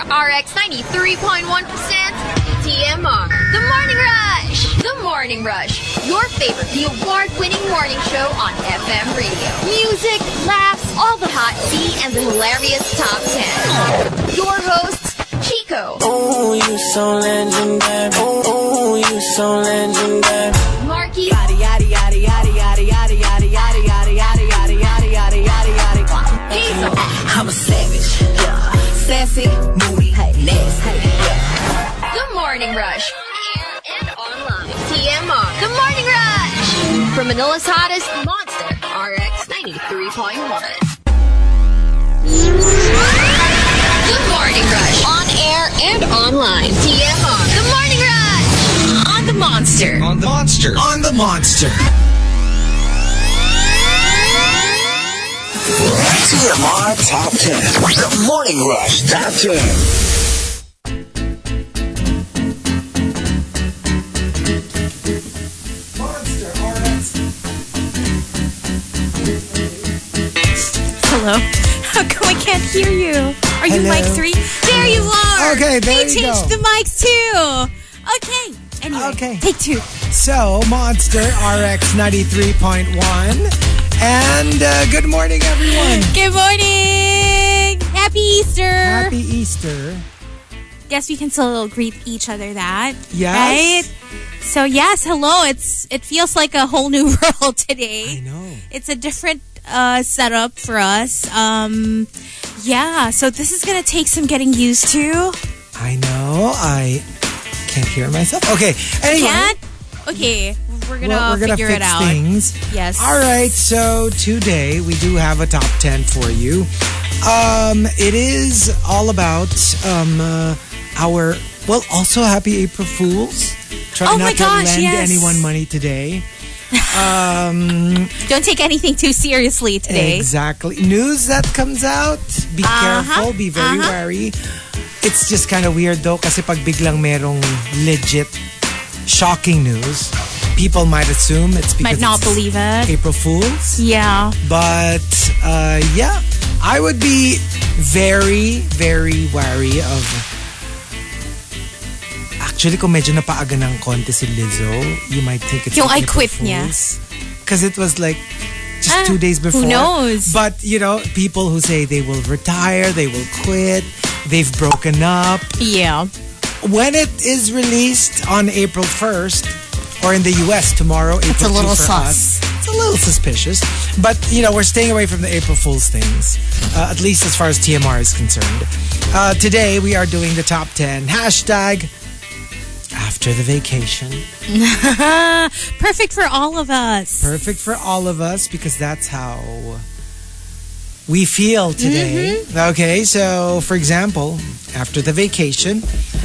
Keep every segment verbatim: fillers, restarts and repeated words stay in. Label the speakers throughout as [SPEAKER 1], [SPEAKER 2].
[SPEAKER 1] R X ninety-three point one percent T M R. The Morning Rush. The Morning Rush. Your favorite, the award-winning morning show on F M radio. Music, laughs, all the hot tea, and the hilarious top ten. Your hosts, Chico.
[SPEAKER 2] Oh, you so legendary. Oh, oh, you so legendary.
[SPEAKER 1] Marky.
[SPEAKER 2] Yada yada yada yada yada yada yada yada yada yada yada yada yada yada yada.
[SPEAKER 1] Diesel.
[SPEAKER 2] I'm a savage. Yeah. Sassy, moody, nasty. Yeah.
[SPEAKER 1] The Morning Rush. On air and online. T M R. The Morning Rush. From Manila's hottest, Monster R X ninety-three point one. The Morning Rush. On air and online. T M R. The Morning Rush. On the Monster.
[SPEAKER 3] On the Monster. On the Monster.
[SPEAKER 4] T M R Top ten. The Morning Rush Top ten.
[SPEAKER 5] Hello? How come I can't hear you? Are you
[SPEAKER 3] Hello?
[SPEAKER 5] mic three? There you are!
[SPEAKER 3] Okay, there
[SPEAKER 5] they
[SPEAKER 3] you
[SPEAKER 5] changed
[SPEAKER 3] go.
[SPEAKER 5] the mics too! Okay. Anyway,
[SPEAKER 3] Okay.
[SPEAKER 5] take two.
[SPEAKER 3] So, Monster R X ninety-three point one. And uh, good morning, everyone.
[SPEAKER 5] Good morning! Happy Easter!
[SPEAKER 3] Happy Easter.
[SPEAKER 5] Guess we can still greet each other that.
[SPEAKER 3] Yes.
[SPEAKER 5] Right? So yes, hello. It's It feels like a whole new world today.
[SPEAKER 3] I know.
[SPEAKER 5] It's a different uh, setup for us. Um, yeah, so this is going to take some getting used to.
[SPEAKER 3] I know. I can't hear myself. Okay. Anyway.
[SPEAKER 5] Can't? Okay, we're gonna,
[SPEAKER 3] Well, we're gonna
[SPEAKER 5] figure
[SPEAKER 3] fix
[SPEAKER 5] it out.
[SPEAKER 3] things.
[SPEAKER 5] Yes.
[SPEAKER 3] All right. So today we do have a top ten for you. Um, it is all about um uh, our well. Also, happy April Fools. Try
[SPEAKER 5] Oh
[SPEAKER 3] not
[SPEAKER 5] my
[SPEAKER 3] to
[SPEAKER 5] gosh,
[SPEAKER 3] lend
[SPEAKER 5] yes.
[SPEAKER 3] anyone money today. Um,
[SPEAKER 5] Don't take anything too seriously today.
[SPEAKER 3] exactly. News that comes out. Be
[SPEAKER 5] Uh-huh,
[SPEAKER 3] careful. Be very
[SPEAKER 5] uh-huh.
[SPEAKER 3] wary. It's just kind of weird though, kasi pag biglang merong legit shocking news, people might assume it's because
[SPEAKER 5] Might not
[SPEAKER 3] it's
[SPEAKER 5] believe it.
[SPEAKER 3] April Fools.
[SPEAKER 5] Yeah.
[SPEAKER 3] But uh, yeah, I would be very, very wary of. Actually, kung medyo napaaga ng konti si Lizzo, you might think it's
[SPEAKER 5] Yung
[SPEAKER 3] an
[SPEAKER 5] I
[SPEAKER 3] April
[SPEAKER 5] quit niya.
[SPEAKER 3] Because it was like just
[SPEAKER 5] Ah,
[SPEAKER 3] two days before.
[SPEAKER 5] who knows?
[SPEAKER 3] But, you know, people who say they will retire, they will quit, they've broken up.
[SPEAKER 5] Yeah.
[SPEAKER 3] When it is released on April first, or in the U S tomorrow, April
[SPEAKER 5] It's a little
[SPEAKER 3] two for
[SPEAKER 5] sus.
[SPEAKER 3] us, it's a little suspicious. But, you know, we're staying away from the April Fool's things, uh, at least as far as T M R is concerned. Uh, today, we are doing the top ten. Hashtag after the vacation.
[SPEAKER 5] Perfect for all of us.
[SPEAKER 3] Perfect for all of us because that's how we feel today. Okay, so for example, after the vacation,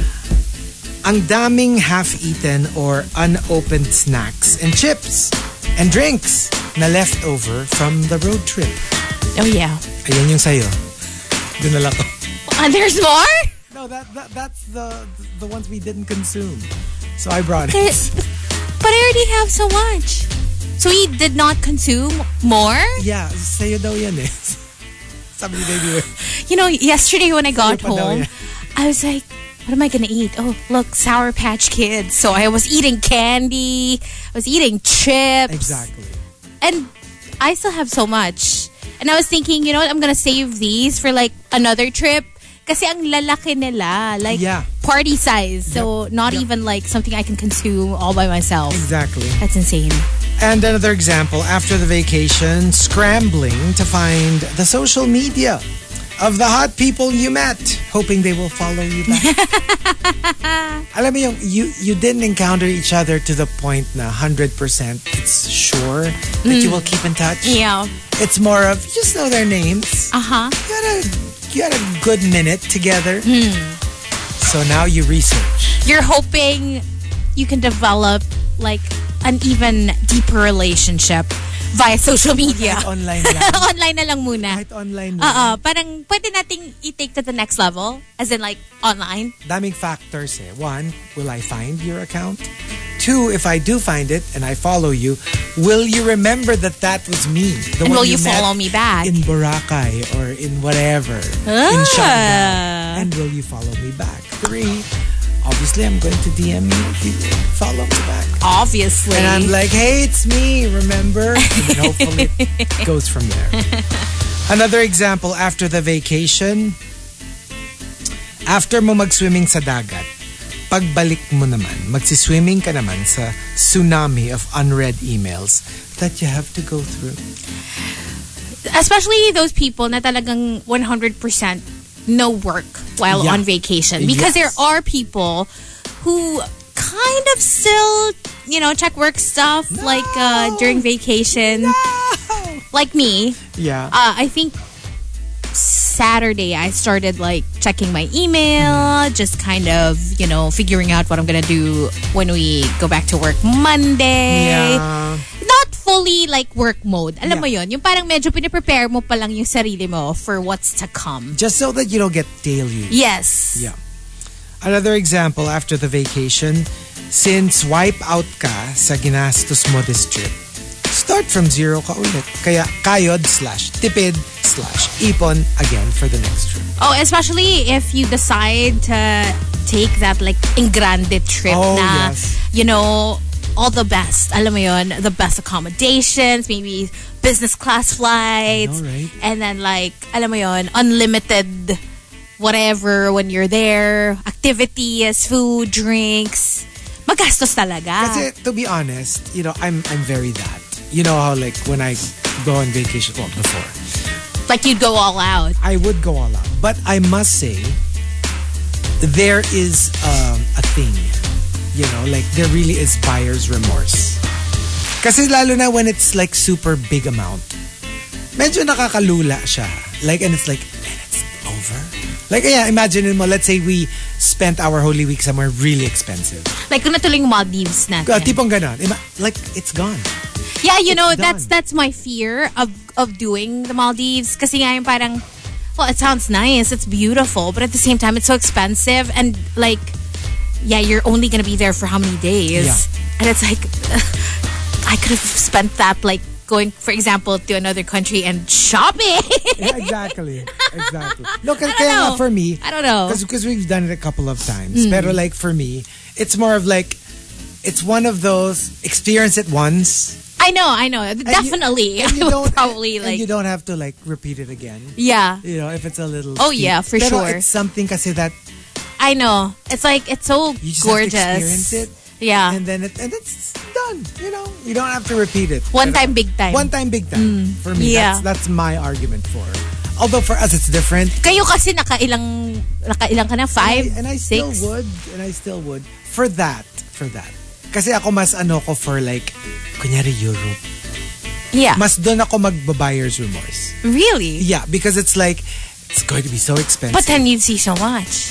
[SPEAKER 3] ang daming half-eaten or unopened snacks and chips and drinks na left over from the road trip.
[SPEAKER 5] Oh, yeah.
[SPEAKER 3] Ayan yung sayo. Dinala ko.
[SPEAKER 5] And there's more?
[SPEAKER 3] No, that, that that's the the ones we didn't consume. So I brought
[SPEAKER 5] There-
[SPEAKER 3] it.
[SPEAKER 5] But I already have so much. So we did not consume more?
[SPEAKER 3] Yeah, sayo daw yan eh. Sabi ni baby.
[SPEAKER 5] You know, yesterday when I got
[SPEAKER 3] pa daw
[SPEAKER 5] home,
[SPEAKER 3] yan.
[SPEAKER 5] I was like, what am I going to eat? Oh, look, Sour Patch Kids. So I was eating candy. I was eating chips.
[SPEAKER 3] Exactly.
[SPEAKER 5] And I still have so much. And I was thinking, you know what? I'm going to save these for like another trip. Kasi ang lalaki nila. Like
[SPEAKER 3] Yeah.
[SPEAKER 5] party size. So not
[SPEAKER 3] Yep.
[SPEAKER 5] even like something I can consume all by myself.
[SPEAKER 3] Exactly.
[SPEAKER 5] That's insane.
[SPEAKER 3] And another example, after the vacation, scrambling to find the social media of the hot people you met, hoping they will follow you back. Alam mo yung, you, you didn't encounter each other to the point na one hundred percent it's sure that you will keep in touch.
[SPEAKER 5] Yeah.
[SPEAKER 3] It's more of, you just know their names.
[SPEAKER 5] Uh-huh.
[SPEAKER 3] You had a, you had a good minute together. So now you research.
[SPEAKER 5] You're hoping you can develop like an even deeper relationship via social media.
[SPEAKER 3] Kahit online lang.
[SPEAKER 5] Online na lang muna.
[SPEAKER 3] Kahit online lang.
[SPEAKER 5] Oo, parang pwede nating i-take to the next level. As in like online.
[SPEAKER 3] Daming factors eh. One, will I find your account? Two, if I do find it and I follow you, will you remember that that was me? The
[SPEAKER 5] And
[SPEAKER 3] one
[SPEAKER 5] will you
[SPEAKER 3] met
[SPEAKER 5] follow me back?
[SPEAKER 3] in Boracay or in whatever.
[SPEAKER 5] Ah.
[SPEAKER 3] In Siargao. And will you follow me back? Three, obviously I'm going to D M you if you follow me back.
[SPEAKER 5] Obviously.
[SPEAKER 3] And I'm like, hey, it's me, remember? And hopefully it goes from there. Another example, after the vacation, after mo mag-swimming sa dagat, pagbalik mo naman, magsiswimming ka naman sa tsunami of unread emails that you have to go through.
[SPEAKER 5] Especially those people na talagang one hundred percent no work while
[SPEAKER 3] Yeah.
[SPEAKER 5] on vacation. Because
[SPEAKER 3] Yes.
[SPEAKER 5] there are people who kind of still, you know, check work stuff like uh, during vacation. Like me.
[SPEAKER 3] Yeah.
[SPEAKER 5] Uh, I think Saturday I started like checking my email, just kind of, you know, figuring out what I'm gonna do when we go back to work Monday.
[SPEAKER 3] Yeah.
[SPEAKER 5] Not fully like work mode. Alam
[SPEAKER 3] Yeah.
[SPEAKER 5] mo yun, yung parang medyo piniprepare mo pa lang yung sarili mo for what's to come.
[SPEAKER 3] Just so that you don't get deluged.
[SPEAKER 5] Yes.
[SPEAKER 3] Yeah. Another example, after the vacation, since wipe out ka sa ginastos mo this trip, start from zero ka ulit. Kaya kayod slash tipid slash ipon again for the next trip.
[SPEAKER 5] Oh, especially if you decide to take that like engrande trip
[SPEAKER 3] Oh,
[SPEAKER 5] na,
[SPEAKER 3] yes.
[SPEAKER 5] you know, all the best. Alam mo yun, the best accommodations, maybe business class flights.
[SPEAKER 3] I know, right?
[SPEAKER 5] And then like, alam mo yun, unlimited whatever when you're there. Activities, food, drinks. Magastos talaga.
[SPEAKER 3] Kasi to be honest, you know, I'm I'm very that. You know how like when I go on vacation, well before,
[SPEAKER 5] Like you'd go all out.
[SPEAKER 3] I would go all out. But I must say, there is um, a thing, you know, like there really is buyer's remorse. Kasi lalo na when it's like super big amount, medyo nakakalula siya. Like, and it's like, man, it's over. Like, yeah, imagine mo, let's say we spent our Holy Week somewhere really expensive.
[SPEAKER 5] Like kung natuloy yung Maldives natin.
[SPEAKER 3] Uh, tipong ganon. Ima- Like, it's gone.
[SPEAKER 5] Yeah, you know,
[SPEAKER 3] It's
[SPEAKER 5] that's
[SPEAKER 3] done.
[SPEAKER 5] that's my fear of of doing the Maldives. Kasi nga yung parang, well, it sounds nice, it's beautiful, but at the same time, it's so expensive. And like, yeah, you're only gonna be there for how many days?
[SPEAKER 3] Yeah.
[SPEAKER 5] And it's like, I could have spent that like going, for example, to another country and shopping.
[SPEAKER 3] Yeah, exactly. Exactly. No, kaya,
[SPEAKER 5] I don't
[SPEAKER 3] kaya nga
[SPEAKER 5] know.
[SPEAKER 3] for me,
[SPEAKER 5] I don't know.
[SPEAKER 3] Because we've done it a couple of times. Pero like for me, it's more of like, it's one of those experience it once.
[SPEAKER 5] I know, I know. Definitely.
[SPEAKER 3] And you
[SPEAKER 5] I
[SPEAKER 3] don't,
[SPEAKER 5] would probably
[SPEAKER 3] and
[SPEAKER 5] like,
[SPEAKER 3] you don't have to like repeat it again.
[SPEAKER 5] yeah.
[SPEAKER 3] You know, if it's a little
[SPEAKER 5] Oh,
[SPEAKER 3] steep.
[SPEAKER 5] yeah, for
[SPEAKER 3] Pero
[SPEAKER 5] sure.
[SPEAKER 3] it's something kasi that
[SPEAKER 5] I know. It's like, it's so
[SPEAKER 3] you just
[SPEAKER 5] gorgeous.
[SPEAKER 3] have to experience it.
[SPEAKER 5] Yeah.
[SPEAKER 3] And then it, and it's done. You know, you don't have to repeat it.
[SPEAKER 5] One
[SPEAKER 3] Pero
[SPEAKER 5] time, big time.
[SPEAKER 3] One time, big time. For me,
[SPEAKER 5] Yeah.
[SPEAKER 3] that's that's my argument for it. Although for us, it's different.
[SPEAKER 5] Kayo kasi nakailang, nakailang ka na? Five?
[SPEAKER 3] And I, and I still
[SPEAKER 5] six?
[SPEAKER 3] would. And I still would. For that. For that. Kasi ako mas ano ko for like, kunyari Europe.
[SPEAKER 5] Yeah.
[SPEAKER 3] Mas doon ako magbabuyer's remorse.
[SPEAKER 5] Really?
[SPEAKER 3] Yeah, because it's like, it's going to be so expensive.
[SPEAKER 5] But then you'd see so much.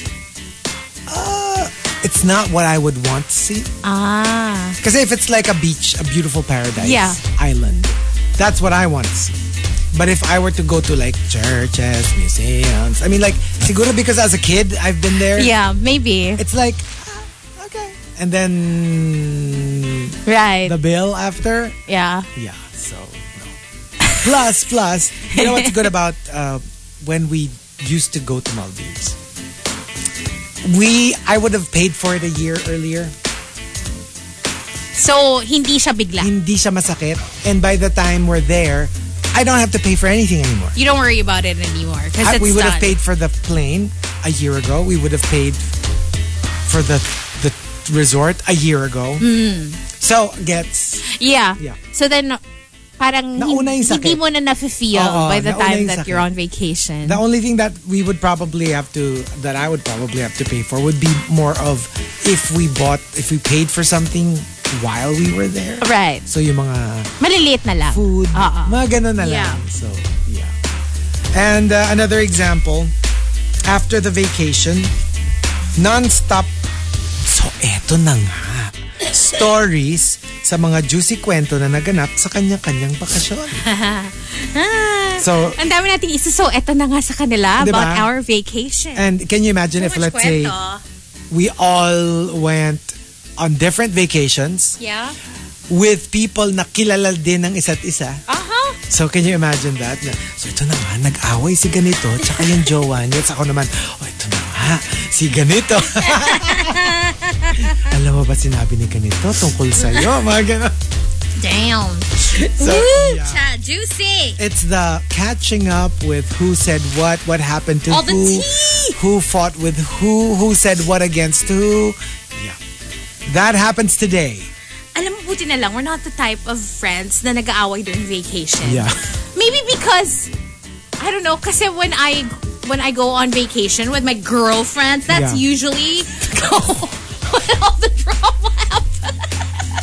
[SPEAKER 3] Uh, it's not what I would want to see.
[SPEAKER 5] Ah.
[SPEAKER 3] Because if it's like a beach, a beautiful paradise
[SPEAKER 5] Yeah.
[SPEAKER 3] island, that's what I want to see. But if I were to go to like churches, museums, I mean like, siguro because as a kid, I've been there.
[SPEAKER 5] Yeah, maybe.
[SPEAKER 3] It's like, ah, okay. And then
[SPEAKER 5] Right.
[SPEAKER 3] the bill after,
[SPEAKER 5] Yeah.
[SPEAKER 3] yeah, so no. Plus, plus, you know what's good about uh, when we used to go to Maldives? We, I would have paid for it a year earlier.
[SPEAKER 5] So, hindi siya bigla.
[SPEAKER 3] Hindi siya masakit. And by the time we're there, I don't have to pay for anything anymore.
[SPEAKER 5] You don't worry about it anymore. Because
[SPEAKER 3] I-
[SPEAKER 5] it's
[SPEAKER 3] we would
[SPEAKER 5] done.
[SPEAKER 3] have paid for the plane a year ago. We would have paid for the the resort a year ago. So, gets...
[SPEAKER 5] Yeah.
[SPEAKER 3] Yeah.
[SPEAKER 5] So then, parang
[SPEAKER 3] Nauna yung sakit.
[SPEAKER 5] hindi mo na nafe-feel
[SPEAKER 3] Oo,
[SPEAKER 5] by the
[SPEAKER 3] nauna
[SPEAKER 5] time
[SPEAKER 3] yung
[SPEAKER 5] that
[SPEAKER 3] sakit.
[SPEAKER 5] you're on vacation.
[SPEAKER 3] The only thing that we would probably have to, that I would probably have to pay for would be more of if we bought, if we paid for something while we were there.
[SPEAKER 5] Right.
[SPEAKER 3] So yung mga
[SPEAKER 5] Maliliit na lang.
[SPEAKER 3] food,
[SPEAKER 5] Oo.
[SPEAKER 3] mga ganun na lang.
[SPEAKER 5] Yeah.
[SPEAKER 3] So, yeah. And uh, another example, after the vacation, non-stop, so eto na nga, stories sa mga juicy kwento na naganap sa kanya-kanyang bakasyon. So,
[SPEAKER 5] Ang dami nating isa. So, eto na nga sa kanila
[SPEAKER 3] Diba?
[SPEAKER 5] about our vacation.
[SPEAKER 3] and can you imagine
[SPEAKER 5] So
[SPEAKER 3] if,
[SPEAKER 5] much
[SPEAKER 3] let's say,
[SPEAKER 5] kwento.
[SPEAKER 3] we all went on different vacations
[SPEAKER 5] Yeah.
[SPEAKER 3] with people na kilala din ng isa't isa.
[SPEAKER 5] Uh-huh.
[SPEAKER 3] So can you imagine that? So ito na nga, nag-away si ganito, tsaka yung jowa niya. Tapos ako naman, oh ito na nga, si ganito. Alam mo ba sinabi ni ganito tungkol sa'yo? Mga ganon.
[SPEAKER 5] Damn.
[SPEAKER 3] So,
[SPEAKER 5] Woo,
[SPEAKER 3] yeah.
[SPEAKER 5] cha, juicy.
[SPEAKER 3] It's the catching up with who said what, what happened to
[SPEAKER 5] All the
[SPEAKER 3] who,
[SPEAKER 5] tea.
[SPEAKER 3] who fought with who, who said what against who. Yeah. That happens today.
[SPEAKER 5] Alam mo, buti na lang, we're not the type of friends na nag-aaway during vacation.
[SPEAKER 3] Yeah.
[SPEAKER 5] Maybe because, I don't know, kasi when I when I go on vacation with my girlfriends, that's
[SPEAKER 3] Yeah.
[SPEAKER 5] usually when all the drama happens.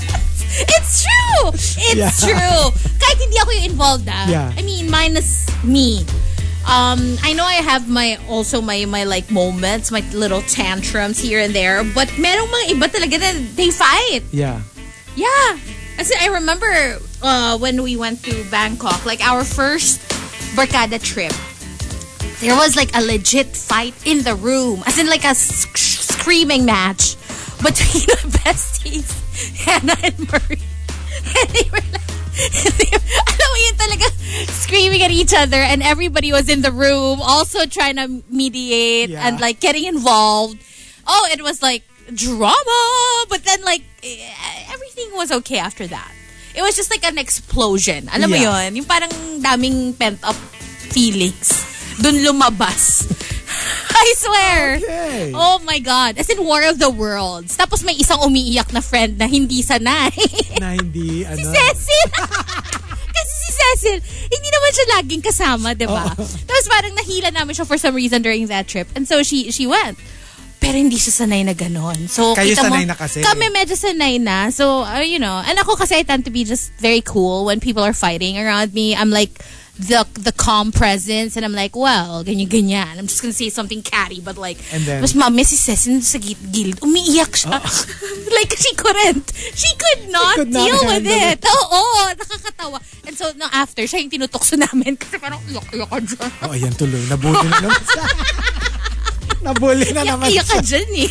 [SPEAKER 5] It's true! It's
[SPEAKER 3] Yeah.
[SPEAKER 5] true! Kahit hindi ako yung involved, ah.
[SPEAKER 3] Yeah.
[SPEAKER 5] I mean, minus me. Um, I know I have my, also my, my like moments, my little tantrums here and there, but merong mga iba talaga na they fight.
[SPEAKER 3] Yeah.
[SPEAKER 5] Yeah. Kasi I remember uh, when we went to Bangkok, like our first Barkada trip, there was like a legit fight in the room. As in like a sc- screaming match between our besties, Hannah and Marie. And they were like, they were, alam mo yun talaga, screaming at each other, and everybody was in the room also trying to mediate
[SPEAKER 3] Yeah.
[SPEAKER 5] and like getting involved. Oh, it was like drama, but then like eh, everything was okay after that. It was just like an explosion. Alam mo
[SPEAKER 3] Yeah.
[SPEAKER 5] yun? Yung parang daming pent-up feelings. Dun lumabas. I swear.
[SPEAKER 3] Okay.
[SPEAKER 5] Oh my God. As in War of the Worlds. Tapos may isang umiiyak na friend na hindi sanay.
[SPEAKER 3] Na hindi, ano.
[SPEAKER 5] Si Cecil. Kasi si Cecil, hindi naman siya laging kasama, di ba? Tapos parang nahila namin siya for some reason during that trip. And so she she went. Pero hindi siya sanay na ganon. So,
[SPEAKER 3] Kayo
[SPEAKER 5] kita mo,
[SPEAKER 3] sanay na kasi.
[SPEAKER 5] Kami medyo sanay na. So, uh, you know, and ako kasi I tend to be just very cool when people are fighting around me. I'm like the the calm presence, and I'm like, well, ganyan-ganyan. I'm just gonna say something catty, but like,
[SPEAKER 3] And then-
[SPEAKER 5] mas mami si Cecil sa gilid, umiiyak siya. Like, she couldn't. She could not
[SPEAKER 3] could not
[SPEAKER 5] deal with
[SPEAKER 3] handle
[SPEAKER 5] it. Oo, nakakatawa. And so, no, after, siya yung tinutokso namin kasi parang iyak-iyak ka dyan.
[SPEAKER 3] Oh, ayan tuloy. Nabuli na naman siya. Nabuli na naman
[SPEAKER 5] Iyak ka
[SPEAKER 3] siya.
[SPEAKER 5] dyan eh.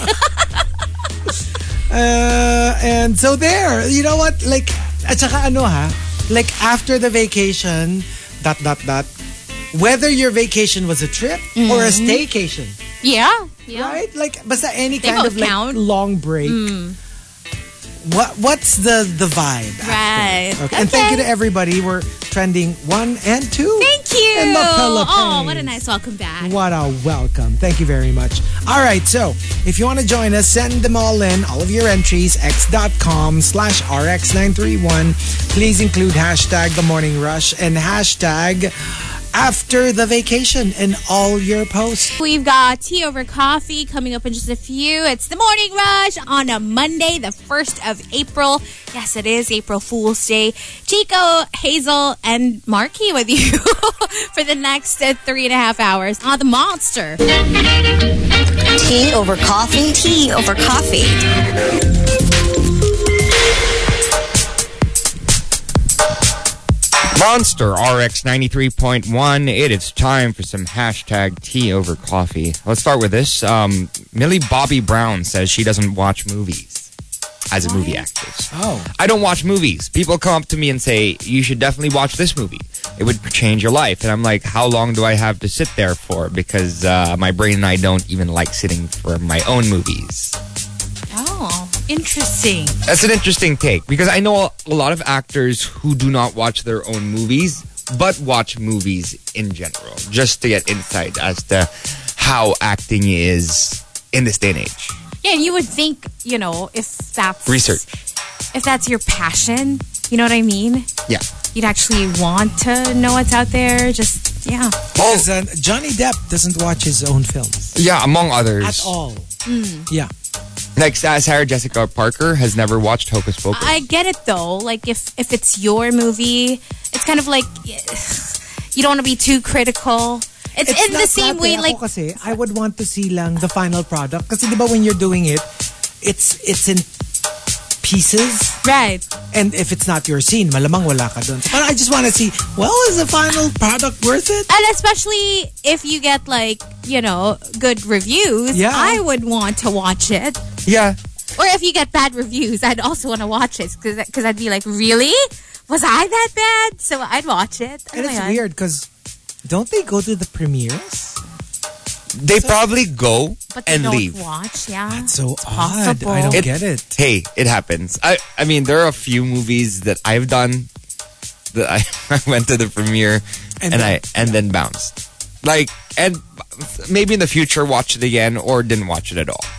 [SPEAKER 3] Uh, and so there, you know what? Like, at saka ano ha? Like, after the vacation, dot, dot, dot, whether your vacation was a trip or a staycation,
[SPEAKER 5] Yeah. Yeah.
[SPEAKER 3] right? Like, basta any
[SPEAKER 5] They
[SPEAKER 3] kind
[SPEAKER 5] both
[SPEAKER 3] of like
[SPEAKER 5] count.
[SPEAKER 3] long break. What What's the, the vibe? after?
[SPEAKER 5] Right.
[SPEAKER 3] Okay. And thank you
[SPEAKER 5] Okay.
[SPEAKER 3] to everybody. We're trending one and two.
[SPEAKER 5] Thank you.
[SPEAKER 3] In the Philippines.
[SPEAKER 5] Oh, what a nice welcome back.
[SPEAKER 3] What a welcome. Thank you very much. All right, so if you want to join us, send them all in, all of your entries, x.com slash rx931. Please include hashtag the morning rush and hashtag after the vacation in all your posts.
[SPEAKER 5] We've got tea over coffee coming up in just a few. It's the Morning Rush on a Monday, the first of April. Yes, it is April Fool's Day. Chico, Hazel, and Marky with you for the next uh, three and a half hours on The Monster.
[SPEAKER 6] Tea over coffee. Tea over coffee.
[SPEAKER 7] Monster R X ninety-three point one. It is time for some hashtag tea over coffee. Let's start with this. Um, Millie Bobby Brown says she doesn't watch movies as a movie actress.
[SPEAKER 3] Oh.
[SPEAKER 7] I don't watch movies. People come up to me and say, you should definitely watch this movie. It would change your life. And I'm like, how long do I have to sit there for? Because uh, my brain and I don't even like sitting for my own movies.
[SPEAKER 5] Oh, interesting.
[SPEAKER 7] That's an interesting take because I know a lot of actors who do not watch their own movies but watch movies in general just to get insight as to how acting is in this day and age.
[SPEAKER 5] Yeah, you would think, you know, if that's...
[SPEAKER 7] Research.
[SPEAKER 5] If that's your passion, you know what I mean?
[SPEAKER 7] Yeah.
[SPEAKER 5] You'd actually want to know what's out there. Just, yeah.
[SPEAKER 3] Because uh, Johnny Depp doesn't watch his own films
[SPEAKER 7] Yeah, among others.
[SPEAKER 3] at all. Yeah.
[SPEAKER 7] Like uh, Sarah Jessica Parker has never watched Hocus Pocus.
[SPEAKER 5] I get it though. Like if if it's your movie, it's kind of like you don't want to be too critical. It's, in the
[SPEAKER 3] not
[SPEAKER 5] same
[SPEAKER 3] that
[SPEAKER 5] way,
[SPEAKER 3] eh. Ako
[SPEAKER 5] like
[SPEAKER 3] kasi, I would want to see lang the final product. Kasi di ba when you're doing it, it's it's in pieces.
[SPEAKER 5] right.
[SPEAKER 3] And if it's not your scene, malamang wala ka dun. So parang I just want to see, well, is the final product worth it?
[SPEAKER 5] And especially if you get like, you know, good reviews,
[SPEAKER 3] Yeah.
[SPEAKER 5] I would want to watch it.
[SPEAKER 7] yeah.
[SPEAKER 5] Or if you get bad reviews, I'd also want to watch it because I'd be like, really? was I that bad? So I'd watch it. Oh
[SPEAKER 3] And
[SPEAKER 5] my
[SPEAKER 3] it's
[SPEAKER 5] God.
[SPEAKER 3] weird because don't they go to the premieres?
[SPEAKER 7] They probably go
[SPEAKER 5] But they
[SPEAKER 7] and
[SPEAKER 5] don't
[SPEAKER 7] leave.
[SPEAKER 5] watch, yeah.
[SPEAKER 3] That's so odd.
[SPEAKER 5] possible.
[SPEAKER 3] I don't
[SPEAKER 7] It-
[SPEAKER 3] get it.
[SPEAKER 7] Hey, it happens. I I mean, there are a few movies that I've done that I, I went to the premiere
[SPEAKER 3] And
[SPEAKER 7] and,
[SPEAKER 3] then-
[SPEAKER 7] I and then bounced. Like, and maybe in the future watch it again or didn't watch it at all.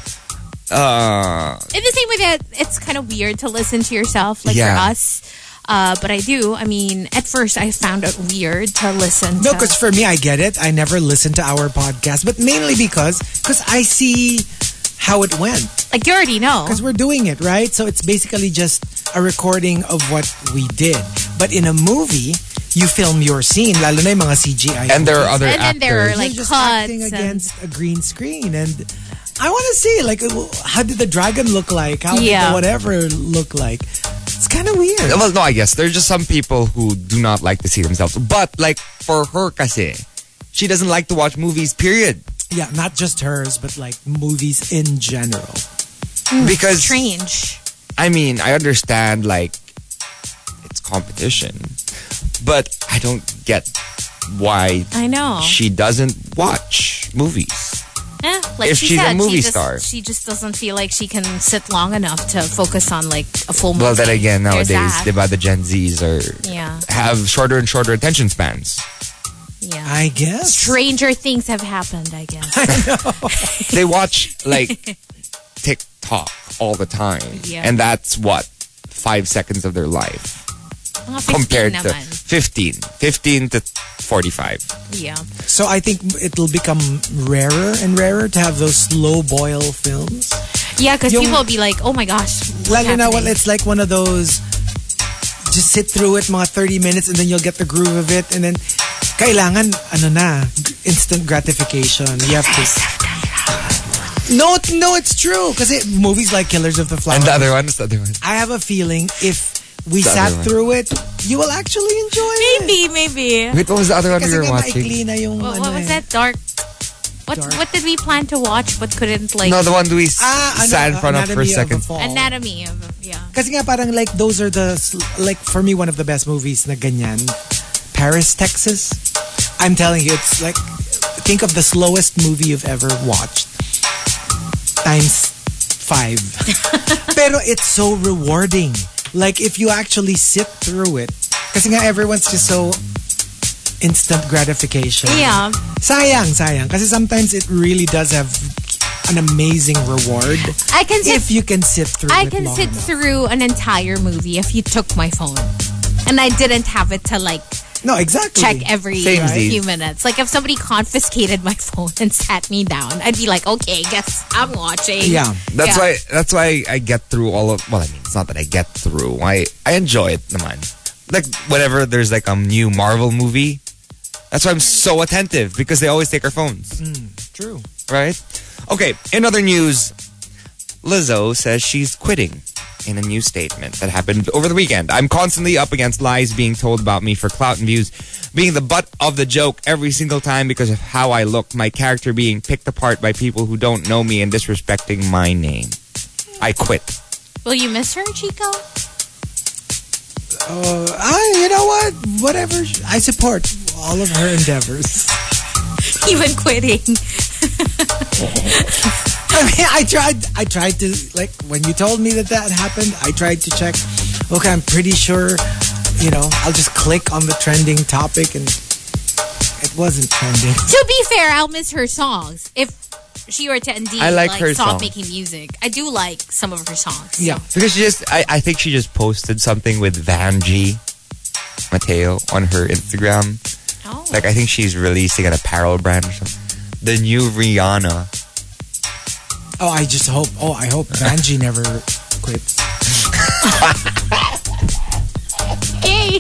[SPEAKER 7] Uh,
[SPEAKER 5] In the same way that it's kind of weird to listen to yourself, like
[SPEAKER 7] Yeah.
[SPEAKER 5] for us. Uh, but I do. I mean, at first I found it weird to listen
[SPEAKER 3] No,
[SPEAKER 5] to.
[SPEAKER 3] because for me, I get it. I never listen to our podcast, but mainly because because I see how it went.
[SPEAKER 5] Like, you already know.
[SPEAKER 3] Because we're doing it, right? So it's basically just a recording of what we did. But in a movie, you film your scene, lalo na yung mga C G I.
[SPEAKER 7] and there are other
[SPEAKER 5] And then
[SPEAKER 7] actors.
[SPEAKER 5] there are,
[SPEAKER 3] You're
[SPEAKER 5] like,
[SPEAKER 3] just
[SPEAKER 5] cuts
[SPEAKER 3] acting
[SPEAKER 5] and-
[SPEAKER 3] against a green screen, and I want to see like how did the dragon look like? How did
[SPEAKER 5] Yeah.
[SPEAKER 3] the whatever look like? It's kind of weird.
[SPEAKER 7] Well, no, I guess there's just some people who do not like to see themselves. But like for her, kasi, she doesn't like to watch movies. Period.
[SPEAKER 3] Yeah, not just hers, but like movies in general.
[SPEAKER 7] Because
[SPEAKER 5] Strange.
[SPEAKER 7] I mean, I understand like it's competition, but I don't get why
[SPEAKER 5] I know.
[SPEAKER 7] she doesn't watch movies.
[SPEAKER 5] Eh, like
[SPEAKER 7] if
[SPEAKER 5] she
[SPEAKER 7] she's a
[SPEAKER 5] said,
[SPEAKER 7] movie
[SPEAKER 5] she just,
[SPEAKER 7] star.
[SPEAKER 5] She just doesn't feel like she can sit long enough to focus on like a full movie.
[SPEAKER 7] Well, then again,
[SPEAKER 5] There's
[SPEAKER 7] nowadays,
[SPEAKER 5] that.
[SPEAKER 7] diba, the Gen Zs are
[SPEAKER 5] Yeah.
[SPEAKER 7] have shorter and shorter attention spans.
[SPEAKER 5] Yeah.
[SPEAKER 3] I guess.
[SPEAKER 5] Stranger things have happened, I guess.
[SPEAKER 7] They watch like TikTok all the time,
[SPEAKER 5] Yeah.
[SPEAKER 7] and that's what five seconds of their life
[SPEAKER 5] Mga fifteen
[SPEAKER 7] compared to
[SPEAKER 5] naman.
[SPEAKER 7] fifteen, fifteen to forty-five.
[SPEAKER 5] Yeah.
[SPEAKER 3] So I think it'll become rarer and rarer to have those slow boil films.
[SPEAKER 5] Yeah, because
[SPEAKER 3] Yung-
[SPEAKER 5] people will be like, oh my gosh. what's
[SPEAKER 3] Lalo na, well,
[SPEAKER 5] happening?
[SPEAKER 3] it's like one of those, just sit through it mga thirty minutes and then you'll get the groove of it, and then kailangan, ano na, instant gratification. You have to... No, it- no, it's true. Because movies like Killers of the Flower
[SPEAKER 7] And the other one is the other one.
[SPEAKER 3] I have a feeling if we
[SPEAKER 7] The
[SPEAKER 3] sat
[SPEAKER 7] other one.
[SPEAKER 3] through it, you will actually enjoy it.
[SPEAKER 5] Maybe, maybe.
[SPEAKER 7] Wait, what was the other one we
[SPEAKER 3] Kasi
[SPEAKER 7] were
[SPEAKER 3] nga
[SPEAKER 7] watching?
[SPEAKER 3] maikli na yung
[SPEAKER 5] What,
[SPEAKER 3] ano
[SPEAKER 5] what was
[SPEAKER 3] eh.
[SPEAKER 5] that? Dark. What
[SPEAKER 3] Dark.
[SPEAKER 5] What did we plan to watch but couldn't like?
[SPEAKER 7] No, the one we s-
[SPEAKER 3] Ah, ano,
[SPEAKER 7] sat in front of for a
[SPEAKER 3] Anatomy
[SPEAKER 7] second.
[SPEAKER 3] a Fall.
[SPEAKER 5] Anatomy of yeah.
[SPEAKER 3] Kasi nga parang like those are the sl- like for me one of the best movies na ganyan. Paris, Texas. I'm telling you, it's like think of the slowest movie you've ever watched times five. Pero it's so rewarding. Like if you actually sit through it, kasi nga everyone's just so instant gratification.
[SPEAKER 5] Yeah.
[SPEAKER 3] Sayang, sayang. Kasi sometimes it really does have an amazing reward
[SPEAKER 5] I can sit.
[SPEAKER 3] if you can sit through
[SPEAKER 5] I
[SPEAKER 3] it
[SPEAKER 5] can
[SPEAKER 3] long
[SPEAKER 5] sit
[SPEAKER 3] enough.
[SPEAKER 5] through an entire movie if you took my phone, and I didn't have it to like
[SPEAKER 3] No, exactly.
[SPEAKER 5] check every
[SPEAKER 7] Samesies.
[SPEAKER 5] few minutes. Like if somebody confiscated my phone and sat me down, I'd be like, okay, guess I'm watching.
[SPEAKER 3] Yeah.
[SPEAKER 7] That's
[SPEAKER 5] Yeah.
[SPEAKER 7] why that's why I get through all of well, I mean it's not that I get through. I I enjoy it naman. Like whenever there's like a new Marvel movie, that's why I'm so attentive because they always take our phones.
[SPEAKER 3] True.
[SPEAKER 7] Right? Okay, in other news, Lizzo says she's quitting in a new statement that happened over the weekend. I'm constantly up against lies being told about me for clout and views, being the butt of the joke every single time because of how I look, my character being picked apart by people who don't know me and disrespecting my name. I quit.
[SPEAKER 5] Will you miss her, Chico?
[SPEAKER 3] Uh, I, you know what? Whatever. I support all of her endeavors.
[SPEAKER 5] Even quitting.
[SPEAKER 3] I mean, I tried. I tried to like when you told me that that happened. I tried to check. Okay, I'm pretty sure. You know, I'll just click on the trending topic, and it wasn't trending.
[SPEAKER 5] To be fair, I'll miss her songs if she were to indeed
[SPEAKER 7] I like
[SPEAKER 5] like,
[SPEAKER 7] her
[SPEAKER 5] stop
[SPEAKER 7] song.
[SPEAKER 5] making music. I do like some of her songs.
[SPEAKER 3] Yeah.
[SPEAKER 7] Because she just, I, I think she just posted something with Vanjie Mateo on her Instagram.
[SPEAKER 5] Oh.
[SPEAKER 7] Like, I think she's releasing an apparel brand or something. The new Rihanna.
[SPEAKER 3] Oh, I just hope. Oh, I hope Vanjie never quits.
[SPEAKER 5] Hey,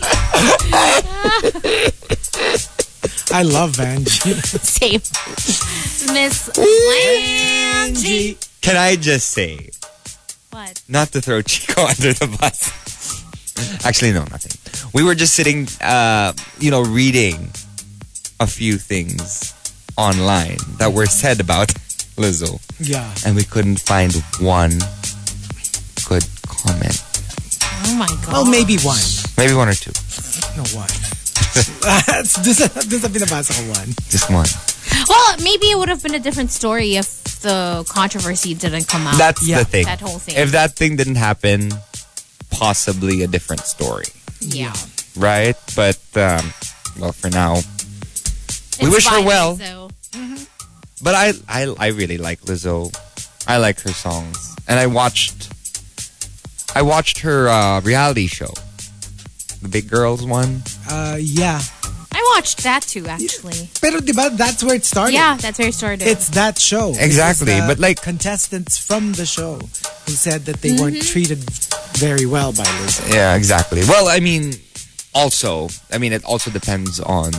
[SPEAKER 3] I love Vanjie.
[SPEAKER 5] same. Miss Langie.
[SPEAKER 7] Can I just say,
[SPEAKER 5] What?
[SPEAKER 7] not to throw Chico under the bus. Actually, no, nothing. We were just sitting, uh, you know, reading a few things online that were said about Lizzo.
[SPEAKER 3] Yeah.
[SPEAKER 7] And we couldn't find one good comment.
[SPEAKER 5] Oh my god.
[SPEAKER 3] Well, maybe one.
[SPEAKER 7] Maybe one or two.
[SPEAKER 3] No, one. Doon sa, doon sa binabasa ko one.
[SPEAKER 7] Just one.
[SPEAKER 5] Well, maybe it would have been a different story if the controversy didn't come out.
[SPEAKER 7] That's
[SPEAKER 3] Yeah.
[SPEAKER 7] the thing.
[SPEAKER 5] That whole thing.
[SPEAKER 7] If that thing didn't happen, possibly a different story.
[SPEAKER 5] yeah.
[SPEAKER 7] Right? But, um, well, for now, we
[SPEAKER 5] It's
[SPEAKER 7] wish her
[SPEAKER 5] fine,
[SPEAKER 7] well.
[SPEAKER 5] So.
[SPEAKER 7] But I, I, I really like Lizzo. I like her songs. And I watched, I watched her uh, reality show. The Big Girls one.
[SPEAKER 3] Uh, yeah.
[SPEAKER 5] I watched that too, actually.
[SPEAKER 3] Pero diba, that's where it started.
[SPEAKER 5] Yeah, that's where it started.
[SPEAKER 3] It's that show.
[SPEAKER 7] Exactly,
[SPEAKER 3] It was the
[SPEAKER 7] but like-
[SPEAKER 3] contestants from the show who said that they weren't treated very well by Lizzo.
[SPEAKER 7] Yeah, exactly. Well, I mean, also, I mean, it also depends on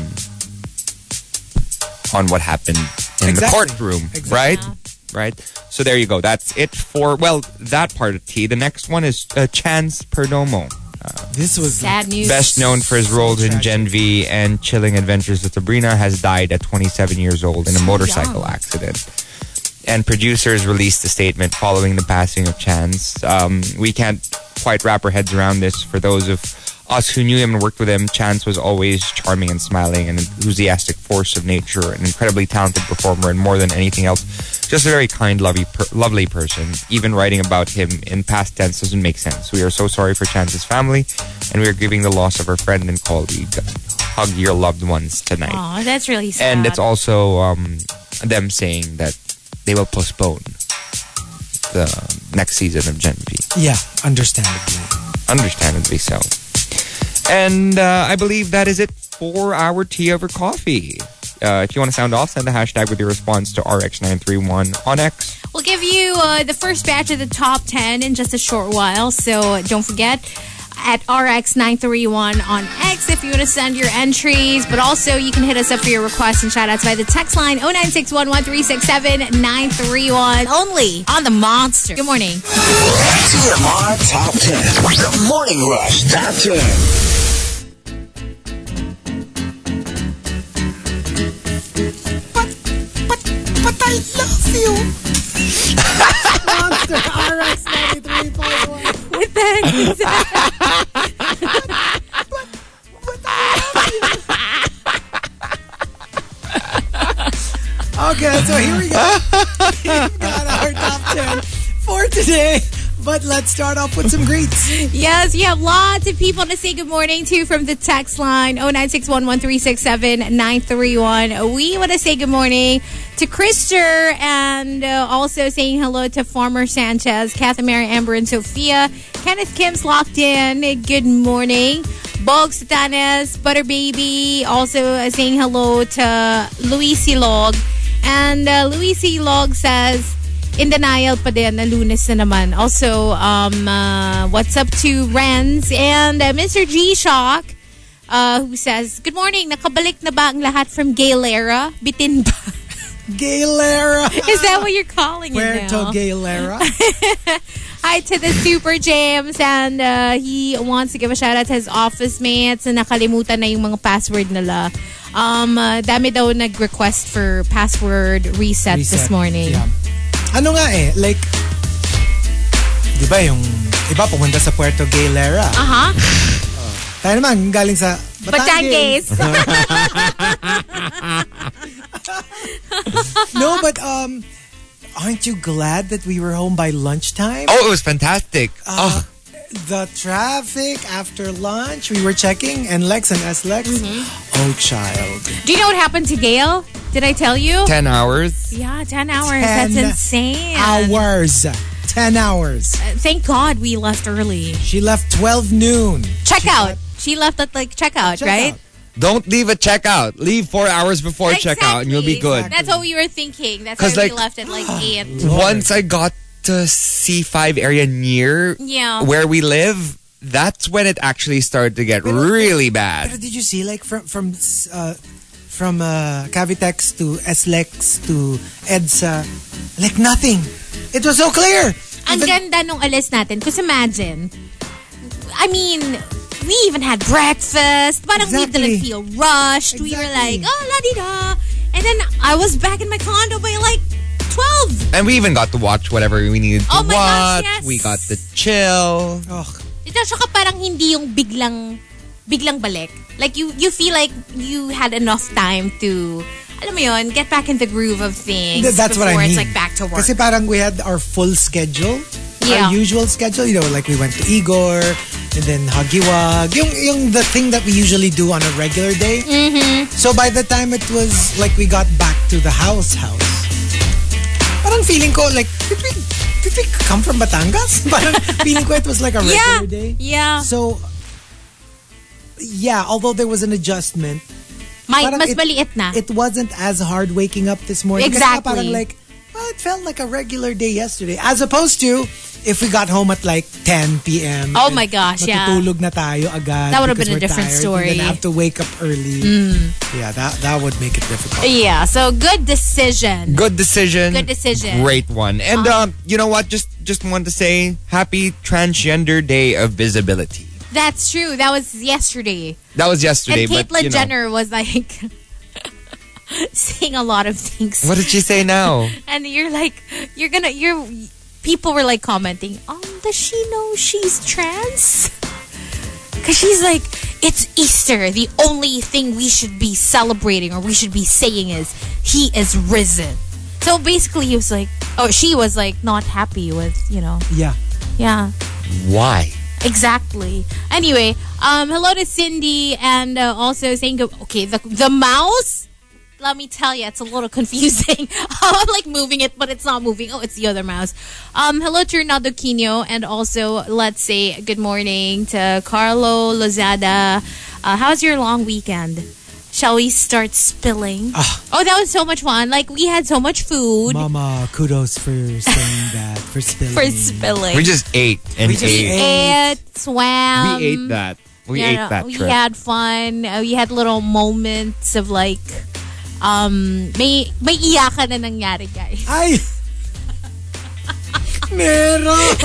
[SPEAKER 7] on what happened in
[SPEAKER 3] Exactly.
[SPEAKER 7] the courtroom,
[SPEAKER 3] Exactly.
[SPEAKER 7] right?
[SPEAKER 5] Yeah.
[SPEAKER 7] Right. So there you go. That's it for well that part of T. The next one is uh, Chance Perdomo,
[SPEAKER 3] This was
[SPEAKER 5] Sad news.
[SPEAKER 7] best known for his roles in Gen V and Chilling Adventures with Sabrina, has died at twenty-seven years old in a motorcycle
[SPEAKER 5] young.
[SPEAKER 7] accident. And producers released a statement following the passing of Chance. Um, we can't quite wrap our heads around this. For those of us who knew him and worked with him, Chance was always charming and smiling, an enthusiastic force of nature, an incredibly talented performer, and more than anything else, just a very kind, lovely, per- lovely person. Even writing about him in past tense doesn't make sense. We are so sorry for Chance's family, and we are grieving the loss of our friend and colleague. Hug your loved ones tonight.
[SPEAKER 5] Oh, that's really sad.
[SPEAKER 7] And it's also um, them saying that they will postpone the next season of Gen V.
[SPEAKER 3] yeah, understandably.
[SPEAKER 7] Understandably so. And uh, I believe that is it for our tea over coffee. Uh, if you want to sound off, send a hashtag with your response to R X nine three one on X.
[SPEAKER 5] We'll give you uh, the first batch of the top ten in just a short while. So don't forget, at R X nine three one on X if you want to send your entries. But also, you can hit us up for your requests and shout-outs by the text line oh nine six one, one three six seven, nine three one. Only on The Monster. Good morning.
[SPEAKER 4] T M R Top ten. The Morning Rush Top ten.
[SPEAKER 3] But I love you. Monster R X ninety-three point one.
[SPEAKER 5] What the heck is that?
[SPEAKER 3] Okay, so here we go. We've got our top ten for today. But let's start off with some greets.
[SPEAKER 5] Yes, you have lots of people to say good morning to from the text line oh nine six one, one three six seven, nine three one. We want to say good morning to Krister and uh, also saying hello to Farmer Sanchez, Kathy, Mary, Amber, and Sophia. Kenneth Kim's locked in. Good morning. Bog Satanes, Butter Baby, also uh, saying hello to Luis Silog. And uh, Luis Silog says, in denial pa din na Lunes na naman. Also, um, uh, what's up to Renz and uh, Mister G-Shock, uh, who says, good morning, nakabalik na ba ang lahat from Galera? Bitin ba?
[SPEAKER 3] Galera.
[SPEAKER 5] Is that what you're calling it
[SPEAKER 3] Puerto
[SPEAKER 5] now?
[SPEAKER 3] Galera.
[SPEAKER 5] Hi to the Super James, and uh, he wants to give a shout out to his office mates na nakalimutan na yung mga password nila. Um, uh, dami daw nag-request for password reset, this
[SPEAKER 3] Reset.
[SPEAKER 5] morning.
[SPEAKER 3] Yeah. Ano nga eh, like, di ba yung iba pumunta sa Puerto Galera?
[SPEAKER 5] Aha.
[SPEAKER 3] Tayo naman, galing sa Batangas.
[SPEAKER 5] Batangas.
[SPEAKER 3] No, but um, aren't you glad that we were home by lunchtime?
[SPEAKER 7] Oh, it was fantastic.
[SPEAKER 3] Uh,
[SPEAKER 7] oh,
[SPEAKER 3] The traffic after lunch, we were checking, and Lex and S-Lex, oh child.
[SPEAKER 5] Do you know what happened to Gail? Did I tell you?
[SPEAKER 7] ten hours.
[SPEAKER 5] Yeah, ten hours.
[SPEAKER 3] Ten
[SPEAKER 5] That's insane.
[SPEAKER 3] Hours. Ten hours.
[SPEAKER 5] Uh, thank God we left early.
[SPEAKER 3] She left twelve noon.
[SPEAKER 5] Check out. She left at like checkout,
[SPEAKER 3] Check
[SPEAKER 5] right?
[SPEAKER 3] out.
[SPEAKER 7] Don't leave at checkout. Leave four hours before checkout and you'll be good.
[SPEAKER 5] That's what we were thinking. That's
[SPEAKER 7] 'Cause,
[SPEAKER 5] why we
[SPEAKER 7] like,
[SPEAKER 5] left at like eight.
[SPEAKER 7] Once I got to C five area near
[SPEAKER 5] Yeah.
[SPEAKER 7] where we live, that's when it actually started to get really bad.
[SPEAKER 3] Pero did you see, like, from from uh, from uh, Cavitex to S-Lex to EDSA, like nothing. It was so clear.
[SPEAKER 5] Ang
[SPEAKER 3] Even-
[SPEAKER 5] ganda nung alis natin. Because imagine, I mean, we even had breakfast. Parang we
[SPEAKER 3] Exactly.
[SPEAKER 5] didn't feel rushed. We were
[SPEAKER 3] Exactly.
[SPEAKER 5] like, oh, la-di-da. And then I was back in my condo by like twelve.
[SPEAKER 7] And we even got to watch whatever we needed to
[SPEAKER 5] Oh my
[SPEAKER 7] watch.
[SPEAKER 5] gosh, yes.
[SPEAKER 7] We got to chill.
[SPEAKER 3] Oh,
[SPEAKER 5] It Tsaka parang hindi yung biglang, biglang balik. Like, you, you feel like you had enough time to, alam mo yun, get back in the groove of things.
[SPEAKER 3] Th- That's
[SPEAKER 5] before
[SPEAKER 3] what I mean.
[SPEAKER 5] it's like back to work.
[SPEAKER 3] Kasi parang we had our full schedule.
[SPEAKER 5] Yeah.
[SPEAKER 3] Our usual schedule. You know, like we went to Igor, and then Hagiwag. Yung, yung the thing that we usually do on a regular day.
[SPEAKER 5] Mm-hmm.
[SPEAKER 3] So by the time it was like we got back to the house house, parang feeling ko like, did we, did we come from Batangas? Parang feeling ko it was like a regular
[SPEAKER 5] yeah.
[SPEAKER 3] day.
[SPEAKER 5] Yeah.
[SPEAKER 3] So, yeah, although there was an adjustment,
[SPEAKER 5] May,
[SPEAKER 3] parang
[SPEAKER 5] mas
[SPEAKER 3] it,
[SPEAKER 5] maliit na.
[SPEAKER 3] it wasn't as hard waking up this morning. Kasi
[SPEAKER 5] Exactly.
[SPEAKER 3] parang like, well, it felt like a regular day yesterday. As opposed to, if we got home at like ten p.m.
[SPEAKER 5] Oh my gosh, yeah.
[SPEAKER 3] Matutulog na tayo agad.
[SPEAKER 5] That would have
[SPEAKER 3] because
[SPEAKER 5] been a
[SPEAKER 3] we're
[SPEAKER 5] different
[SPEAKER 3] tired,
[SPEAKER 5] story.
[SPEAKER 3] And then have to wake up early.
[SPEAKER 5] Mm.
[SPEAKER 3] Yeah, that that would make it difficult.
[SPEAKER 5] Yeah, so good decision.
[SPEAKER 7] Good decision.
[SPEAKER 5] Good decision.
[SPEAKER 7] Great one. And um, you know what? Just just want to say happy Transgender Day of Visibility.
[SPEAKER 5] That's true. That was yesterday.
[SPEAKER 7] That was yesterday.
[SPEAKER 5] And Caitlyn
[SPEAKER 7] but, you know,
[SPEAKER 5] Jenner was like saying a lot of things.
[SPEAKER 7] What did she say now?
[SPEAKER 5] And you're like, you're gonna, you're, people were like commenting, um, does she know she's trans? Because she's like, it's Easter. The only thing we should be celebrating or we should be saying is, he is risen. So basically he was like, oh, she was like not happy with, you know.
[SPEAKER 3] Yeah.
[SPEAKER 5] Yeah.
[SPEAKER 7] Why?
[SPEAKER 5] Exactly. Anyway, um, hello to Cindy and uh, also saying, okay, the the mouse, let me tell you, it's a little confusing. I'm like moving it, but it's not moving. Oh, it's the other mouse. Um, hello to Ronaldo Quino and also let's say good morning to Carlo Lozada. Uh, how's your long weekend? Shall we start spilling?
[SPEAKER 3] Ah.
[SPEAKER 5] Oh, that was so much fun. Like, we had so much food.
[SPEAKER 3] Mama, kudos for saying that, for spilling.
[SPEAKER 5] For spilling.
[SPEAKER 7] We just ate and
[SPEAKER 3] We just
[SPEAKER 7] ate.
[SPEAKER 3] ate.
[SPEAKER 5] Ate, swam.
[SPEAKER 7] We ate that. We
[SPEAKER 5] Yeah,
[SPEAKER 7] ate
[SPEAKER 5] no,
[SPEAKER 7] that
[SPEAKER 5] we
[SPEAKER 7] trip.
[SPEAKER 5] had fun. Uh, we had little moments of like, um, may, may iyakan na nangyari, guys.
[SPEAKER 3] Ay! Meron!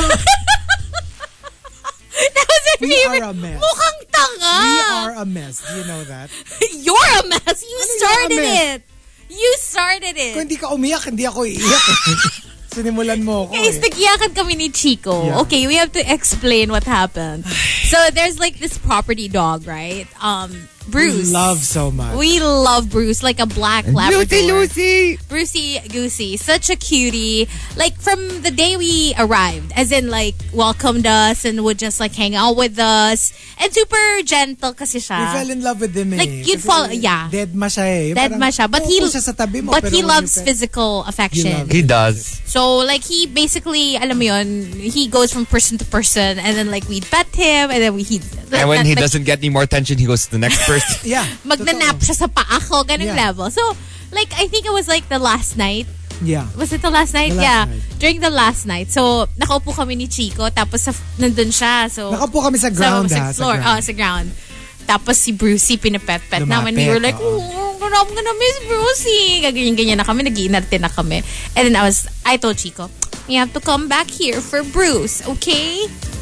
[SPEAKER 5] That was a
[SPEAKER 3] We
[SPEAKER 5] favorite.
[SPEAKER 3] are a mess.
[SPEAKER 5] Mukhang tanga.
[SPEAKER 3] We are a mess. Do you know that?
[SPEAKER 5] You're a mess. You
[SPEAKER 3] Ano
[SPEAKER 5] started
[SPEAKER 3] you're a mess?
[SPEAKER 5] it. You started it.
[SPEAKER 3] Kung hindi ka umiyak, hindi ako iiyak. Sinimulan mo ako
[SPEAKER 5] Guys,
[SPEAKER 3] eh.
[SPEAKER 5] nag-iyakan kami ni Chico.
[SPEAKER 3] Yeah.
[SPEAKER 5] Okay, we have to explain what happened. So there's like this property dog, right? Um, Bruce.
[SPEAKER 3] We love so much.
[SPEAKER 5] We love Bruce, like a black Labrador.
[SPEAKER 7] Lucy, Lucy!
[SPEAKER 5] Brucey Goosey, such a cutie. Like from the day we arrived, as in like welcomed us and would just like hang out with us. And super gentle kasi
[SPEAKER 3] We
[SPEAKER 5] siya.
[SPEAKER 3] fell in love with him eh.
[SPEAKER 5] Like, you'd
[SPEAKER 3] Kasi
[SPEAKER 5] fall- yeah.
[SPEAKER 3] Dead ma siya eh.
[SPEAKER 5] Dead
[SPEAKER 3] Parang
[SPEAKER 5] ma siya. But he,
[SPEAKER 3] uupo siya sa tabi mo,
[SPEAKER 5] but
[SPEAKER 3] pero
[SPEAKER 5] he
[SPEAKER 3] when
[SPEAKER 5] loves
[SPEAKER 3] you pet-
[SPEAKER 5] physical affection.
[SPEAKER 3] loves
[SPEAKER 7] He does.
[SPEAKER 5] So like he basically, alam mo yun, he goes from person to person and then like we'd pet him and then we he'd
[SPEAKER 7] And when he
[SPEAKER 5] like,
[SPEAKER 7] doesn't get any more attention, he goes to the next person.
[SPEAKER 3] Yeah.
[SPEAKER 5] magnanap siya sa paa ko, ganung
[SPEAKER 3] Yeah.
[SPEAKER 5] level. So like I think it was like the last night.
[SPEAKER 3] Yeah.
[SPEAKER 5] Was it the last night?
[SPEAKER 3] The last
[SPEAKER 5] yeah.
[SPEAKER 3] night.
[SPEAKER 5] During the last night. So nakaupo kami ni Chico tapos sa, nandun siya. So
[SPEAKER 3] Nakaupo kami sa ground
[SPEAKER 5] sa,
[SPEAKER 3] ha.
[SPEAKER 5] sa floor.
[SPEAKER 3] Sa ground.
[SPEAKER 5] Oh, sa ground. Tapos si Brucey pinapet-pet namin. We
[SPEAKER 3] Lumapit,
[SPEAKER 5] were like,
[SPEAKER 3] oo.
[SPEAKER 5] oh, I'm gonna miss Brucey. Gaganyan-ganyan na kami. Nag-iinarte na kami. And then I was, I told Chico, you have to come back here for Bruce, okay?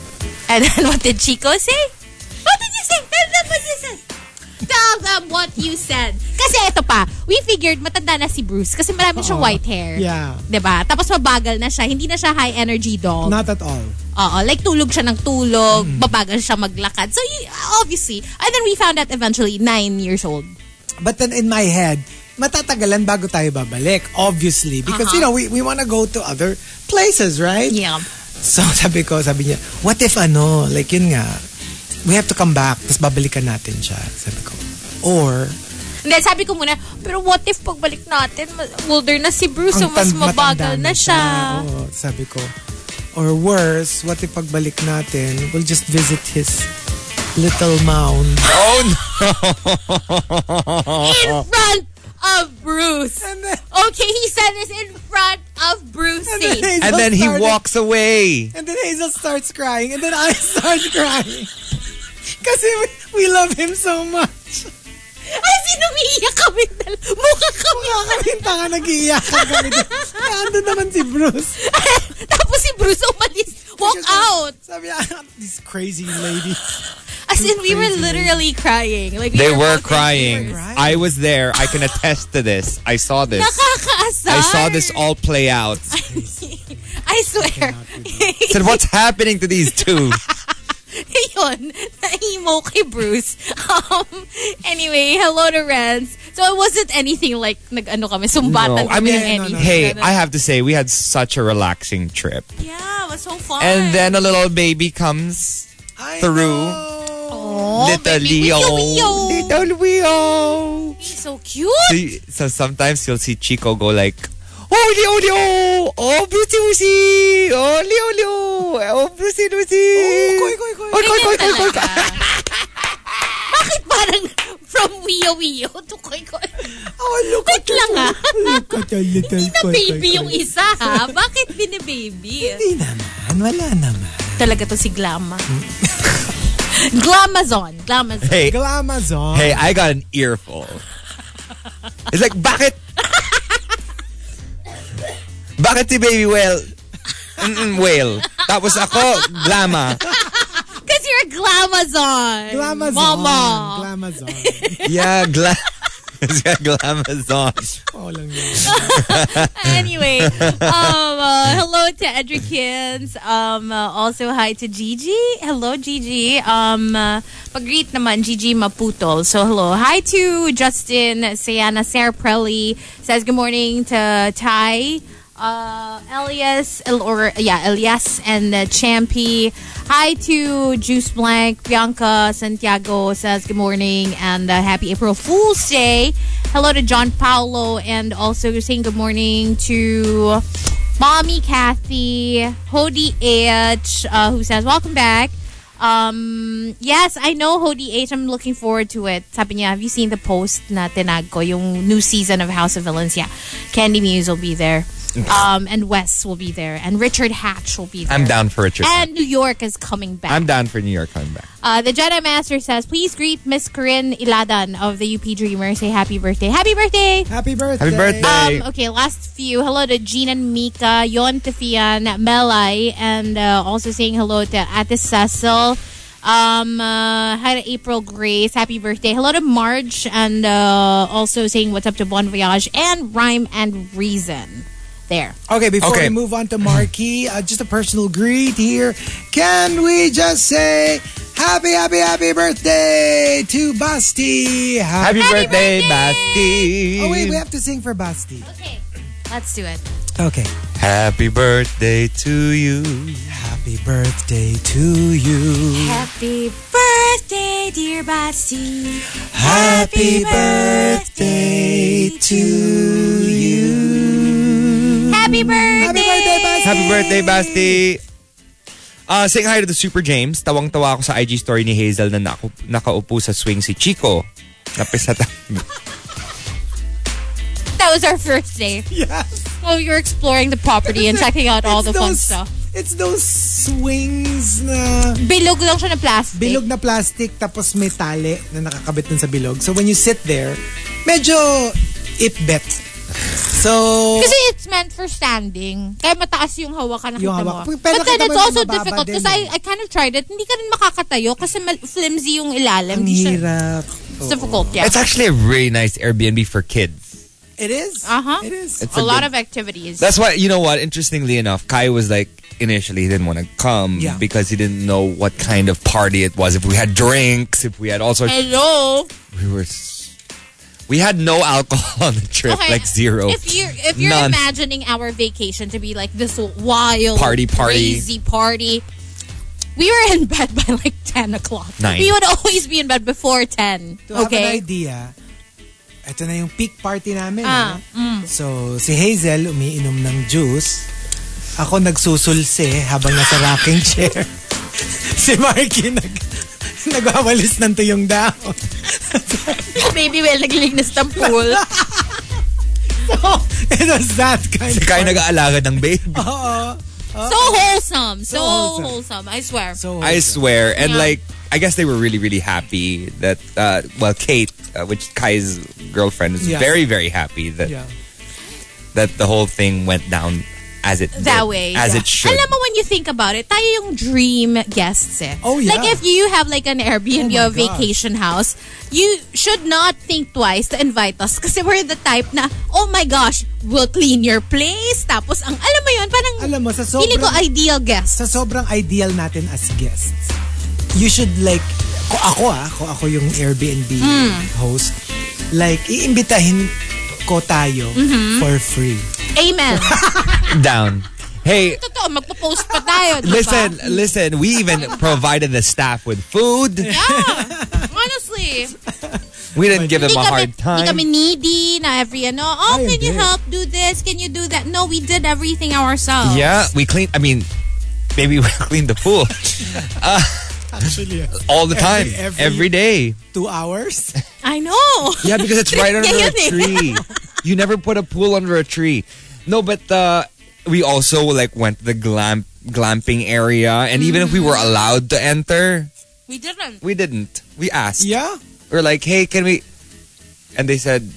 [SPEAKER 5] And then what did Chico say? What did you say? Tell them what you said. Tell them what you said. Kasi ito pa, we figured matanda na si Bruce kasi marami siyang
[SPEAKER 3] Oo.
[SPEAKER 5] white hair.
[SPEAKER 3] Yeah.
[SPEAKER 5] Diba? Tapos mabagal na siya. Hindi na siya high energy dog.
[SPEAKER 3] Not at all.
[SPEAKER 5] Oo, like tulog siya ng tulog, babagal siya maglakad. So y- obviously, and then we found out eventually nine years old.
[SPEAKER 3] But then in my head, matatagalan bago tayo babalik. Obviously. Because,
[SPEAKER 5] Uh-huh.
[SPEAKER 3] you know, we, we want to go to other places, right?
[SPEAKER 5] Yeah.
[SPEAKER 3] So sabi ko, sabi niya, what if ano, like yun nga, we have to come back, tapos babalikan natin siya. Sabi ko. Or,
[SPEAKER 5] Hindi, sabi ko muna, pero what if pagbalik natin, ma- older na si Bruce, so
[SPEAKER 3] ang
[SPEAKER 5] mas
[SPEAKER 3] tan-
[SPEAKER 5] mabagal
[SPEAKER 3] matanda
[SPEAKER 5] na siya.
[SPEAKER 3] Oo, sabi ko. Or worse, what if pagbalik natin, we'll just visit his little mound.
[SPEAKER 7] Oh no!
[SPEAKER 5] In front of Bruce.
[SPEAKER 3] And then,
[SPEAKER 5] Okay, he said this in front of Brucey.
[SPEAKER 3] Hazel
[SPEAKER 7] And then he
[SPEAKER 3] started-
[SPEAKER 7] walks away.
[SPEAKER 3] And then Hazel starts crying. And then I start crying. Kasi we, we love him so much.
[SPEAKER 5] Ay, sinumiiyak kami. dal- Mukha kami.
[SPEAKER 3] Kaya kami tanga nag-iiyakan kami. Kaya andun naman si Bruce.
[SPEAKER 5] Tapos si Bruce umalis. Walk out.
[SPEAKER 3] Sabi niya, these crazy ladies.
[SPEAKER 5] As in, we were literally crying. Like we
[SPEAKER 7] They were
[SPEAKER 5] both in
[SPEAKER 7] crying.
[SPEAKER 5] tears.
[SPEAKER 3] Right.
[SPEAKER 7] I was there. I can attest to this. I saw this.
[SPEAKER 5] Nakakaasar.
[SPEAKER 7] I saw this all play out.
[SPEAKER 5] I swear.
[SPEAKER 7] Said, what's happening to these two?
[SPEAKER 5] He yun. Na-emo kay Bruce. Um, anyway, hello to Renz. So it wasn't anything like nag-ano kami, sumbatan
[SPEAKER 7] No, I
[SPEAKER 5] kami
[SPEAKER 7] mean,
[SPEAKER 5] ng
[SPEAKER 3] no, no,
[SPEAKER 5] anything.
[SPEAKER 3] no.
[SPEAKER 7] Hey,
[SPEAKER 5] Ganun.
[SPEAKER 7] I have to say, we had such a relaxing trip.
[SPEAKER 5] Yeah, it was so fun.
[SPEAKER 7] And then a little baby comes
[SPEAKER 3] I
[SPEAKER 7] through.
[SPEAKER 3] know.
[SPEAKER 5] oh,
[SPEAKER 7] Little
[SPEAKER 5] baby,
[SPEAKER 7] Leo.
[SPEAKER 5] Weo, weo.
[SPEAKER 7] Little Leo.
[SPEAKER 5] He's so cute.
[SPEAKER 7] So, so sometimes you'll see Chico go like, oh, Leo, Leo. Oh, Brucey, Brucey. Oh, Leo, Leo. Oh, Brucey, Brucey.
[SPEAKER 3] Oh, koy, koy, koy.
[SPEAKER 7] Koy, koy, koy, koy, koy.
[SPEAKER 5] Talaga. Bakit parang from Weo Weo to Koy Koy?
[SPEAKER 3] Oh, look
[SPEAKER 5] Wait lang ah.
[SPEAKER 3] Look at the little
[SPEAKER 5] Hindi na
[SPEAKER 3] koy,
[SPEAKER 5] baby
[SPEAKER 3] koy, koy.
[SPEAKER 5] yung isa ha? Bakit bine-baby?
[SPEAKER 3] Hindi naman. Wala naman.
[SPEAKER 5] Talaga to si Glama. Glamazon. Glamazon.
[SPEAKER 7] Hey,
[SPEAKER 3] Glamazon.
[SPEAKER 7] hey, I got an earful. It's like, bakit? Bakit si Baby Whale? Mm-mm, whale. Tapos ako, Glama.
[SPEAKER 5] Because you're a Glamazon.
[SPEAKER 3] Glamazon.
[SPEAKER 5] Mama.
[SPEAKER 3] Glamazon.
[SPEAKER 7] Yeah, Gla... Glamazon.
[SPEAKER 3] Oh, lang yun.
[SPEAKER 5] Anyway, um, uh, hello to Edrikins. Um, uh, also, hi to Gigi. Hello, Gigi. Um, uh, pag-greet naman, Gigi Maputol. So, hello. Hi to Justin, Sayana, Sarah Prelli. Says good morning to Ty. Uh, Elias, El- or yeah, Elias and uh, Champy. Hi to Juice Blank. Bianca Santiago says good morning and uh, happy April Fool's Day. Hello to John Paulo and also saying good morning to Mommy Kathy, Hody H, uh, who says welcome back. Um, yes, I know Hody H. I'm looking forward to it. Sabi niya, have you seen the post na tinag ko, yung new season of House of Villains? Yeah, Candy Muse will be there. Um, and Wes will be there. And Richard Hatch will be there.
[SPEAKER 7] I'm down for Richard.
[SPEAKER 5] And New York is coming back.
[SPEAKER 7] I'm down for New York coming back.
[SPEAKER 5] Uh, the Jedi Master says, please greet Miss Corinne Iladan of the U P Dreamer. Say happy birthday. Happy birthday!
[SPEAKER 3] Happy birthday.
[SPEAKER 7] Happy birthday.
[SPEAKER 5] Um, okay, last few. Hello to Jean and Mika, Yon Tefian, Melai, and uh, also saying hello to Ate Cecil. Um, uh, hi to April Grace. Happy birthday. Hello to Marge, and uh, also saying what's up to Bon Voyage and Rhyme and Reason. There.
[SPEAKER 3] Okay, before
[SPEAKER 7] Okay.
[SPEAKER 3] we move on to Marky, uh, just a personal greet here. Can we just say happy, happy, happy birthday to Basti?
[SPEAKER 7] Happy, birthday, Basti.
[SPEAKER 3] Oh, wait, we have to sing for Basti.
[SPEAKER 5] Okay, let's do it.
[SPEAKER 3] Okay.
[SPEAKER 7] Happy birthday to you.
[SPEAKER 3] Happy birthday to you.
[SPEAKER 5] Happy birthday, dear Basti.
[SPEAKER 3] Happy birthday to you.
[SPEAKER 5] Happy birthday!
[SPEAKER 3] Happy birthday, Basti!
[SPEAKER 7] Happy birthday, Basti. Uh, saying hi to the Super James. Tawang-tawa ako sa I G story ni Hazel na naku- nakaupo sa swing si Chico. Napisata.
[SPEAKER 5] That was our first day.
[SPEAKER 3] Yes.
[SPEAKER 5] Well, we were exploring the property and checking out all
[SPEAKER 3] It's
[SPEAKER 5] the fun
[SPEAKER 3] those-
[SPEAKER 5] stuff.
[SPEAKER 3] It's those swings na
[SPEAKER 5] Bilog lang siya na plastic.
[SPEAKER 3] bilog na plastic tapos may tali na nakakabit dun sa bilog. So when you sit there, medyo ipbet. So,
[SPEAKER 5] Kasi it's meant for standing. Kaya mataas yung hawakan, nakita
[SPEAKER 3] Yung
[SPEAKER 5] mo.
[SPEAKER 3] hawak. Pero
[SPEAKER 5] But then
[SPEAKER 3] nakita mo
[SPEAKER 5] it's
[SPEAKER 3] yung
[SPEAKER 5] also
[SPEAKER 3] mababa
[SPEAKER 5] difficult
[SPEAKER 3] din
[SPEAKER 5] because
[SPEAKER 3] eh.
[SPEAKER 5] I, I kind of tried it. Hindi ka rin makakatayo kasi mal- flimsy yung ilalim.
[SPEAKER 3] ang
[SPEAKER 5] Hindi siya-
[SPEAKER 3] hirap.
[SPEAKER 5] It's difficult, yeah.
[SPEAKER 7] It's actually a really nice Airbnb for kids.
[SPEAKER 3] It is.
[SPEAKER 5] Uh-huh.
[SPEAKER 3] It is.
[SPEAKER 7] It's
[SPEAKER 5] a,
[SPEAKER 7] a
[SPEAKER 5] lot
[SPEAKER 7] good-
[SPEAKER 5] of activities.
[SPEAKER 7] That's why, you know what, interestingly enough, Kai was like, initially he didn't want to come
[SPEAKER 3] Yeah.
[SPEAKER 7] because he didn't know what kind of party it was. If we had drinks, if we had all sorts.
[SPEAKER 5] Hello.
[SPEAKER 7] We were. s- We had no alcohol on the trip,
[SPEAKER 5] Okay,
[SPEAKER 7] like zero.
[SPEAKER 5] If you're if you're
[SPEAKER 7] None.
[SPEAKER 5] imagining our vacation to be like this wild
[SPEAKER 7] Party, party.
[SPEAKER 5] crazy party, we were in bed by like ten o'clock.
[SPEAKER 7] Nine.
[SPEAKER 5] We would always be in bed before ten.
[SPEAKER 3] To have an
[SPEAKER 5] Okay.
[SPEAKER 3] idea, ito na yung peak party namin.
[SPEAKER 5] Ah,
[SPEAKER 3] eh. So, si Hazel umiinom ng juice. Ako nagsusulse habang nasa rocking chair. Si Marky nag nagwawalis ng tuyong dahon.
[SPEAKER 5] Baby well naglinis ng pool.
[SPEAKER 3] So, it was that kind
[SPEAKER 7] Si
[SPEAKER 3] of
[SPEAKER 7] Kai nag-aalaga ng baby.
[SPEAKER 3] Oo.
[SPEAKER 5] So wholesome. So,
[SPEAKER 3] So wholesome.
[SPEAKER 5] wholesome. I swear.
[SPEAKER 3] So,
[SPEAKER 7] I swear. And
[SPEAKER 5] Yeah.
[SPEAKER 7] like, I guess they were really, really happy that, uh, well, Kate, uh, which Kai's girlfriend, is
[SPEAKER 3] Yeah.
[SPEAKER 7] very, very happy that
[SPEAKER 3] yeah.
[SPEAKER 7] that the whole thing went down as it
[SPEAKER 5] That
[SPEAKER 7] did,
[SPEAKER 5] way.
[SPEAKER 7] as
[SPEAKER 5] yeah.
[SPEAKER 7] it should.
[SPEAKER 5] Alam mo, when you think about it, tayo yung dream guests eh.
[SPEAKER 3] Oh, yeah.
[SPEAKER 5] Like if you have like an Airbnb
[SPEAKER 3] Oh, my
[SPEAKER 5] or vacation house, you should not think twice to invite us kasi we're the type na, oh my gosh, we'll clean your place. Tapos ang, alam mo yun, parang
[SPEAKER 3] Alam mo, sa
[SPEAKER 5] feeling ko
[SPEAKER 3] sobrang,
[SPEAKER 5] ideal guest.
[SPEAKER 3] sa sobrang ideal natin as guests, you should like, kung ako ah, kung ako yung Airbnb host, like, iimbitahin ko tayo for free.
[SPEAKER 5] Amen.
[SPEAKER 7] Down. Hey,
[SPEAKER 5] Totoo, magpo-post pa tayo, diba?
[SPEAKER 7] listen, listen. We even provided the staff with food.
[SPEAKER 5] Yeah. Honestly.
[SPEAKER 7] We didn't give them
[SPEAKER 5] Hindi
[SPEAKER 7] a
[SPEAKER 5] kami,
[SPEAKER 7] hard
[SPEAKER 5] hindi
[SPEAKER 7] time.
[SPEAKER 5] kami needy na every ano, oh,
[SPEAKER 3] Ay,
[SPEAKER 5] can you
[SPEAKER 3] hindi.
[SPEAKER 5] help do this? Can you do that? No, we did everything ourselves.
[SPEAKER 7] Yeah, we cleaned. I mean, maybe we cleaned the pool
[SPEAKER 3] Actually,
[SPEAKER 7] all the time,
[SPEAKER 3] Every-
[SPEAKER 7] every,
[SPEAKER 3] every-
[SPEAKER 7] day.
[SPEAKER 3] two hours?
[SPEAKER 5] I know.
[SPEAKER 7] Yeah, because it's right under a
[SPEAKER 5] Yun eh.
[SPEAKER 7] tree. You never put a pool under a tree. No, but uh, we also like went to the glam glamping area, and even if we were allowed to enter,
[SPEAKER 5] We didn't.
[SPEAKER 7] we didn't. We asked.
[SPEAKER 3] Yeah.
[SPEAKER 7] We're like, hey, can we? And they said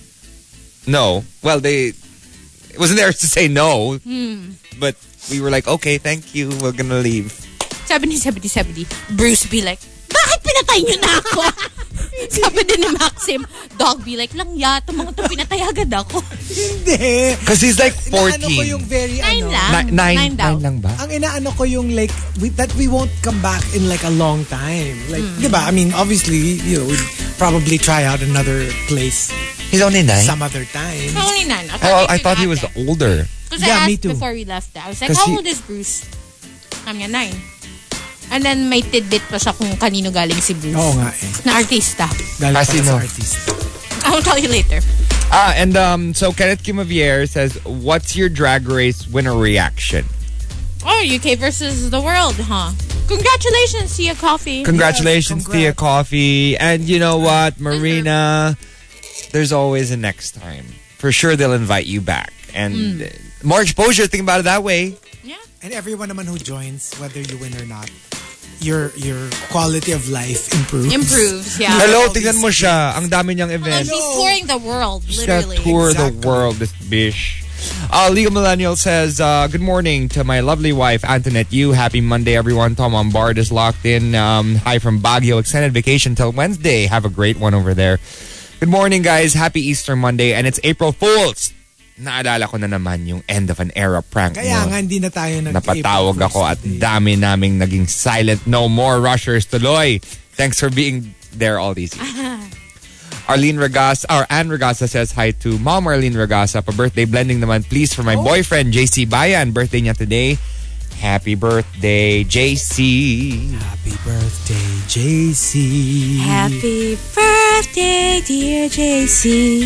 [SPEAKER 7] no. Well, they it wasn't there to say no, but we were like, okay, thank you. We're gonna leave.
[SPEAKER 5] Sabi ni, sabi ni, sabi ni, Bruce be like, bakit pinatay niyo na ako? Sabi din ni Maxim, Dog be like, lang ya, itong mga to pinatay agad ako.
[SPEAKER 3] Hindi.
[SPEAKER 7] Because he's like
[SPEAKER 3] Inaano ko
[SPEAKER 7] fourteen.
[SPEAKER 3] yung very,
[SPEAKER 5] Nine
[SPEAKER 3] ano,
[SPEAKER 5] lang.
[SPEAKER 7] Ni- nine,
[SPEAKER 5] Nine daw.
[SPEAKER 7] nine lang ba?
[SPEAKER 3] ang inaano ko yung like, we, that we won't come back in like a long time. Like, di ba? I mean, obviously, you know, we'd probably try out another place
[SPEAKER 7] He's only nine.
[SPEAKER 3] some other time.
[SPEAKER 5] Only nine.
[SPEAKER 7] Oh, I thought he was older.
[SPEAKER 5] Because
[SPEAKER 3] Yeah,
[SPEAKER 5] I
[SPEAKER 3] me
[SPEAKER 5] asked
[SPEAKER 3] too.
[SPEAKER 5] before we left, I was like,
[SPEAKER 7] 'Cause
[SPEAKER 5] how
[SPEAKER 7] he-
[SPEAKER 5] old is Bruce? Sabi niya, nine. And then may tidbit pa siya kung kanino galing si Bruce.
[SPEAKER 3] Oo nga eh.
[SPEAKER 5] Na artista.
[SPEAKER 3] Galing
[SPEAKER 7] Kasi
[SPEAKER 3] pala
[SPEAKER 7] no.
[SPEAKER 3] sa artist.
[SPEAKER 5] I'll tell you later.
[SPEAKER 7] Ah, and um, so Kenneth Kimavier says, what's your drag race winner reaction?
[SPEAKER 5] Oh, U K versus the world, huh? Congratulations, Tia Coffee.
[SPEAKER 7] Congratulations,
[SPEAKER 3] Yes,
[SPEAKER 7] Tia
[SPEAKER 3] congrats.
[SPEAKER 7] Coffee. And you know what, Marina, there's always a next time. For sure, they'll invite you back. And uh, more exposure, think about it that way.
[SPEAKER 5] Yeah.
[SPEAKER 3] And everyone naman who joins, whether you win or not, your your quality of life improves.
[SPEAKER 5] Improves, yeah.
[SPEAKER 7] Hello,
[SPEAKER 3] all
[SPEAKER 7] tingnan
[SPEAKER 3] these
[SPEAKER 7] mo siya. Ang dami niyang
[SPEAKER 5] Well,
[SPEAKER 7] events.
[SPEAKER 5] she's touring the world,
[SPEAKER 7] She's got
[SPEAKER 5] literally.
[SPEAKER 7] tour
[SPEAKER 3] Exactly.
[SPEAKER 7] the world, this bish. Uh, Legal Millennial says, uh, good morning to my lovely wife, Antoinette Yu. Happy Monday, everyone. Tom on board is locked in. Um, hi from Baguio. Extended vacation till Wednesday. Have a great one over there. Good morning, guys. Happy Easter Monday. And it's April Fool's. Naalala ko na naman yung end of an era prank
[SPEAKER 3] Kaya
[SPEAKER 7] nyo.
[SPEAKER 3] nga, hindi na tayo nag
[SPEAKER 7] Napatawag ako at dami naming naging silent. No more rushers tuloy. Thanks for being there all these years. Arlene Regasa, or Anne Regasa says hi to Mom Arlene Regasa. Pa birthday blending naman please for my boyfriend J C Bayan. Birthday niya today. Happy birthday, J C.
[SPEAKER 3] Happy birthday, J C.
[SPEAKER 5] Happy birthday, dear J C.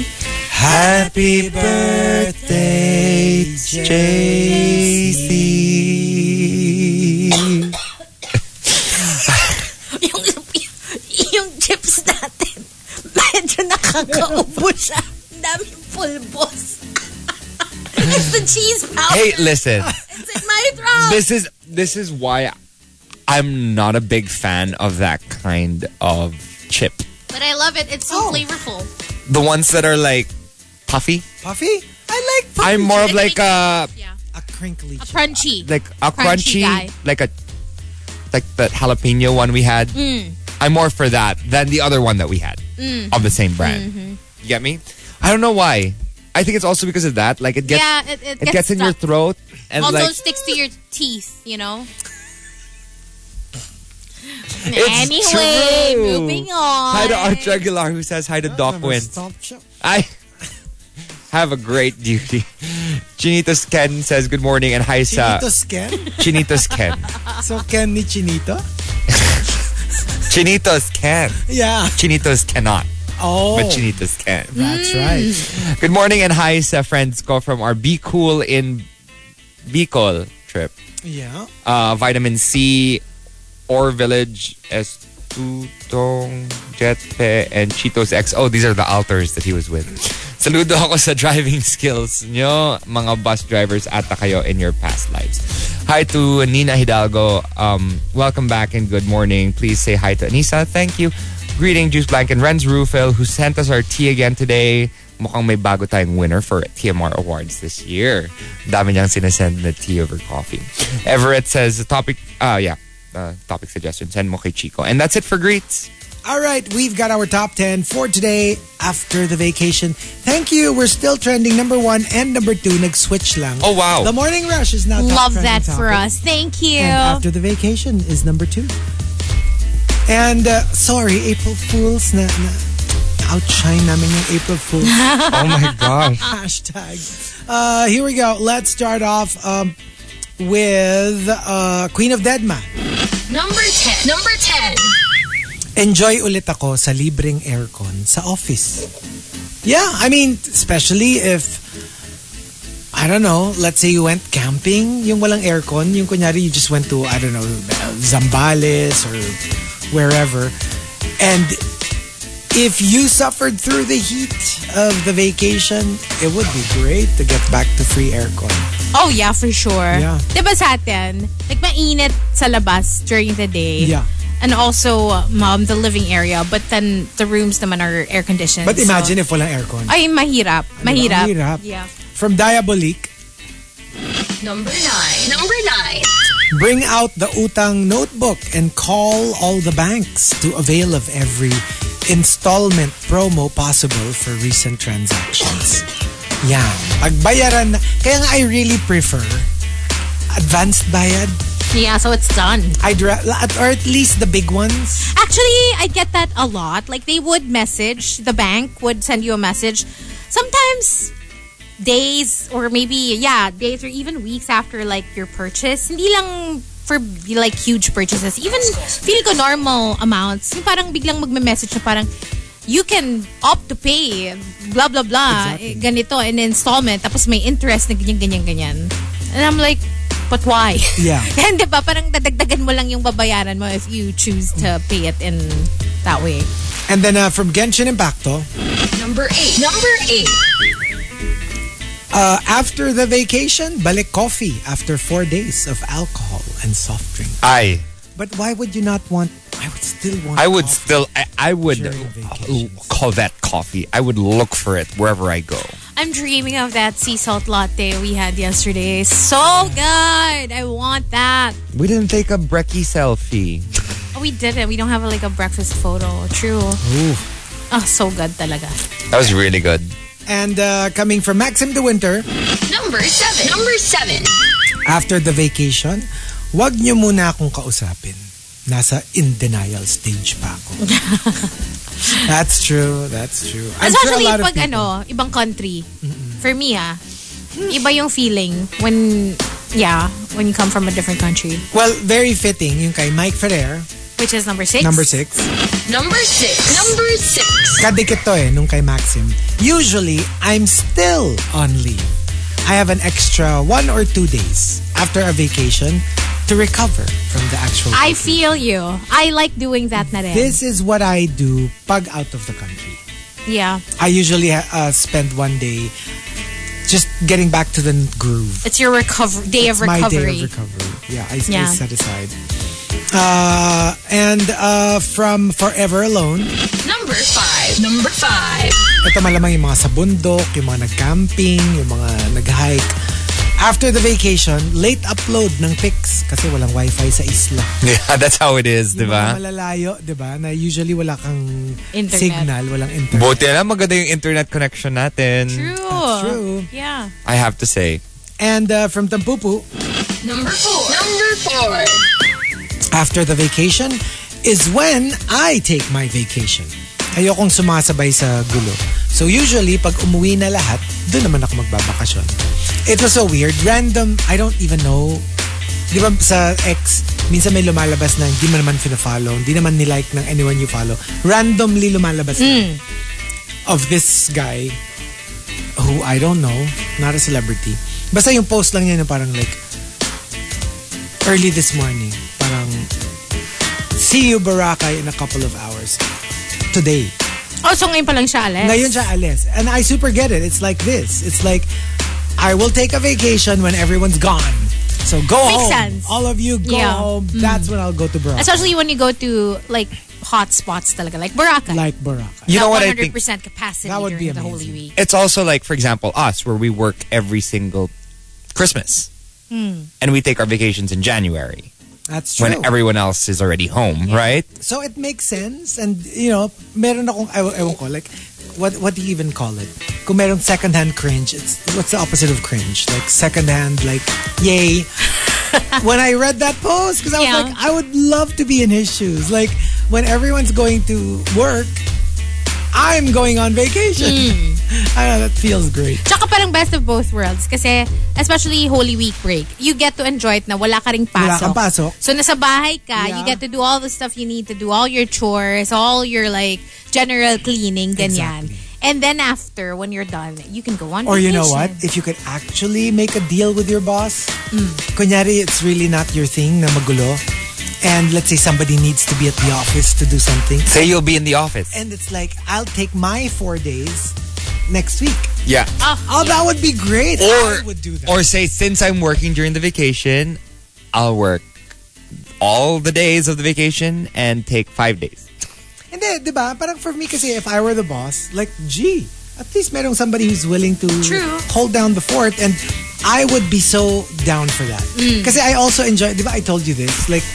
[SPEAKER 7] Happy birthday, J C.
[SPEAKER 5] yung, yung chips natin, medyo nakakaubo siya. Ang daming pulbos. It's the cheese powder.
[SPEAKER 7] Hey, listen.
[SPEAKER 5] It's in my throat.
[SPEAKER 7] This is this is why I'm not a big fan of that kind of chip.
[SPEAKER 5] But I love it. It's so
[SPEAKER 3] Oh.
[SPEAKER 5] flavorful.
[SPEAKER 7] The ones that are like puffy.
[SPEAKER 3] Puffy? I like puffy.
[SPEAKER 7] I'm more of like a
[SPEAKER 5] Yeah.
[SPEAKER 3] a crinkly
[SPEAKER 5] A
[SPEAKER 3] chip.
[SPEAKER 5] crunchy.
[SPEAKER 7] like a
[SPEAKER 5] Crunchy
[SPEAKER 7] crunchy,
[SPEAKER 5] guy.
[SPEAKER 7] like a like the jalapeno one we had.
[SPEAKER 5] Mm.
[SPEAKER 7] I'm more for that than the other one that we had
[SPEAKER 5] Mm.
[SPEAKER 7] of the same brand.
[SPEAKER 5] Mm-hmm.
[SPEAKER 7] You get me? I don't know why. I think it's also because of that. Like it gets
[SPEAKER 5] yeah, it, it,
[SPEAKER 7] it gets in your
[SPEAKER 5] stuck.
[SPEAKER 7] throat and
[SPEAKER 5] Also
[SPEAKER 7] like
[SPEAKER 5] sticks to your teeth, you know?
[SPEAKER 7] It's
[SPEAKER 5] anyway,
[SPEAKER 7] true.
[SPEAKER 5] moving on.
[SPEAKER 7] Hi to Arch Aguilar who says hi to Doc
[SPEAKER 3] Never
[SPEAKER 7] Win.
[SPEAKER 3] stop shop.
[SPEAKER 7] I have a great duty. Chinitos Ken says good morning and hi sa
[SPEAKER 3] Chinitos Ken?
[SPEAKER 7] Chinitos Ken.
[SPEAKER 3] So Ken ni Chinito?
[SPEAKER 7] Chinitos can.
[SPEAKER 3] Yeah.
[SPEAKER 7] Chinitos cannot.
[SPEAKER 3] Oh.
[SPEAKER 7] But Chinitos can.
[SPEAKER 3] That's right.
[SPEAKER 7] Good morning and hi sa friends ko from our Be Cool in Bicol trip.
[SPEAKER 3] Yeah.
[SPEAKER 7] Uh, Vitamin C, Or Village, Estutong, Jetpe, and Cheetos X. Oh, these are the alters that he was with. Saludo ako sa driving skills nyo, mga bus drivers ata kayo in your past lives. Hi to Nina Hidalgo. Um, welcome back and good morning. Please say hi to Anissa. Thank you. Greeting Juice Blank and Renz Rufel who sent us our tea again today. Mukhang may bago tayong winner for T M R Awards this year. Dami niyang sinesend na tea over coffee. Everett says, topic, ah, uh, yeah, uh, topic suggestion, send mo kay Chico. And that's it for greets.
[SPEAKER 3] All right, we've got our top ten for today after the vacation. Thank you. We're still trending number one and number two. Nag-switch lang.
[SPEAKER 7] Oh, wow.
[SPEAKER 3] The Morning Rush is now top
[SPEAKER 5] Love
[SPEAKER 3] trending
[SPEAKER 5] that for
[SPEAKER 3] topic.
[SPEAKER 5] us. Thank you.
[SPEAKER 3] And after the vacation is number two. And uh, sorry, April Fools na, na outshine namin yung April Fools
[SPEAKER 7] Oh my gosh.
[SPEAKER 3] hashtag. Uh, here we go. Let's start off um, with uh, Queen of Deadma.
[SPEAKER 1] Number ten. Number ten.
[SPEAKER 3] Enjoy ulit ako sa libreng aircon sa office. Yeah, I mean, especially if, I don't know, let's say you went camping, yung walang aircon, yung kunyari you just went to, I don't know, Zambales or wherever. And if you suffered through the heat of the vacation, it would be great to get back to free aircon.
[SPEAKER 5] Oh yeah, for sure.
[SPEAKER 3] Yeah.
[SPEAKER 5] Diba sa atin, like mainit sa labas during the day.
[SPEAKER 3] Yeah.
[SPEAKER 5] And also um, the living area, but then the rooms naman are air conditioned.
[SPEAKER 3] But imagine
[SPEAKER 5] so,
[SPEAKER 3] if walang aircon.
[SPEAKER 5] ay mahirap.
[SPEAKER 3] Diba?
[SPEAKER 5] Mahirap.
[SPEAKER 3] Mahirap.
[SPEAKER 5] Yeah.
[SPEAKER 3] From Diabolique,
[SPEAKER 1] Number nine. Number nine.
[SPEAKER 3] bring out the Utang notebook and call all the banks to avail of every installment promo possible for recent transactions. Yan. Pagbayaran na. Kaya nga I really prefer advanced bayad.
[SPEAKER 5] Yeah, so it's done.
[SPEAKER 3] I'd ra- or at least the big ones.
[SPEAKER 5] Actually, I get that a lot. Like they would message, the bank would send you a message. Sometimes days or maybe, yeah, days or even weeks after like your purchase. Hindi lang for like huge purchases. Even feel ko normal amounts. Yung parang biglang magme-message na parang you can opt to pay blah blah blah
[SPEAKER 3] Exactly.
[SPEAKER 5] eh, ganito in installment tapos may interest na ganyan ganyan ganyan. And I'm like, but why?
[SPEAKER 3] Yeah.
[SPEAKER 5] And diba, parang dadagdagan mo lang yung babayaran mo if you choose to pay it in that way.
[SPEAKER 3] And then uh, from Genshin Impacto,
[SPEAKER 1] Number eight. Number eight.
[SPEAKER 3] uh, after the vacation, balik coffee after four days of alcohol and soft drink.
[SPEAKER 7] I
[SPEAKER 3] But why would you not want, I would still want
[SPEAKER 7] I would
[SPEAKER 3] coffee.
[SPEAKER 7] still I, I would
[SPEAKER 3] During vacations.
[SPEAKER 7] call that coffee. I would look for it wherever I go.
[SPEAKER 5] I'm dreaming of that sea salt latte we had yesterday. So good! I want that.
[SPEAKER 7] We didn't take a brekkie selfie.
[SPEAKER 5] Oh, we didn't. We don't have like a breakfast photo. True.
[SPEAKER 3] Ooh.
[SPEAKER 5] Oh, so good talaga.
[SPEAKER 7] That was really good.
[SPEAKER 3] And uh, coming from Maxim de Winter,
[SPEAKER 1] Number seven. Number seven.
[SPEAKER 3] after the vacation, wag nyo muna akong kausapin. Nasa in denial stage pa ako. That's true. That's true. I'm sure a
[SPEAKER 5] Especially
[SPEAKER 3] lot of
[SPEAKER 5] pag
[SPEAKER 3] people-
[SPEAKER 5] ano, ibang country. For me ah, iba yung feeling when, yeah, when you come from a different country.
[SPEAKER 3] Well, very fitting yung kay Mike Ferrer,
[SPEAKER 5] Which is number six.
[SPEAKER 3] number six.
[SPEAKER 1] Number six. Number six.
[SPEAKER 3] Kadikit to eh, nung kay Maxim. Usually, I'm still on leave. I have an extra one or two days after a vacation to recover from the actual
[SPEAKER 5] I
[SPEAKER 3] vacation.
[SPEAKER 5] feel you. I like doing that na rin.
[SPEAKER 3] This is what I do pag out of the country.
[SPEAKER 5] Yeah.
[SPEAKER 3] I usually uh, spend one day just getting back to the groove.
[SPEAKER 5] It's your recover day of
[SPEAKER 3] My
[SPEAKER 5] recovery.
[SPEAKER 3] day of recovery. Yeah, I,
[SPEAKER 5] Yeah.
[SPEAKER 3] I set aside. Uh, and uh, from Forever Alone,
[SPEAKER 1] Number five. Number five.
[SPEAKER 3] ito malamang yung mga sa bundok, yung mga nag-camping, yung mga nag-hike. After the vacation, late upload ng pics kasi walang wifi sa isla.
[SPEAKER 7] Yeah, that's how it is,
[SPEAKER 3] Yung mga
[SPEAKER 7] diba?
[SPEAKER 3] malalayo, diba? Na usually wala kang
[SPEAKER 5] Internet.
[SPEAKER 3] signal, walang internet.
[SPEAKER 7] Buti na maganda yung internet connection natin.
[SPEAKER 5] True.
[SPEAKER 3] That's true.
[SPEAKER 5] Yeah.
[SPEAKER 7] I have to say.
[SPEAKER 3] And uh, from Tampupu,
[SPEAKER 1] Number four. Number four.
[SPEAKER 3] after the vacation is when I take my vacation. Ayokong sumasabay sa gulo. So usually, pag umuwi na lahat, doon naman ako magbabakasyon. It was so weird. Random, I don't even know. Di ba sa X, minsan may lumalabas na hindi mo naman fina-follow, hindi naman nilike ng anyone you follow. Randomly lumalabas na of this guy who I don't know, not a celebrity. Basta yung post lang niya na parang like, early this morning, parang, see you Boracay in a couple of hours. Today.
[SPEAKER 5] Oh, so ngayon pa lang siya alis.
[SPEAKER 3] Ngayon siya alis. And I super get it. It's like this. It's like, I will take a vacation when everyone's gone. So go
[SPEAKER 5] Makes
[SPEAKER 3] home.
[SPEAKER 5] sense.
[SPEAKER 3] All of you go
[SPEAKER 5] Yeah.
[SPEAKER 3] home. That's when I'll go to Boracay.
[SPEAKER 5] Especially when you go to like hot spots talaga, like Boracay.
[SPEAKER 3] Like Boracay.
[SPEAKER 7] You know
[SPEAKER 5] That
[SPEAKER 7] what I
[SPEAKER 5] one hundred
[SPEAKER 7] think?
[SPEAKER 5] percent capacity
[SPEAKER 3] That would
[SPEAKER 5] during
[SPEAKER 3] be
[SPEAKER 5] the Holy
[SPEAKER 3] amazing.
[SPEAKER 5] Week.
[SPEAKER 7] It's also like, for example, us, where we work every single Christmas. And we take our vacations in January
[SPEAKER 3] That's true.
[SPEAKER 7] when everyone else is already home, right?
[SPEAKER 3] So it makes sense. And, you know, meron akong, ewan, ewan ko, like, what what do you even call it? Kung merong second-hand cringe, it's, what's the opposite of cringe? Like, second-hand, like, yay. When I read that post, because I was
[SPEAKER 5] Yeah.
[SPEAKER 3] like, I would love to be in his shoes. Like, when everyone's going to work, I'm going on vacation.
[SPEAKER 5] Mm.
[SPEAKER 3] I know, that feels great.
[SPEAKER 5] Tsaka parang best of both worlds. Kasi, especially Holy Week break, you get to enjoy it na wala ka ring pasok.
[SPEAKER 3] Wala kang pasok.
[SPEAKER 5] So, nasa bahay ka,
[SPEAKER 3] Yeah.
[SPEAKER 5] you get to do all the stuff you need to do, all your chores, all your like general cleaning, ganyan.
[SPEAKER 3] Exactly.
[SPEAKER 5] And then after, when you're done, you can go on
[SPEAKER 3] Or
[SPEAKER 5] vacation.
[SPEAKER 3] you know what? If you could actually make a deal with your boss,
[SPEAKER 5] Mm.
[SPEAKER 3] kunyari, it's really not your thing na magulo. And let's say somebody needs to be at the office to do something.
[SPEAKER 7] Say you'll be in the office.
[SPEAKER 3] And it's like, I'll take my four days next week.
[SPEAKER 7] Yeah.
[SPEAKER 5] Oh,
[SPEAKER 3] Oh, that would be great.
[SPEAKER 7] Or,
[SPEAKER 3] I would do that.
[SPEAKER 7] or say, since I'm working during the vacation, I'll work all the days of the vacation and take five days.
[SPEAKER 3] Hindi, di ba? Parang for me kasi, if I were the boss, like, gee, at least merong somebody who's willing to
[SPEAKER 5] True.
[SPEAKER 3] hold down the fort. And I would be so down for that. Kasi I also enjoy, di ba I told you this? Like,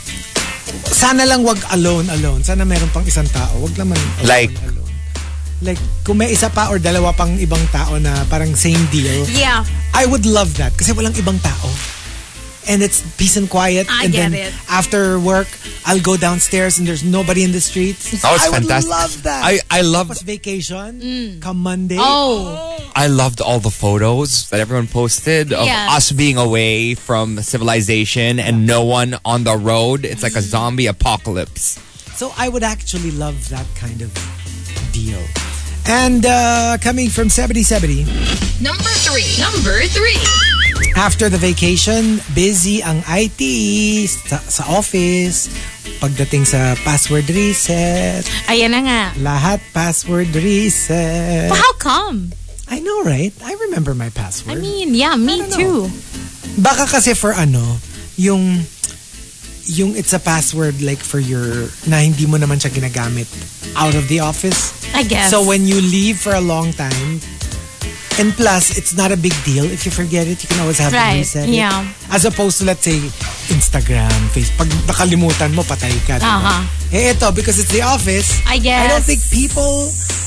[SPEAKER 3] sana lang wag alone, alone. Sana meron pang isang tao. Wag naman alone,
[SPEAKER 7] Like?
[SPEAKER 3] alone. Like, kung may isa pa or dalawa pang ibang tao na parang same deal,
[SPEAKER 5] Yeah.
[SPEAKER 3] I would love that kasi walang ibang tao. And it's peace and quiet.
[SPEAKER 5] I
[SPEAKER 3] and
[SPEAKER 5] get
[SPEAKER 3] then
[SPEAKER 5] it.
[SPEAKER 3] after work, I'll go downstairs and there's nobody in the streets.
[SPEAKER 7] Oh, it's
[SPEAKER 3] I would
[SPEAKER 7] fantastic.
[SPEAKER 3] love that.
[SPEAKER 7] I, I loved
[SPEAKER 3] Tapos vacation, come Monday.
[SPEAKER 5] Oh.
[SPEAKER 7] I loved all the photos that everyone posted of
[SPEAKER 5] Yes.
[SPEAKER 7] us being away from civilization and no one on the road. It's like a zombie apocalypse.
[SPEAKER 3] So I would actually love that kind of deal. And uh, coming from seventy seventy,
[SPEAKER 1] Number three. Number three.
[SPEAKER 3] after the vacation, busy ang I T sa, sa office. Pagdating sa password reset,
[SPEAKER 5] Ayan na nga.
[SPEAKER 3] lahat password reset.
[SPEAKER 5] But how come?
[SPEAKER 3] I know, right? I remember my
[SPEAKER 5] I
[SPEAKER 3] password.
[SPEAKER 5] mean, yeah, me
[SPEAKER 3] I don't
[SPEAKER 5] too.
[SPEAKER 3] Baka kasi for ano, yung yung it's a password like for your na hindi mo naman siya ginagamit out of the office.
[SPEAKER 5] I guess.
[SPEAKER 3] So when you leave for a long time, and plus it's not a big deal if you forget it, you can always have
[SPEAKER 5] Right,
[SPEAKER 3] to reset it.
[SPEAKER 5] yeah.
[SPEAKER 3] As opposed to let's say Instagram, Facebook, pag nakalimutan mo, patay ka. diba?
[SPEAKER 5] Uh-huh.
[SPEAKER 3] Eh ito, because it's the office,
[SPEAKER 5] I guess.
[SPEAKER 3] I don't think people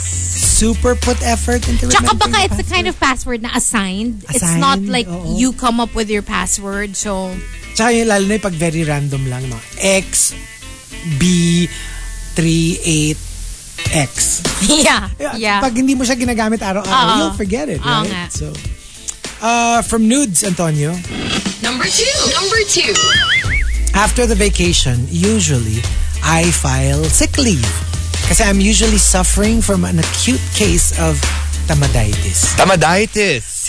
[SPEAKER 3] super put effort into
[SPEAKER 5] Tsaka
[SPEAKER 3] remembering
[SPEAKER 5] baka
[SPEAKER 3] the
[SPEAKER 5] it's the kind
[SPEAKER 3] password.
[SPEAKER 5] of password na assigned. It's not
[SPEAKER 3] Assigned,
[SPEAKER 5] like
[SPEAKER 3] oo.
[SPEAKER 5] you come up with your password. So,
[SPEAKER 3] Tsaka yung lalo na yung pag very random lang, no? X, B, three eight X.
[SPEAKER 5] yeah. Yeah.
[SPEAKER 3] Pag hindi mo siya ginagamit araw-araw,
[SPEAKER 5] Oo.
[SPEAKER 3] you'll forget it,
[SPEAKER 5] Oo
[SPEAKER 3] right?
[SPEAKER 5] nga.
[SPEAKER 3] So, uh, from Nudes, Antonio,
[SPEAKER 1] Number two. Number two.
[SPEAKER 3] after the vacation, usually, I file sick leave. Kasi I'm usually suffering from an acute case of tamaditis.
[SPEAKER 7] Tamaditis.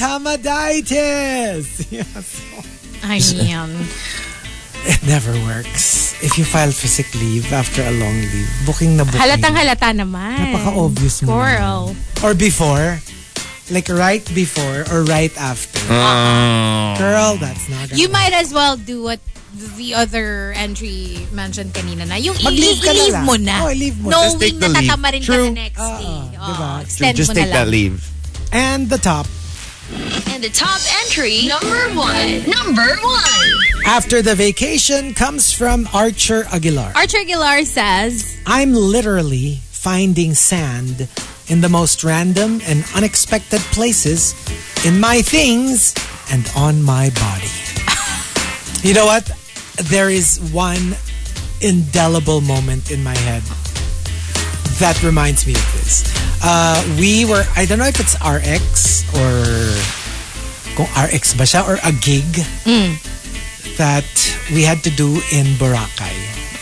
[SPEAKER 3] Tamaditis! Yes.
[SPEAKER 5] I mean,
[SPEAKER 3] It never works. If you file for sick leave after a long leave, booking na booking.
[SPEAKER 5] halatang halata naman.
[SPEAKER 3] Napaka-obvious mo.
[SPEAKER 5] Squirrel.
[SPEAKER 3] Or before. Like right before or right after.
[SPEAKER 7] Oh.
[SPEAKER 3] Girl, that's not gonna
[SPEAKER 5] You
[SPEAKER 3] work.
[SPEAKER 5] might as well do what the other entry mentioned kanina na. Yung
[SPEAKER 3] Mag-leave ka na
[SPEAKER 5] i-leave
[SPEAKER 3] lang.
[SPEAKER 5] mo na.
[SPEAKER 3] Oh, i-leave mo.
[SPEAKER 7] Just
[SPEAKER 5] Knowing
[SPEAKER 7] take
[SPEAKER 5] na
[SPEAKER 7] the leave.
[SPEAKER 5] tatama rin ka
[SPEAKER 7] True.
[SPEAKER 5] the next
[SPEAKER 3] Oo,
[SPEAKER 5] day.
[SPEAKER 3] diba?
[SPEAKER 5] Oh, extend
[SPEAKER 7] Just
[SPEAKER 5] mo na
[SPEAKER 7] take
[SPEAKER 5] lang.
[SPEAKER 7] that leave.
[SPEAKER 3] And the top.
[SPEAKER 1] And the top entry. Number one. Number one.
[SPEAKER 3] After the vacation comes from Archer Aguilar.
[SPEAKER 5] Archer Aguilar says,
[SPEAKER 3] I'm literally finding sand in the most random and unexpected places in my things and on my body. You know what? There is one indelible moment in my head that reminds me of this. Uh, we were, I don't know if it's R X or kung R X ba siya or a gig that we had to do in Boracay.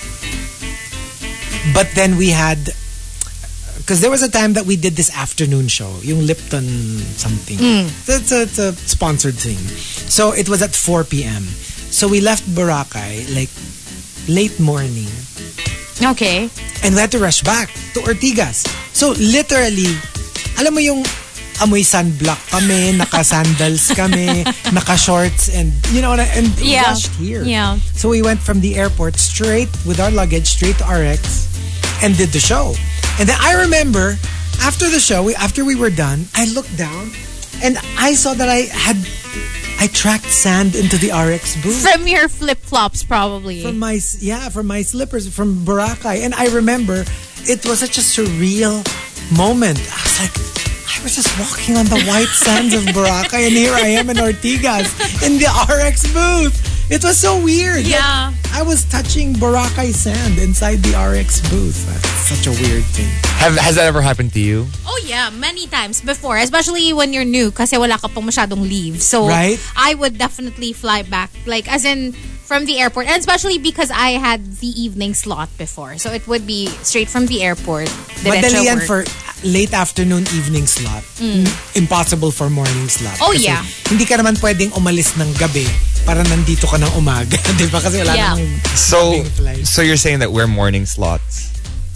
[SPEAKER 3] But then we had, because there was a time that we did this afternoon show, yung Lipton something. It's, a, it's a sponsored thing. So it was at four p.m. So we left Boracay like late morning
[SPEAKER 5] okay.
[SPEAKER 3] and we had to rush back to Ortigas. So literally, alam mo yung amoy sunblock kami, naka-sandals kami, naka-shorts, and you know, and
[SPEAKER 5] Yeah.
[SPEAKER 3] rushed here.
[SPEAKER 5] Yeah.
[SPEAKER 3] So we went from the airport straight with our luggage straight to R X and did the show. And then I remember after the show, we, after we were done, I looked down and I saw that I had I tracked sand into the R X booth.
[SPEAKER 5] From your flip-flops, probably.
[SPEAKER 3] From my yeah, from my slippers from Boracay, and I remember it was such a surreal moment. I was like, I was just walking on the white sands of Boracay, and here I am in Ortigas in the R X booth. It was so weird.
[SPEAKER 5] Yeah.
[SPEAKER 3] Like, I was touching Boracay sand inside the R X booth. That's such a weird thing.
[SPEAKER 7] Have has that ever happened to you?
[SPEAKER 5] Oh yeah, many times before, especially when you're new kasi wala ka pang masyadong leave. So
[SPEAKER 3] Right.
[SPEAKER 5] I would definitely fly back, like as in from the airport, and especially because I had the evening slot before, so it would be straight from the airport.
[SPEAKER 3] Madali
[SPEAKER 5] diretso
[SPEAKER 3] yan
[SPEAKER 5] work.
[SPEAKER 3] for late afternoon, evening slot. Impossible for morning slot.
[SPEAKER 5] Oh,
[SPEAKER 3] Kasi
[SPEAKER 5] yeah.
[SPEAKER 3] hindi ka naman pwedeng umalis ng gabi para nandito ka ng umaga. Di ba? Kasi wala
[SPEAKER 5] Yeah.
[SPEAKER 3] namang
[SPEAKER 7] So
[SPEAKER 3] gabing flight.
[SPEAKER 7] so you're saying that we're morning slots?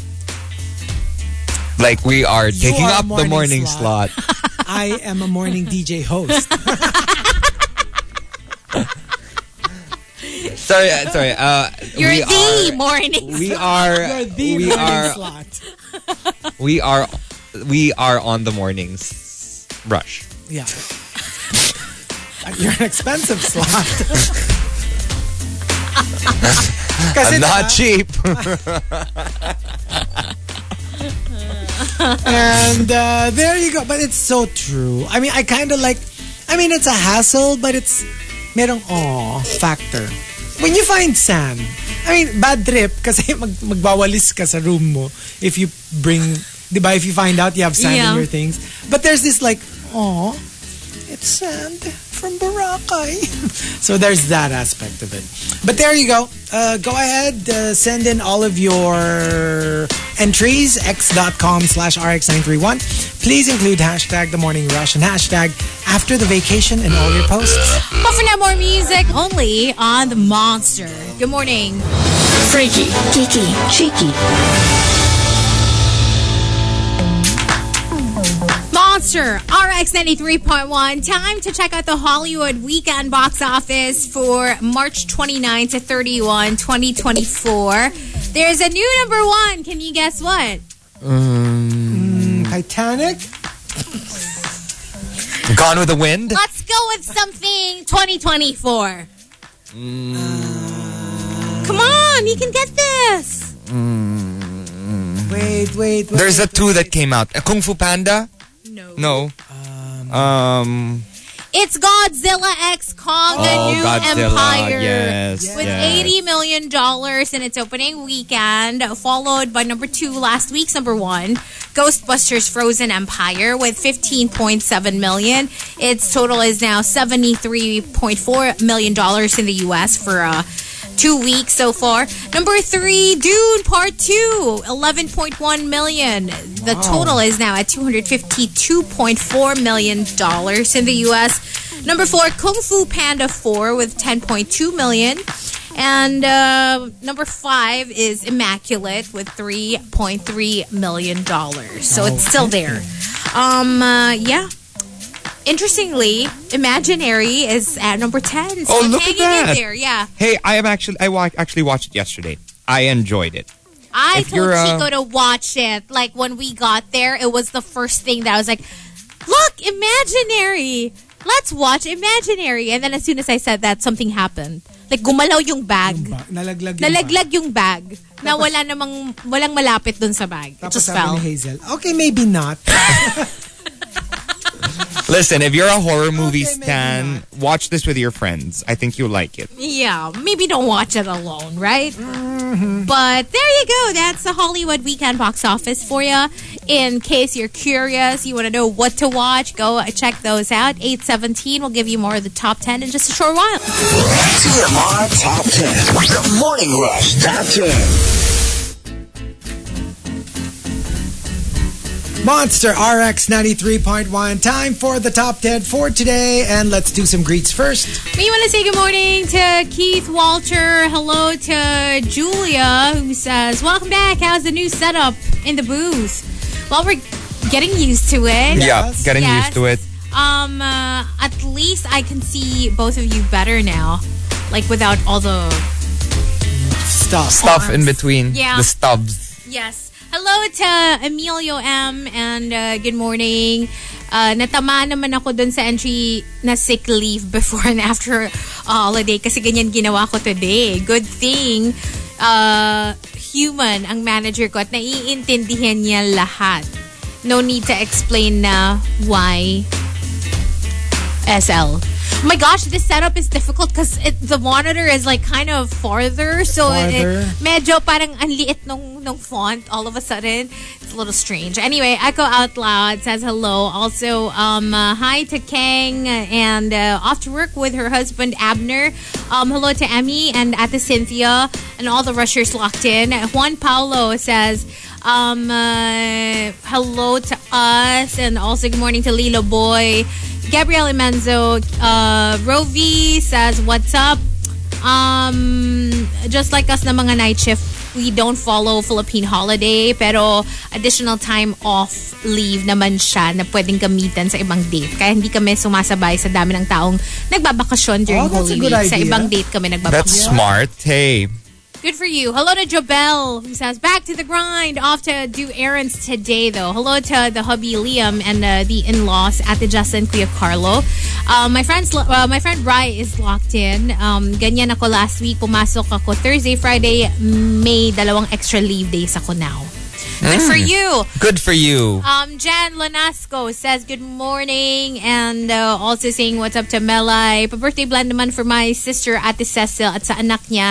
[SPEAKER 7] Like we are
[SPEAKER 3] You
[SPEAKER 7] taking
[SPEAKER 3] are
[SPEAKER 7] up the
[SPEAKER 3] morning
[SPEAKER 7] morning
[SPEAKER 3] slot.
[SPEAKER 7] slot.
[SPEAKER 3] I am a morning D J host.
[SPEAKER 7] sorry, uh, sorry. Uh,
[SPEAKER 5] You're
[SPEAKER 7] we
[SPEAKER 5] the
[SPEAKER 7] are,
[SPEAKER 5] morning.
[SPEAKER 7] We are.
[SPEAKER 3] You're the
[SPEAKER 7] we
[SPEAKER 3] morning
[SPEAKER 7] are.
[SPEAKER 3] slot.
[SPEAKER 7] We are. We are on the mornings rush.
[SPEAKER 3] Yeah. You're an expensive slot. Kasi
[SPEAKER 7] I'm not
[SPEAKER 3] diba,
[SPEAKER 7] cheap.
[SPEAKER 3] And uh, there you go. But it's so true. I mean, I kind of like, I mean, it's a hassle, but it's merong aw factor. When you find sand, I mean, bad trip kasi mag, magwawalis ka sa room mo if you bring, di ba, if you find out you have sand
[SPEAKER 5] Yeah.
[SPEAKER 3] in your things. But there's this like, aw, it's sand from Boracay. So there's that aspect of it. But there you go. Uh, go ahead, uh, send in all of your entries, x.com slash rx931. Please include hashtag The Morning Rush and hashtag After the Vacation in all your posts.
[SPEAKER 5] But for now, more music only on the Monster. Good morning.
[SPEAKER 6] Freaky, geeky, cheeky.
[SPEAKER 5] Monster R X ninety-three point one. Time to check out the Hollywood weekend box office for March twenty-ninth to thirty-first, twenty twenty-four. There's a new number one. Can you guess what?
[SPEAKER 3] Titanic?
[SPEAKER 7] Gone with the Wind.
[SPEAKER 5] Let's go with something twenty twenty-four. Come on, you can get this.
[SPEAKER 3] Wait, wait, wait.
[SPEAKER 7] There's a two that came out. A Kung Fu Panda.
[SPEAKER 5] No.
[SPEAKER 7] No. Um.
[SPEAKER 5] It's Godzilla X Kong,
[SPEAKER 7] Oh,
[SPEAKER 5] the new
[SPEAKER 7] Godzilla,
[SPEAKER 5] empire.
[SPEAKER 7] yes,
[SPEAKER 5] With
[SPEAKER 7] yes.
[SPEAKER 5] eighty million dollars in its opening weekend, followed by number two last week's number one, Ghostbusters Frozen Empire with fifteen point seven million dollars. Its total is now seventy-three point four million dollars in the U S for uh, two weeks so far. Number three, Dune Part two, eleven point one million dollars. The total is now at two hundred fifty-two point four million dollars in the U S. Number four, Kung Fu Panda four with ten point two million dollars. And uh, number five is Immaculate with three point three million dollars. So it's still there. Um, uh, yeah. Interestingly, Imaginary is at number ten. So
[SPEAKER 7] Oh,
[SPEAKER 5] it's
[SPEAKER 7] look at
[SPEAKER 5] hanging in
[SPEAKER 7] that.
[SPEAKER 5] there. Yeah.
[SPEAKER 7] Hey, I am actually. I wa- actually watched it yesterday. I enjoyed it.
[SPEAKER 5] I
[SPEAKER 7] If
[SPEAKER 5] told
[SPEAKER 7] you're, uh,
[SPEAKER 5] Chico to watch it. Like when we got there, it was the first thing that I was like, look, Imaginary. Let's watch Imaginary. And then as soon as I said that, something happened. Like gumalaw yung bag.
[SPEAKER 3] Nalaglag yung
[SPEAKER 5] Nalaglag yung bag. Na wala namang, walang malapit dun sa bag. It
[SPEAKER 3] Tapos
[SPEAKER 5] just
[SPEAKER 3] sabi
[SPEAKER 5] fell.
[SPEAKER 3] ni Hazel, okay, maybe not.
[SPEAKER 7] Listen, if you're a horror movie
[SPEAKER 3] Okay, maybe
[SPEAKER 7] stan, watch this with your friends. I think you'll like it.
[SPEAKER 5] Yeah, maybe don't watch it alone, right? But there you go. That's the Hollywood weekend box office for you. In case you're curious, you want to know what to watch, go check those out. eight seventeen will give you more of the top ten in just a short while.
[SPEAKER 4] T M R Top ten. The Morning Rush Top ten.
[SPEAKER 3] Monster R X ninety-three point one. Time for the top ten for today. And let's do some greets first.
[SPEAKER 5] We want to say good morning to Keith Walter. Hello to Julia, who says, welcome back. How's the new setup in the booth? Well, we're getting used to it.
[SPEAKER 7] Yeah, getting
[SPEAKER 5] Yes.
[SPEAKER 7] used to it.
[SPEAKER 5] Um, uh, at least I can see both of you better now. Like without all the...
[SPEAKER 3] Stuff.
[SPEAKER 7] Stuff in between
[SPEAKER 5] Yeah.
[SPEAKER 7] the stubs.
[SPEAKER 5] Yes. Hello to Emilio M. And uh, good morning. Uh, natamaan naman ako dun sa entry na sick leave before and after uh, holiday kasi ganyan ginawa ko today. Good thing, uh, human ang manager ko at naiintindihan niya lahat. No need to explain na why S L. Oh my gosh, this setup is difficult because the monitor is like kind of farther. So it,
[SPEAKER 3] Farther.
[SPEAKER 5] it, medyo parang ang liit nung, nung font all of a sudden. It's a little strange. Anyway, Echo Out Loud says hello. Also, um, uh, hi to Kang and uh, off to work with her husband Abner. Um, hello to Emmy and Ate Cynthia and all the rushers locked in. Juan Paulo says um, uh, hello to us and also good morning to Lilo Boy. Gabrielle Imenzo, uh, Rovi says, what's up? Um, just like us na mga night shift, we don't follow Philippine holiday, pero additional time off leave naman siya na pwedeng gamitan sa ibang date. Kaya hindi kami sumasabay sa dami ng taong nagbabakasyon during
[SPEAKER 3] Oh, that's
[SPEAKER 5] Holy
[SPEAKER 3] a good
[SPEAKER 5] Week. Sa
[SPEAKER 3] idea.
[SPEAKER 5] ibang date kami nagbabakasyon.
[SPEAKER 7] That's smart. Hey.
[SPEAKER 5] Good for you. Hello to Jobel, who says, back to the grind. Off to do errands today, though. Hello to the hubby Liam and uh, the in-laws at the Justin Kuya Carlo. Uh, my friends, uh, my friend Bri is locked in. Um, ganyan ako last week. Pumasok ako Thursday, Friday. May dalawang extra leave days ako now. Good for you.
[SPEAKER 7] Good for you.
[SPEAKER 5] Um, Jan Lanasco says good morning and uh, also saying what's up to Melay. Pa-birthday blend naman for my sister Ate Cecil at sa anak niya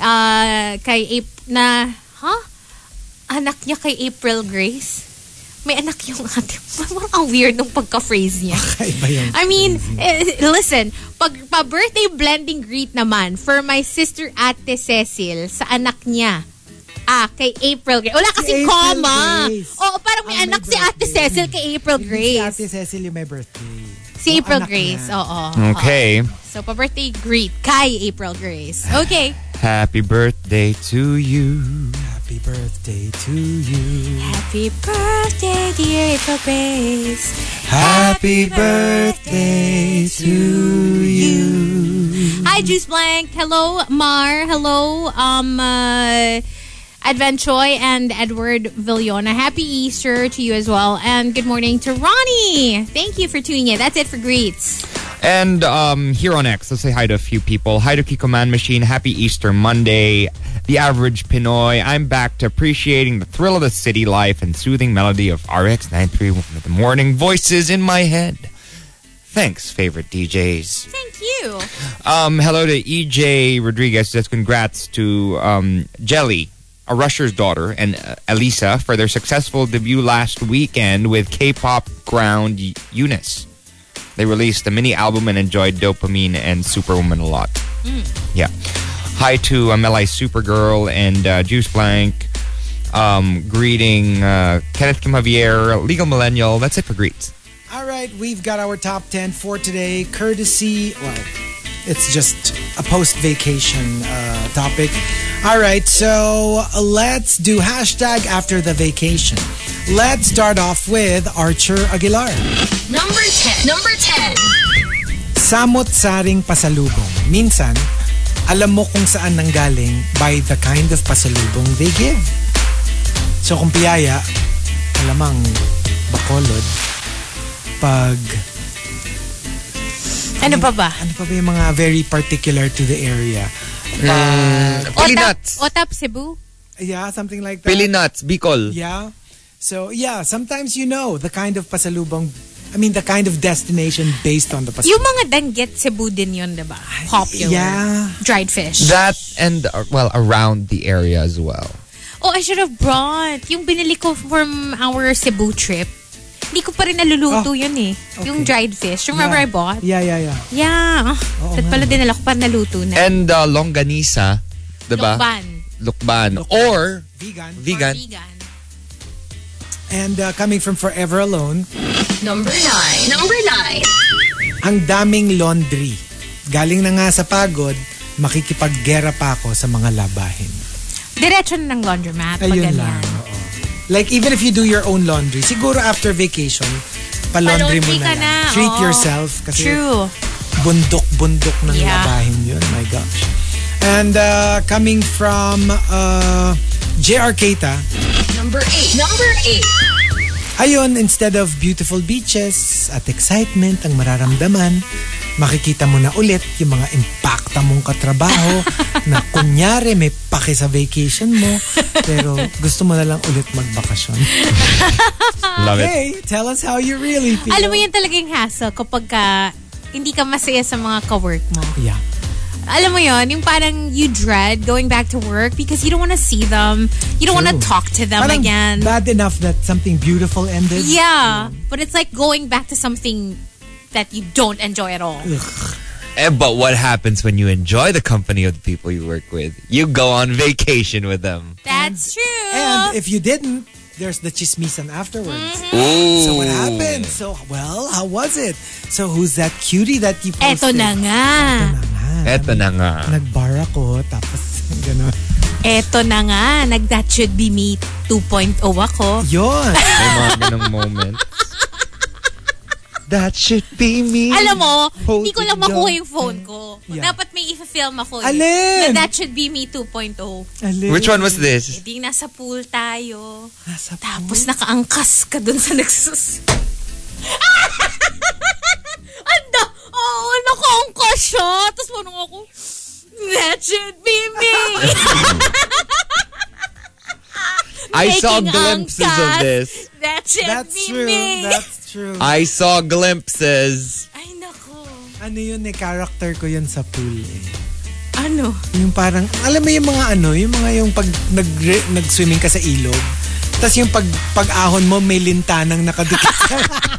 [SPEAKER 5] uh, kay April na, huh? Anak niya kay April Grace? May anak yung ate. Ang weird nung pagka-phrase niya.
[SPEAKER 3] Iba yung
[SPEAKER 5] I mean, eh, listen, pag pa-birthday blending greet naman for my sister Ate Cecil sa anak niya. Ah, kay April Grace. Wala kasing
[SPEAKER 3] April
[SPEAKER 5] comma.
[SPEAKER 3] Grace.
[SPEAKER 5] Oo, parang may
[SPEAKER 3] Ah, may
[SPEAKER 5] anak si Ate
[SPEAKER 3] birthday.
[SPEAKER 5] Cecil kay April
[SPEAKER 3] Si
[SPEAKER 5] Grace.
[SPEAKER 3] Ate Cecil yung may birthday.
[SPEAKER 5] Si
[SPEAKER 3] Yung
[SPEAKER 5] April
[SPEAKER 3] anak
[SPEAKER 5] Grace,
[SPEAKER 3] niya.
[SPEAKER 5] oo.
[SPEAKER 7] Okay.
[SPEAKER 5] So, pa-birthday greet kay April Grace. Okay.
[SPEAKER 7] Happy birthday to you.
[SPEAKER 3] Happy birthday to you.
[SPEAKER 5] Happy birthday, dear April Grace.
[SPEAKER 3] Happy birthday to you.
[SPEAKER 5] Hi, Juice Blank. Hello, Mar. Hello, um, uh, Advent Choi and Edward Villona. Happy Easter to you as well. And good morning to Ronnie. Thank you for tuning in. That's it for greets.
[SPEAKER 7] And um, here on X, let's say hi to a few people. Hi to Kiko Man Machine. Happy Easter Monday. The Average Pinoy. I'm back to appreciating the thrill of the city life and soothing melody of R X nine three one with the morning voices in my head. Thanks, favorite D Js.
[SPEAKER 5] Thank you.
[SPEAKER 7] Um, hello to E J Rodriguez. Just congrats to um, Jelly, a Rusher's daughter, and uh, Elisa for their successful debut last weekend with K-pop ground Y- Eunice. They released a mini album and enjoyed Dopamine and Superwoman a lot. Yeah. Hi to Amelai Supergirl and uh, Juice Blank. Um, greeting uh, Kenneth Kim Javier, Legal Millennial. That's it for greets.
[SPEAKER 3] All right, we've got our top ten for today. Courtesy, well, it's just a post-vacation uh, topic. All right, so let's do hashtag after the vacation. Let's start off with Archer Aguilar.
[SPEAKER 1] Number ten. Number ten.
[SPEAKER 3] Samot-saring pasalubong. Minsan, alam mo kung saan nanggaling by the kind of pasalubong they give. So kung piyaya, alamang bakolod, pag...
[SPEAKER 5] Ano pa ba?
[SPEAKER 3] Ano pa ba yung mga very particular to the area?
[SPEAKER 7] Pili
[SPEAKER 5] Otap,
[SPEAKER 7] nuts.
[SPEAKER 5] Otap Cebu?
[SPEAKER 3] Yeah, something like that.
[SPEAKER 7] Pili nuts. Bicol.
[SPEAKER 3] Yeah. So, yeah, sometimes you know the kind of pasalubong, I mean, the kind of destination based on the pasalubong.
[SPEAKER 5] Yung mga danggit Cebu din yun, diba? Popular.
[SPEAKER 3] Yeah.
[SPEAKER 5] Dried fish.
[SPEAKER 7] That and, uh, well, around the area as well.
[SPEAKER 5] Oh, I should have brought. Yung binili ko from our Cebu trip. Hindi ko pa rin naluluto
[SPEAKER 3] Oh,
[SPEAKER 5] yun eh. Yung dried fish. Remember
[SPEAKER 3] Yeah.
[SPEAKER 5] I bought?
[SPEAKER 3] Yeah, yeah, yeah.
[SPEAKER 5] Yeah.
[SPEAKER 3] Oo
[SPEAKER 5] At
[SPEAKER 3] nga,
[SPEAKER 5] pala
[SPEAKER 3] no?
[SPEAKER 5] dinala ko pa naluto na.
[SPEAKER 7] And uh, longganisa. Diba?
[SPEAKER 5] Lokban.
[SPEAKER 7] Lukban. Or
[SPEAKER 3] Vegan.
[SPEAKER 7] vegan.
[SPEAKER 5] Or vegan.
[SPEAKER 3] And uh, coming from Forever Alone,
[SPEAKER 1] Number nine. Number nine.
[SPEAKER 3] ang daming laundry. Galing na nga sa pagod, makikipaggera pa ako sa mga labahin.
[SPEAKER 5] Diretso na ng laundromat. Pag
[SPEAKER 3] Ayun
[SPEAKER 5] ganyan.
[SPEAKER 3] lang. Oo. Like, even if you do your own laundry, siguro after vacation, pa-laundry mo
[SPEAKER 5] Pa-laundry
[SPEAKER 3] na
[SPEAKER 5] ka
[SPEAKER 3] lang.
[SPEAKER 5] na,
[SPEAKER 3] Treat
[SPEAKER 5] oo.
[SPEAKER 3] yourself. Kasi
[SPEAKER 5] True.
[SPEAKER 3] bundok-bundok ng
[SPEAKER 5] Yeah.
[SPEAKER 3] labahin yun. My gosh. And uh, coming from uh, J R Keita,
[SPEAKER 1] Number eight. Number eight.
[SPEAKER 3] ayun, instead of beautiful beaches at excitement ang mararamdaman, makikita mo na ulit yung mga impacta mong katrabaho na kunyari may pake sa vacation mo, pero gusto mo na lang ulit magbakasyon.
[SPEAKER 7] Love it.
[SPEAKER 3] Hey, tell us how you really feel.
[SPEAKER 5] Alam mo yun talagang hassle kapag ka hindi ka masaya sa mga ka-work mo.
[SPEAKER 3] Yeah.
[SPEAKER 5] Alam mo yon, yung parang you dread going back to work because you don't want to see them. You don't want to
[SPEAKER 3] True.
[SPEAKER 5] talk to them
[SPEAKER 3] Parang
[SPEAKER 5] again.
[SPEAKER 3] bad enough that something beautiful ended.
[SPEAKER 5] Yeah, but it's like going back to something that you don't enjoy at all.
[SPEAKER 7] Eh, but what happens when you enjoy the company of the people you work with? You go on vacation with them.
[SPEAKER 5] That's true.
[SPEAKER 3] And if you didn't, there's the chismisan afterwards.
[SPEAKER 7] Ooh.
[SPEAKER 3] So what happened? So, well, how was it? So who's that cutie that you posted?
[SPEAKER 5] Eto na nga.
[SPEAKER 3] Eto na nga.
[SPEAKER 7] Eto na nga.
[SPEAKER 3] Nag-bar ako, tapos gano'n.
[SPEAKER 5] Eto na nga. Nag That Should Be Me two point oh ako.
[SPEAKER 3] Yun.
[SPEAKER 7] May mga ganong moments. That should be me.
[SPEAKER 5] Alam mo, hindi ko
[SPEAKER 7] Holding
[SPEAKER 5] lang makuha
[SPEAKER 7] your
[SPEAKER 5] yung phone ko.
[SPEAKER 3] Yeah.
[SPEAKER 5] Dapat may i-film ako. eh.
[SPEAKER 3] Alin?
[SPEAKER 5] Na That Should Be Me two point oh.
[SPEAKER 3] Alin?
[SPEAKER 7] Which one was this?
[SPEAKER 5] Hindi, nasa pool tayo.
[SPEAKER 3] Nasa
[SPEAKER 5] Tapos nakaangkas ka dun sa nagsus... Anda! Oo, nakaangkas siya. Tapos parang ako, that should be me.
[SPEAKER 7] I saw
[SPEAKER 5] Making
[SPEAKER 7] glimpses
[SPEAKER 5] angkas.
[SPEAKER 7] of this.
[SPEAKER 5] That should
[SPEAKER 3] That's
[SPEAKER 5] be
[SPEAKER 3] true.
[SPEAKER 5] me.
[SPEAKER 3] That's true.
[SPEAKER 7] I saw glimpses.
[SPEAKER 5] Ay, nako.
[SPEAKER 3] Ano yun eh, character ko yun sa pool eh.
[SPEAKER 5] Ano?
[SPEAKER 3] Yung parang, alam mo yung mga ano, yung mga yung pag nag, nag-swimming ka sa ilog, tapos yung pag, pag-ahon mo may lintanang nakadikit sa...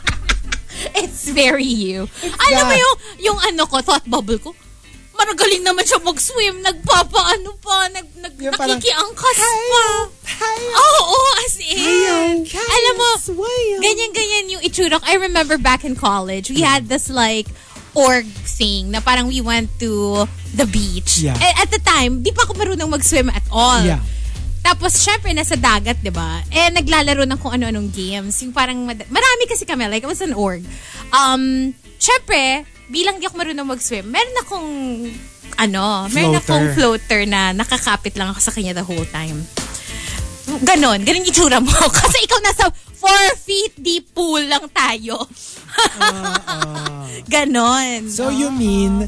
[SPEAKER 5] It's very you. Alam mo
[SPEAKER 3] that.
[SPEAKER 5] yung, yung ano ko, thought bubble ko, maragaling naman siya mag-swim, nagpapaano pa, nag, nag,
[SPEAKER 3] Yung parang,
[SPEAKER 5] nakikiangkas pa. Oo, as in. Alam mo, ganyan-ganyan yung itsura ko. I remember back in college, we had this like, org thing na parang we went to the beach.
[SPEAKER 3] Yeah.
[SPEAKER 5] Eh, at the time, di pa ako marunong mag-swim at all.
[SPEAKER 3] Yeah.
[SPEAKER 5] Tapos, syempre, nasa dagat, di ba? Eh, naglalaro ng kung ano-anong games. Yung parang, mad- marami kasi kami. Like, it was an org. Um, syempre, bilang di ako marunong mag-swim, meron akong, ano, meron
[SPEAKER 3] Floater.
[SPEAKER 5] akong floater na nakakapit lang ako sa kanya the whole time. Ganon. Ganon yung itsura mo. Kasi ikaw nasa four feet deep pool lang tayo.
[SPEAKER 3] uh, uh.
[SPEAKER 5] Ganon.
[SPEAKER 3] So you mean,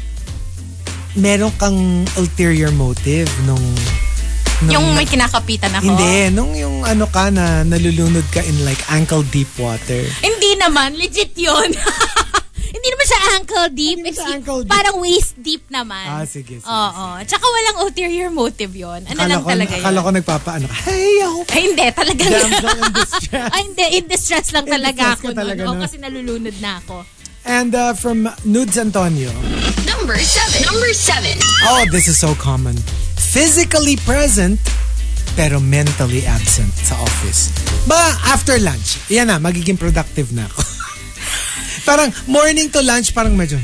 [SPEAKER 3] meron kang ulterior motive nung... nung
[SPEAKER 5] Yung may kinakapitan ako.
[SPEAKER 3] Hindi, nung yung ano ka na nalulunod ka in like ankle deep water.
[SPEAKER 5] Hindi naman. Legit yun. Hindi naman siya ankle deep.
[SPEAKER 3] Hindi
[SPEAKER 5] It's
[SPEAKER 3] siya ankle deep.
[SPEAKER 5] Parang waist deep naman.
[SPEAKER 3] Ah, sige, sige,
[SPEAKER 5] Oo. Tsaka walang ulterior motive yun. Ano lang
[SPEAKER 3] ko,
[SPEAKER 5] talaga yun.
[SPEAKER 3] akala ko nagpapaano ka. Hey, ako.
[SPEAKER 5] Ay, hindi. Talagang.
[SPEAKER 3] Damsel in distress.
[SPEAKER 5] Ay, hindi. In distress lang
[SPEAKER 3] In
[SPEAKER 5] talaga
[SPEAKER 3] distress
[SPEAKER 5] ako.
[SPEAKER 3] ka talaga,
[SPEAKER 5] nun. Oo,
[SPEAKER 3] no?
[SPEAKER 5] kasi nalulunod na ako.
[SPEAKER 3] And uh, from Nudes Antonio.
[SPEAKER 1] Number seven. Number seven.
[SPEAKER 3] Oh, this is so common. Physically present, pero mentally absent sa office. Ba, after lunch, yan na, magiging productive na ako. Parang morning to lunch, parang medyo...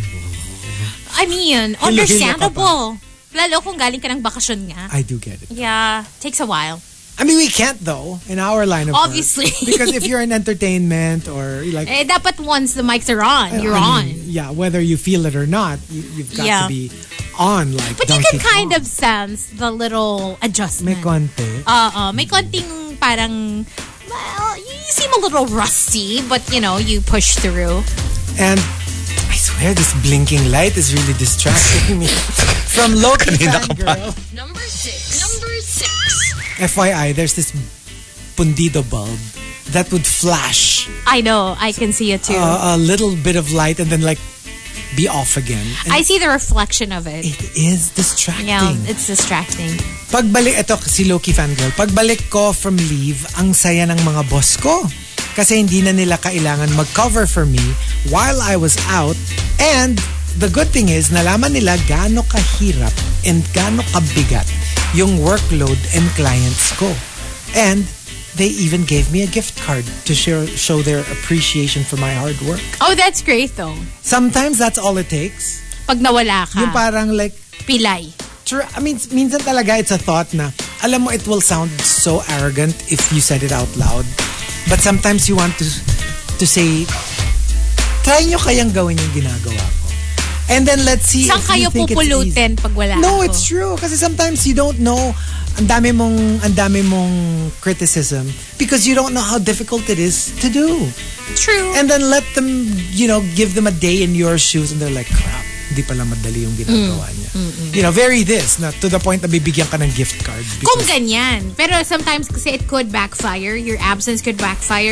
[SPEAKER 5] I mean,
[SPEAKER 3] Hilo-hilo ka
[SPEAKER 5] understandable. Lalo kung galing ka ng bakasyon nga.
[SPEAKER 3] I do get it.
[SPEAKER 5] Yeah, takes a while.
[SPEAKER 3] I mean, we can't though, in our line of work.
[SPEAKER 5] Obviously.
[SPEAKER 3] Because if you're in entertainment or like...
[SPEAKER 5] Eh, dapat once the mics are on, you're
[SPEAKER 3] I
[SPEAKER 5] on.
[SPEAKER 3] mean, yeah, whether you feel it or not, you, you've got
[SPEAKER 5] Yeah.
[SPEAKER 3] to be on like
[SPEAKER 5] But you
[SPEAKER 3] Donkey
[SPEAKER 5] can kind
[SPEAKER 3] Kong.
[SPEAKER 5] of sense the little adjustment.
[SPEAKER 3] May konti.
[SPEAKER 5] Oo, may konting parang, well, you seem a little rusty, but you know, you push through.
[SPEAKER 3] And I swear this blinking light is really distracting me. From Loki Fangirl.
[SPEAKER 1] Number six. Number six.
[SPEAKER 3] F Y I, there's this pundido bulb that would flash
[SPEAKER 5] I know, I can see it too.
[SPEAKER 3] uh, a little bit of light and then like be off again. And
[SPEAKER 5] I see the reflection of it.
[SPEAKER 3] it is distracting.
[SPEAKER 5] Yeah, it's distracting.
[SPEAKER 3] Pagbalik, ito si Loki Fangirl, pagbalik ko from leave, ang saya ng mga boss ko. Kasi hindi na nila kailangan mag-cover for me while I was out. And the good thing is, nalaman nila gaano kahirap and gaano kabigat yung workload and clients ko. And they even gave me a gift card to show, show their appreciation for my hard work.
[SPEAKER 5] Oh, that's great though.
[SPEAKER 3] Sometimes that's all it takes.
[SPEAKER 5] Pag nawala ka,
[SPEAKER 3] Yung parang like,
[SPEAKER 5] pilay.
[SPEAKER 3] True. I mean, minsan talaga it's a thought na, alam mo, it will sound so arrogant if you said it out loud. But sometimes you want to to say, try nyo kayang gawin yung ginagawa ko. And then let's see
[SPEAKER 5] Saan
[SPEAKER 3] if
[SPEAKER 5] kayo
[SPEAKER 3] you think it's easy.
[SPEAKER 5] pupulutin pag wala
[SPEAKER 3] No,
[SPEAKER 5] ako?
[SPEAKER 3] it's true. Kasi sometimes you don't know, ang dami mong, ang dami mong criticism because you don't know how difficult it is to do.
[SPEAKER 5] True.
[SPEAKER 3] And then let them, you know, give them a day in your shoes and they're like, crap, hindi pala madali yung ginagawa
[SPEAKER 5] Mm.
[SPEAKER 3] niya. You know, very this, na to the point na bibigyan ka ng gift card.
[SPEAKER 5] Kung
[SPEAKER 3] because-
[SPEAKER 5] ganyan. Pero sometimes kasi it could backfire. Your absence could backfire.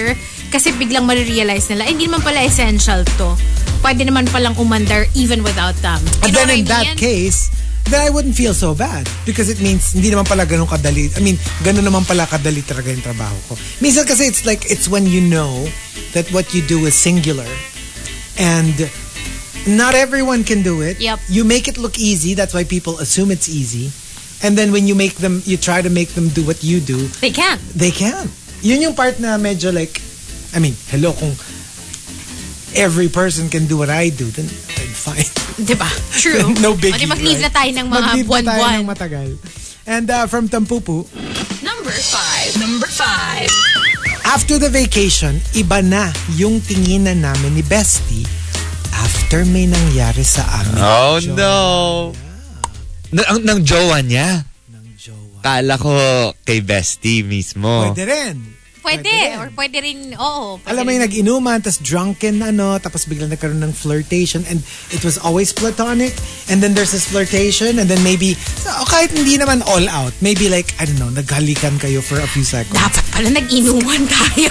[SPEAKER 5] Kasi biglang marirealize nila, eh, hindi naman pala essential to. Pwede naman palang umandar even without them. You
[SPEAKER 3] And
[SPEAKER 5] know
[SPEAKER 3] then
[SPEAKER 5] what
[SPEAKER 3] in
[SPEAKER 5] I
[SPEAKER 3] that
[SPEAKER 5] mean?
[SPEAKER 3] case, then I wouldn't feel so bad because it means hindi naman pala ganun kadali. I mean, ganun naman pala kadali talaga yung trabaho ko. Minsan kasi it's like, it's when you know that what you do is singular and not everyone can do it.
[SPEAKER 5] Yep.
[SPEAKER 3] You make it look easy. That's why people assume it's easy. And then when you make them, you try to make them do what you do,
[SPEAKER 5] They can.
[SPEAKER 3] they can. Yun yung part na medyo like, I mean, hello, kung every person can do what I do, then I'm fine.
[SPEAKER 5] Diba? True.
[SPEAKER 3] No biggie.
[SPEAKER 5] O di mag-leave
[SPEAKER 3] right?
[SPEAKER 5] na tayo ng mga
[SPEAKER 3] Mag-leave na tayo
[SPEAKER 5] buwan-buwan.
[SPEAKER 3] ng matagal. And uh, from Tampupu,
[SPEAKER 1] Number five. Number five.
[SPEAKER 3] after the vacation, iba na yung tinginan namin ni Bestie after may nangyari sa amin.
[SPEAKER 7] Oh
[SPEAKER 3] Jowa.
[SPEAKER 7] no. Na- ang ng jowa niya.
[SPEAKER 3] Ng jowa.
[SPEAKER 7] Kala ko kay Bestie mismo.
[SPEAKER 3] Pwede rin.
[SPEAKER 5] Pwede.
[SPEAKER 3] Pwede.
[SPEAKER 5] Or pwede rin, oo. Pwede
[SPEAKER 3] Alam mo
[SPEAKER 5] rin.
[SPEAKER 3] yung nag-inuman, tapos drunken, ano, tapos biglang nagkaroon ng flirtation and it was always platonic and then there's this flirtation and then maybe, so, kahit hindi naman all out, maybe like, I don't know, naghalikan kayo for a few seconds.
[SPEAKER 5] Dapat pala nag-inuman tayo.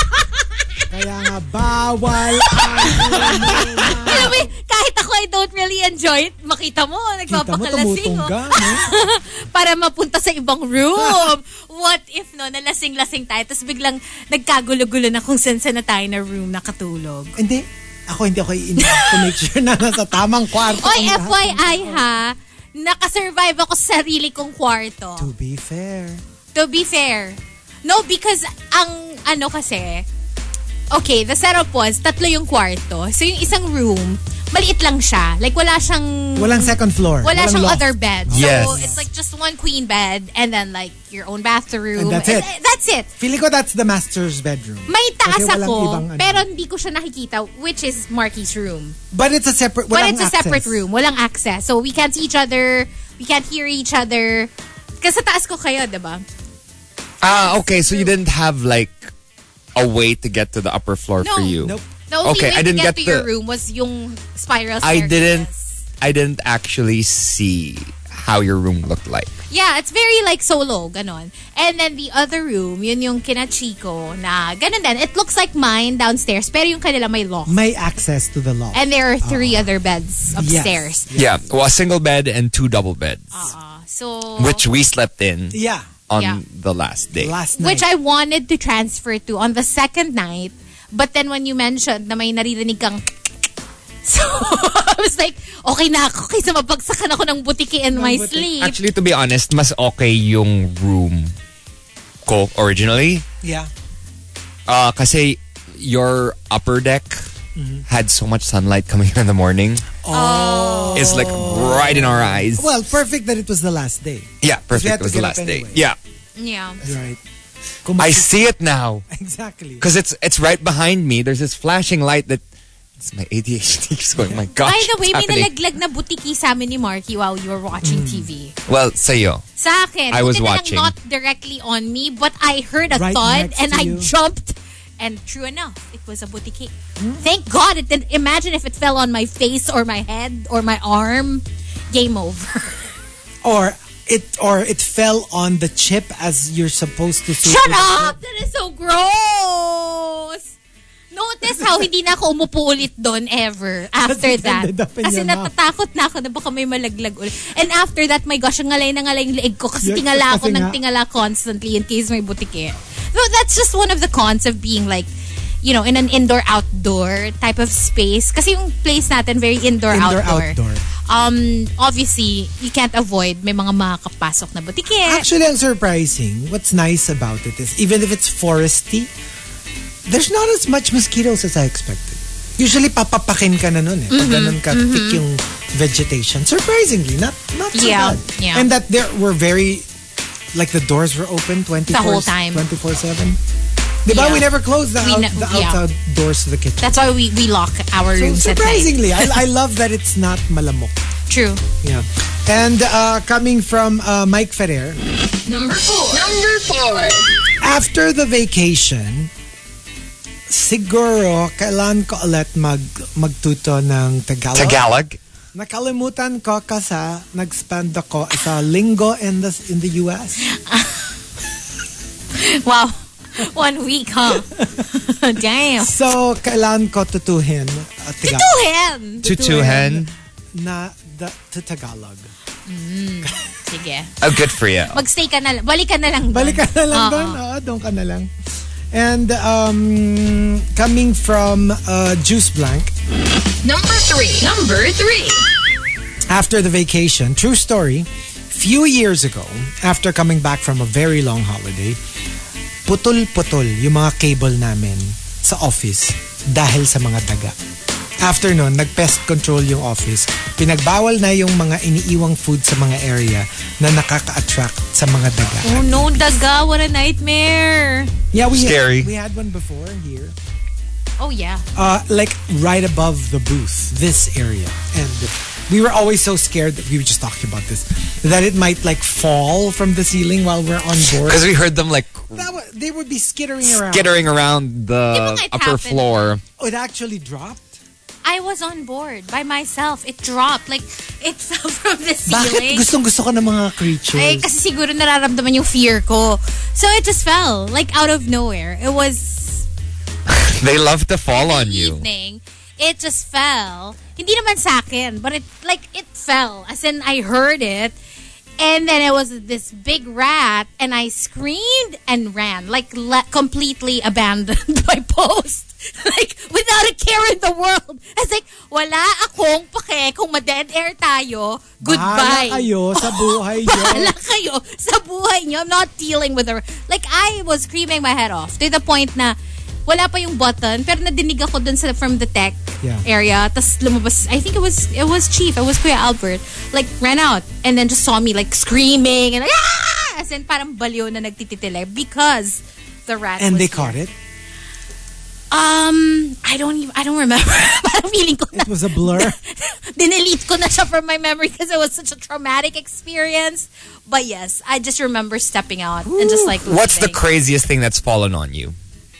[SPEAKER 3] Kaya nga, bawal ang inuman.
[SPEAKER 5] Alam mo, kahit ako I don't really enjoy it, makita mo,
[SPEAKER 3] Kita mo,
[SPEAKER 5] nagpapakalasing.
[SPEAKER 3] tumutungga,
[SPEAKER 5] oh.
[SPEAKER 3] no?
[SPEAKER 5] Para mapunta sa ibang room. What if, no, nalasing-lasing tayo, tapos biglang nagkagulo-gulo na kung saan-saan na tayo na room nakatulog.
[SPEAKER 3] Hindi. Ako hindi ako iinom to make sure na nasa tamang kwarto.
[SPEAKER 5] Oy,
[SPEAKER 3] ang
[SPEAKER 5] F
[SPEAKER 3] lahat.
[SPEAKER 5] Y I ha, nakasurvive ako sa sarili kong kwarto.
[SPEAKER 3] To be fair.
[SPEAKER 5] To be fair. No, because ang ano kasi, okay, the setup was, tatlo yung kwarto. So yung isang room, maliit lang siya. Like wala siyang...
[SPEAKER 3] Walang second floor.
[SPEAKER 5] Wala
[SPEAKER 3] Walang
[SPEAKER 5] siyang
[SPEAKER 3] loft.
[SPEAKER 5] other bed. So
[SPEAKER 7] Yes.
[SPEAKER 5] it's like just one queen bed and then like your own bathroom.
[SPEAKER 3] And that's it.
[SPEAKER 5] That's it.
[SPEAKER 3] Feeling ko that's the master's bedroom.
[SPEAKER 5] May taas
[SPEAKER 3] Kasi walang
[SPEAKER 5] ako,
[SPEAKER 3] ibang ano.
[SPEAKER 5] pero hindi ko siya nakikita, which is Marky's room.
[SPEAKER 3] But it's a separate,
[SPEAKER 5] But
[SPEAKER 3] walang
[SPEAKER 5] it's a
[SPEAKER 3] access.
[SPEAKER 5] separate room. Walang access. So we can't see each other. We can't hear each other. Kasi sa taas ko kayo, diba?
[SPEAKER 7] Ah, okay. So you didn't have like a way to get to the upper floor
[SPEAKER 5] No.
[SPEAKER 7] for you.
[SPEAKER 3] Nope.
[SPEAKER 5] The only
[SPEAKER 7] Okay,
[SPEAKER 5] way
[SPEAKER 7] I
[SPEAKER 5] to
[SPEAKER 7] didn't
[SPEAKER 5] get,
[SPEAKER 7] get
[SPEAKER 5] to your
[SPEAKER 7] the-
[SPEAKER 5] room was yung spiral
[SPEAKER 7] I
[SPEAKER 5] staircase.
[SPEAKER 7] didn't I didn't actually see how your room looked like.
[SPEAKER 5] Yeah, it's very like solo, ganon. And then the other room, yun yung kina Chico na ganon din. It looks like mine downstairs, pero yung kanila may loft.
[SPEAKER 3] May access to the loft.
[SPEAKER 5] And there are three other beds upstairs.
[SPEAKER 7] Yeah, well, a single bed and two double beds,
[SPEAKER 5] Uh, so,
[SPEAKER 7] which we slept in
[SPEAKER 3] yeah.
[SPEAKER 7] on
[SPEAKER 5] Yeah.
[SPEAKER 7] the last day.
[SPEAKER 3] Last night.
[SPEAKER 5] which I wanted to transfer to on the second night. But then when you mentioned na may naririnig kang so I was like, okay na ako kaysa mabagsakan ako ng butiki in my
[SPEAKER 3] butik.
[SPEAKER 5] sleep.
[SPEAKER 7] Actually, to be honest, mas okay yung room ko originally.
[SPEAKER 3] Yeah.
[SPEAKER 7] Uh, kasi your upper deck had so much sunlight coming in in the morning.
[SPEAKER 3] Oh.
[SPEAKER 7] It's like right in our eyes.
[SPEAKER 3] Well, perfect that it was the last day.
[SPEAKER 7] yeah,
[SPEAKER 3] we
[SPEAKER 7] perfect.
[SPEAKER 3] had
[SPEAKER 7] It was
[SPEAKER 3] to
[SPEAKER 7] the
[SPEAKER 3] get up
[SPEAKER 7] last day.
[SPEAKER 3] anyway.
[SPEAKER 7] Yeah,
[SPEAKER 5] Yeah.
[SPEAKER 3] Right. Kung
[SPEAKER 7] I
[SPEAKER 3] mas-
[SPEAKER 7] see it now
[SPEAKER 3] Exactly.
[SPEAKER 7] because it's it's right behind me. There's this flashing light that it's my A D H D. Just going, my gosh.
[SPEAKER 5] By the way,
[SPEAKER 7] what's
[SPEAKER 5] may
[SPEAKER 7] happening?
[SPEAKER 5] nalaglag na butiki sa amin ni Marky while you were watching T V.
[SPEAKER 7] Well, sa'yo.
[SPEAKER 5] Sa akin,
[SPEAKER 7] I was
[SPEAKER 5] buti na lang
[SPEAKER 7] watching.
[SPEAKER 5] not directly on me, but I heard a
[SPEAKER 3] Right
[SPEAKER 5] thud
[SPEAKER 3] next
[SPEAKER 5] and
[SPEAKER 3] to
[SPEAKER 5] I
[SPEAKER 3] you.
[SPEAKER 5] jumped. And true enough, it was a butiki. Thank God it didn't. Imagine if it fell on my face or my head or my arm. Game over.
[SPEAKER 3] Or it or it fell on the chip as you're supposed to.
[SPEAKER 5] Shut up! That is so gross! Notice how hindi na ako umupo ulit doon ever after
[SPEAKER 3] Kasi
[SPEAKER 5] that.
[SPEAKER 3] ended up in
[SPEAKER 5] Kasi
[SPEAKER 3] your mouth.
[SPEAKER 5] natatakot na ako na baka may malaglag ulit. And after that, my gosh, ang ngalay na ngalay yung leeg ko kasi
[SPEAKER 3] Yeah,
[SPEAKER 5] tingala ako
[SPEAKER 3] kasi
[SPEAKER 5] ng
[SPEAKER 3] nga.
[SPEAKER 5] tingala constantly in case may butiki. So that's just one of the cons of being like, you know, in an indoor-outdoor type of space. Kasi yung place natin, very indoor-outdoor.
[SPEAKER 3] Indoor-outdoor.
[SPEAKER 5] Um, obviously, you can't avoid may mga makakapasok na butiki.
[SPEAKER 3] Actually, ang surprising, what's nice about it is, even if it's foresty, there's not as much mosquitoes as I expected. Usually, papapakin ka na nun eh. Pag ganun ka, thick yung vegetation. Surprisingly, not not so
[SPEAKER 5] Yeah,
[SPEAKER 3] bad.
[SPEAKER 5] yeah.
[SPEAKER 3] And that there were very, like the doors were open twenty-four
[SPEAKER 5] The whole time.
[SPEAKER 3] twenty-four seven. Diba?
[SPEAKER 5] Yeah.
[SPEAKER 3] We never closed the,
[SPEAKER 5] We
[SPEAKER 3] out,
[SPEAKER 5] ne-
[SPEAKER 3] the
[SPEAKER 5] yeah.
[SPEAKER 3] outside doors to the kitchen.
[SPEAKER 5] That's why we, we lock our
[SPEAKER 3] So
[SPEAKER 5] rooms at night.
[SPEAKER 3] surprisingly, I, I love that it's not malamok.
[SPEAKER 5] True.
[SPEAKER 3] Yeah. And uh, coming from uh, Mike Ferrer,
[SPEAKER 1] Number four. Number four.
[SPEAKER 3] after the vacation, siguro kailan ko ulit mag, magtuto ng Tagalog.
[SPEAKER 7] Tagalog.
[SPEAKER 3] Nakalimutan ko kasi nag-spend ako sa linggo in the, in the U S.
[SPEAKER 5] Wow. One week, huh? Damn.
[SPEAKER 3] So, kailan ko tutuhin. Uh, Tagalog.
[SPEAKER 5] Tutuhin!
[SPEAKER 7] Tutuhan.
[SPEAKER 3] Na, the, to Tagalog.
[SPEAKER 5] Sige.
[SPEAKER 7] Oh, good for you.
[SPEAKER 5] Magstay ka na lang. Balik ka na lang doon.
[SPEAKER 3] Balik ka na lang
[SPEAKER 5] Oo.
[SPEAKER 3] doon. Oo, doon ka na lang. And um, coming from uh, Juice Blank,
[SPEAKER 1] Number three. Number three.
[SPEAKER 3] after the vacation, true story, few years ago, after coming back from a very long holiday, putol-putol yung mga cable namin sa office dahil sa mga daga. After nun, nag-pest control yung office. Pinagbawal na yung mga iniiwang food sa mga area na nakaka-attract sa mga daga.
[SPEAKER 5] Oh no, daga. What a nightmare.
[SPEAKER 3] Yeah, we
[SPEAKER 7] Scary.
[SPEAKER 3] we had one before here.
[SPEAKER 5] Oh yeah.
[SPEAKER 3] Uh, like right above the booth, this area. And we were always so scared that we were just talking about this, that it might like fall from the ceiling while we're on board.
[SPEAKER 7] Because we heard them like
[SPEAKER 3] That wa- they would be skittering around.
[SPEAKER 7] skittering around the
[SPEAKER 5] Di ba nga it
[SPEAKER 7] upper
[SPEAKER 5] happened?
[SPEAKER 7] floor.
[SPEAKER 3] Oh, it actually dropped?
[SPEAKER 5] I was on board by myself. It dropped. Like, it fell from the
[SPEAKER 3] Bakit
[SPEAKER 5] ceiling.
[SPEAKER 3] gustong gusto ko ng mga creatures?
[SPEAKER 5] Ay, kasi siguro nararamdaman yung fear ko. So it just fell. Like, out of nowhere. It was
[SPEAKER 7] They love to fall on you.
[SPEAKER 5] evening. It just fell. Hindi naman sa akin, but it, like, it fell. As in, I heard it. And then it was this big rat, and I screamed and ran. Like, le- completely abandoned my post. Like, without a care in the world. I was like, wala akong pake kung ma-dead air tayo. Goodbye.
[SPEAKER 3] Bahala kayo sa buhay nyo.
[SPEAKER 5] Bahala kayo sa buhay nyo. I'm not dealing with her. Like, I was screaming my head off to the point na wala pa yung button, pero nadinig ako dun sa, from the tech
[SPEAKER 3] Yeah.
[SPEAKER 5] area. Tapos lumabas, I think it was, it was Chief, it was Kuya Albert, like, ran out and then just saw me, like, screaming and like, ah! As in, parang baliw na nagtititili because the rat
[SPEAKER 3] And
[SPEAKER 5] was
[SPEAKER 3] they
[SPEAKER 5] there.
[SPEAKER 3] caught it?
[SPEAKER 5] Um, I don't even, I don't remember. Parang feeling ko na,
[SPEAKER 3] It was a blur?
[SPEAKER 5] dinelete ko na siya from my memory because it was such a traumatic experience. But yes, I just remember stepping out and just like
[SPEAKER 7] What's the
[SPEAKER 5] leaving.
[SPEAKER 7] craziest thing that's fallen on you?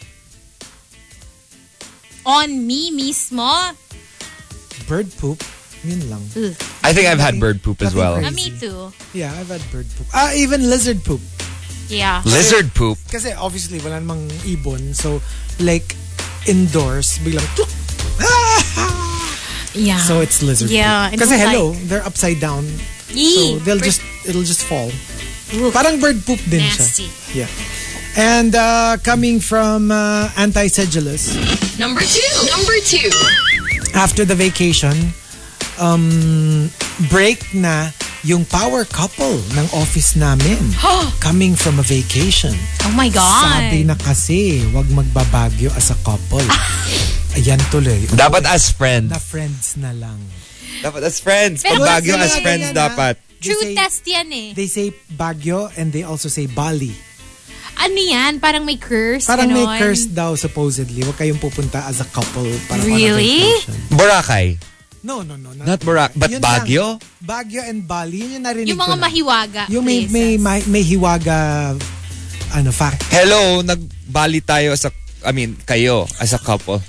[SPEAKER 5] On me mismo?
[SPEAKER 3] Bird poop? Yun lang.
[SPEAKER 7] I think I've had bird poop as
[SPEAKER 3] Nothing
[SPEAKER 7] well.
[SPEAKER 3] crazy.
[SPEAKER 5] Uh, me too.
[SPEAKER 3] Yeah, I've had bird poop. Ah, even lizard poop.
[SPEAKER 5] Yeah.
[SPEAKER 7] Lizard poop.
[SPEAKER 3] Kasi obviously, wala namang ibon. So, like, indoors, biglang, tuk! Ah!
[SPEAKER 5] Yeah.
[SPEAKER 3] So it's lizard
[SPEAKER 5] Yeah,
[SPEAKER 3] poop.
[SPEAKER 5] it
[SPEAKER 3] Kasi
[SPEAKER 5] was
[SPEAKER 3] hello,
[SPEAKER 5] like-
[SPEAKER 3] they're upside down.
[SPEAKER 5] Yee.
[SPEAKER 3] So they'll
[SPEAKER 5] Bird-
[SPEAKER 3] just, it'll just fall. Parang bird poop din
[SPEAKER 5] Nasty.
[SPEAKER 3] siya. Yeah. And uh, coming from uh, Anti-Sedulous,
[SPEAKER 1] Number two. Number two.
[SPEAKER 3] after the vacation, um, break na yung power couple ng office namin. Coming from a vacation.
[SPEAKER 5] Oh my God.
[SPEAKER 3] Sabi na kasi, wag magbabagyo as a couple. Ayan tuloy.
[SPEAKER 7] Dapat as friend.
[SPEAKER 3] Na friends na lang.
[SPEAKER 7] Dapat as friends.
[SPEAKER 5] Pero
[SPEAKER 7] Pag Baguio
[SPEAKER 5] kasi
[SPEAKER 7] as
[SPEAKER 5] nga
[SPEAKER 7] friends
[SPEAKER 3] ganyan, ha?
[SPEAKER 7] dapat.
[SPEAKER 3] They
[SPEAKER 5] True
[SPEAKER 3] say-
[SPEAKER 5] test yan eh.
[SPEAKER 3] They say Baguio and they also say Bali.
[SPEAKER 5] Ano yan? Parang may curse?
[SPEAKER 3] Parang may
[SPEAKER 5] ganon?
[SPEAKER 3] curse daw supposedly. Huwag kayong pupunta as a couple. Para
[SPEAKER 5] Really?
[SPEAKER 3] on a vacation.
[SPEAKER 7] Boracay.
[SPEAKER 3] No, no, no.
[SPEAKER 7] Not Boracay. But
[SPEAKER 3] Yun
[SPEAKER 7] Baguio?
[SPEAKER 3] lang. Baguio and Bali. Yun yung narinig
[SPEAKER 5] Yung
[SPEAKER 3] ko
[SPEAKER 5] mga
[SPEAKER 3] lang.
[SPEAKER 5] mahiwaga
[SPEAKER 3] Yung may, may,
[SPEAKER 5] places.
[SPEAKER 3] may, may hiwaga ano, fact.
[SPEAKER 7] Hello, nagbali tayo as a, I mean, kayo as a couple.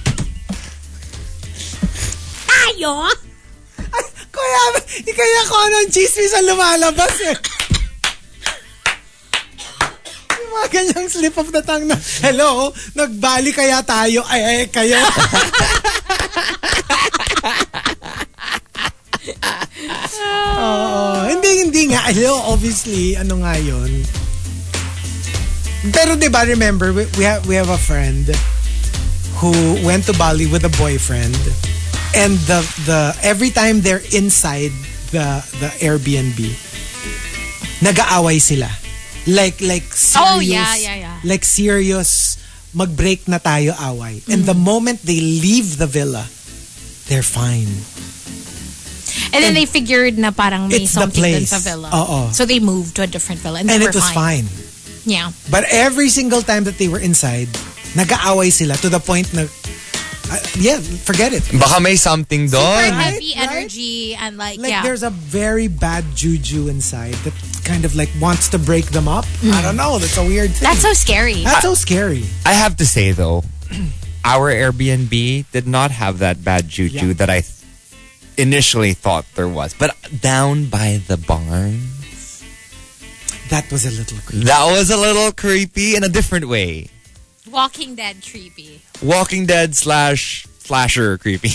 [SPEAKER 5] Tayo?
[SPEAKER 3] Kaya, kaya ko anong chismis ang lumalabas eh. Yung mga ganyang slip of the tongue na, hello, nagbali kaya tayo. Ay, ay, kayo. Oo. Hindi, hindi nga. Hello, obviously, ano nga yun. Pero diba, remember, we, we, have, we have a friend who went to Bali with a boyfriend. And the the every time they're inside the the Airbnb, nag-aaway sila. Like like serious,
[SPEAKER 5] Oh, yeah, yeah, yeah.
[SPEAKER 3] like serious mag-break na tayo away. And the moment they leave the villa, they're fine.
[SPEAKER 5] And then they figured na parang may
[SPEAKER 3] It's the
[SPEAKER 5] something dun
[SPEAKER 3] place.
[SPEAKER 5] sa villa.
[SPEAKER 3] Oo.
[SPEAKER 5] So they moved to a different villa. And, they
[SPEAKER 3] And
[SPEAKER 5] were
[SPEAKER 3] it was fine.
[SPEAKER 5] Yeah.
[SPEAKER 3] But every single time that they were inside, nag-aaway sila to the point na uh, yeah, forget it.
[SPEAKER 7] Baka may something
[SPEAKER 5] Super
[SPEAKER 7] doon.
[SPEAKER 5] heavy
[SPEAKER 3] right?
[SPEAKER 5] energy and like,
[SPEAKER 3] Like
[SPEAKER 5] yeah.
[SPEAKER 3] there's a very bad juju inside that kind of like wants to break them up. I don't know. That's a weird thing.
[SPEAKER 5] That's so scary.
[SPEAKER 3] That's so scary.
[SPEAKER 7] I have to say though, our Airbnb did not have that bad juju
[SPEAKER 3] Yeah.
[SPEAKER 7] that I th- initially thought there was. But down by the barn,
[SPEAKER 3] That was a little creepy.
[SPEAKER 7] That was a little creepy in a different way.
[SPEAKER 5] Walking Dead creepy.
[SPEAKER 7] Walking Dead slash slasher creepy.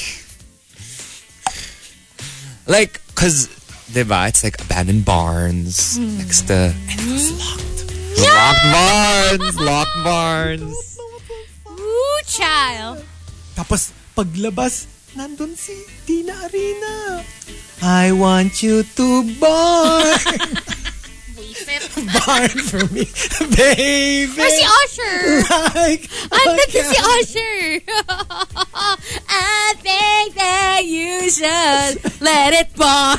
[SPEAKER 7] Like, cause, diba, it's like abandoned barns
[SPEAKER 5] Mm.
[SPEAKER 7] next to...
[SPEAKER 3] And it was locked.
[SPEAKER 7] Locked barns! Locked barns!
[SPEAKER 5] Ooh, child.
[SPEAKER 3] Tapos, paglabas, nandun si Tina Arena. I want you to barn. Barn for me. Baby.
[SPEAKER 5] Where's si Usher?
[SPEAKER 3] Like,
[SPEAKER 5] Andun
[SPEAKER 3] okay.
[SPEAKER 5] si Usher. I think that you should let it burn.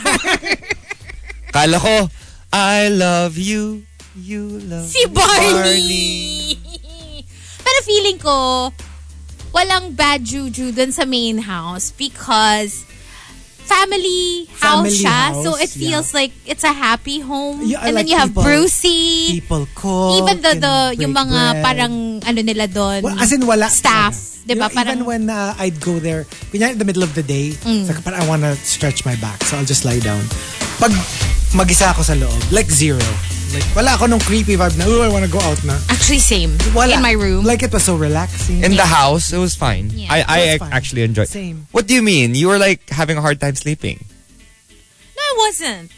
[SPEAKER 7] Kala ko, I love you, you love
[SPEAKER 5] Si Barney. Pero feeling ko, walang bad juju dun sa main house because family house
[SPEAKER 3] Family
[SPEAKER 5] siya.
[SPEAKER 3] house,
[SPEAKER 5] So it feels
[SPEAKER 3] yeah.
[SPEAKER 5] like it's a happy home.
[SPEAKER 3] Yeah, I
[SPEAKER 5] and then
[SPEAKER 3] like
[SPEAKER 5] you have
[SPEAKER 3] people-
[SPEAKER 5] Brucey.
[SPEAKER 3] People cook.
[SPEAKER 5] Even the, the
[SPEAKER 3] and
[SPEAKER 5] yung
[SPEAKER 3] break
[SPEAKER 5] mga
[SPEAKER 3] bread.
[SPEAKER 5] parang ano nila doon.
[SPEAKER 3] Well, as in wala.
[SPEAKER 5] Staff.
[SPEAKER 3] wala.
[SPEAKER 5] Diba?
[SPEAKER 3] You know,
[SPEAKER 5] Parang,
[SPEAKER 3] even when uh, I'd go there, kunyari in the middle of the day,
[SPEAKER 5] Mm.
[SPEAKER 3] it's like, parang I wanna stretch my back, so I'll just lie down. Pag mag-isa ako sa loob, like zero. Like, wala ako nung creepy vibe na, oh, I wanna go out na.
[SPEAKER 5] actually same.
[SPEAKER 3] Wala.
[SPEAKER 5] In my room.
[SPEAKER 3] Like, it was so relaxing.
[SPEAKER 7] In the house, it was fine.
[SPEAKER 5] Yeah.
[SPEAKER 7] I, I
[SPEAKER 3] It was fine.
[SPEAKER 7] actually enjoyed.
[SPEAKER 3] Same.
[SPEAKER 7] What do you mean? You were like having a hard time sleeping.
[SPEAKER 5] No, I wasn't.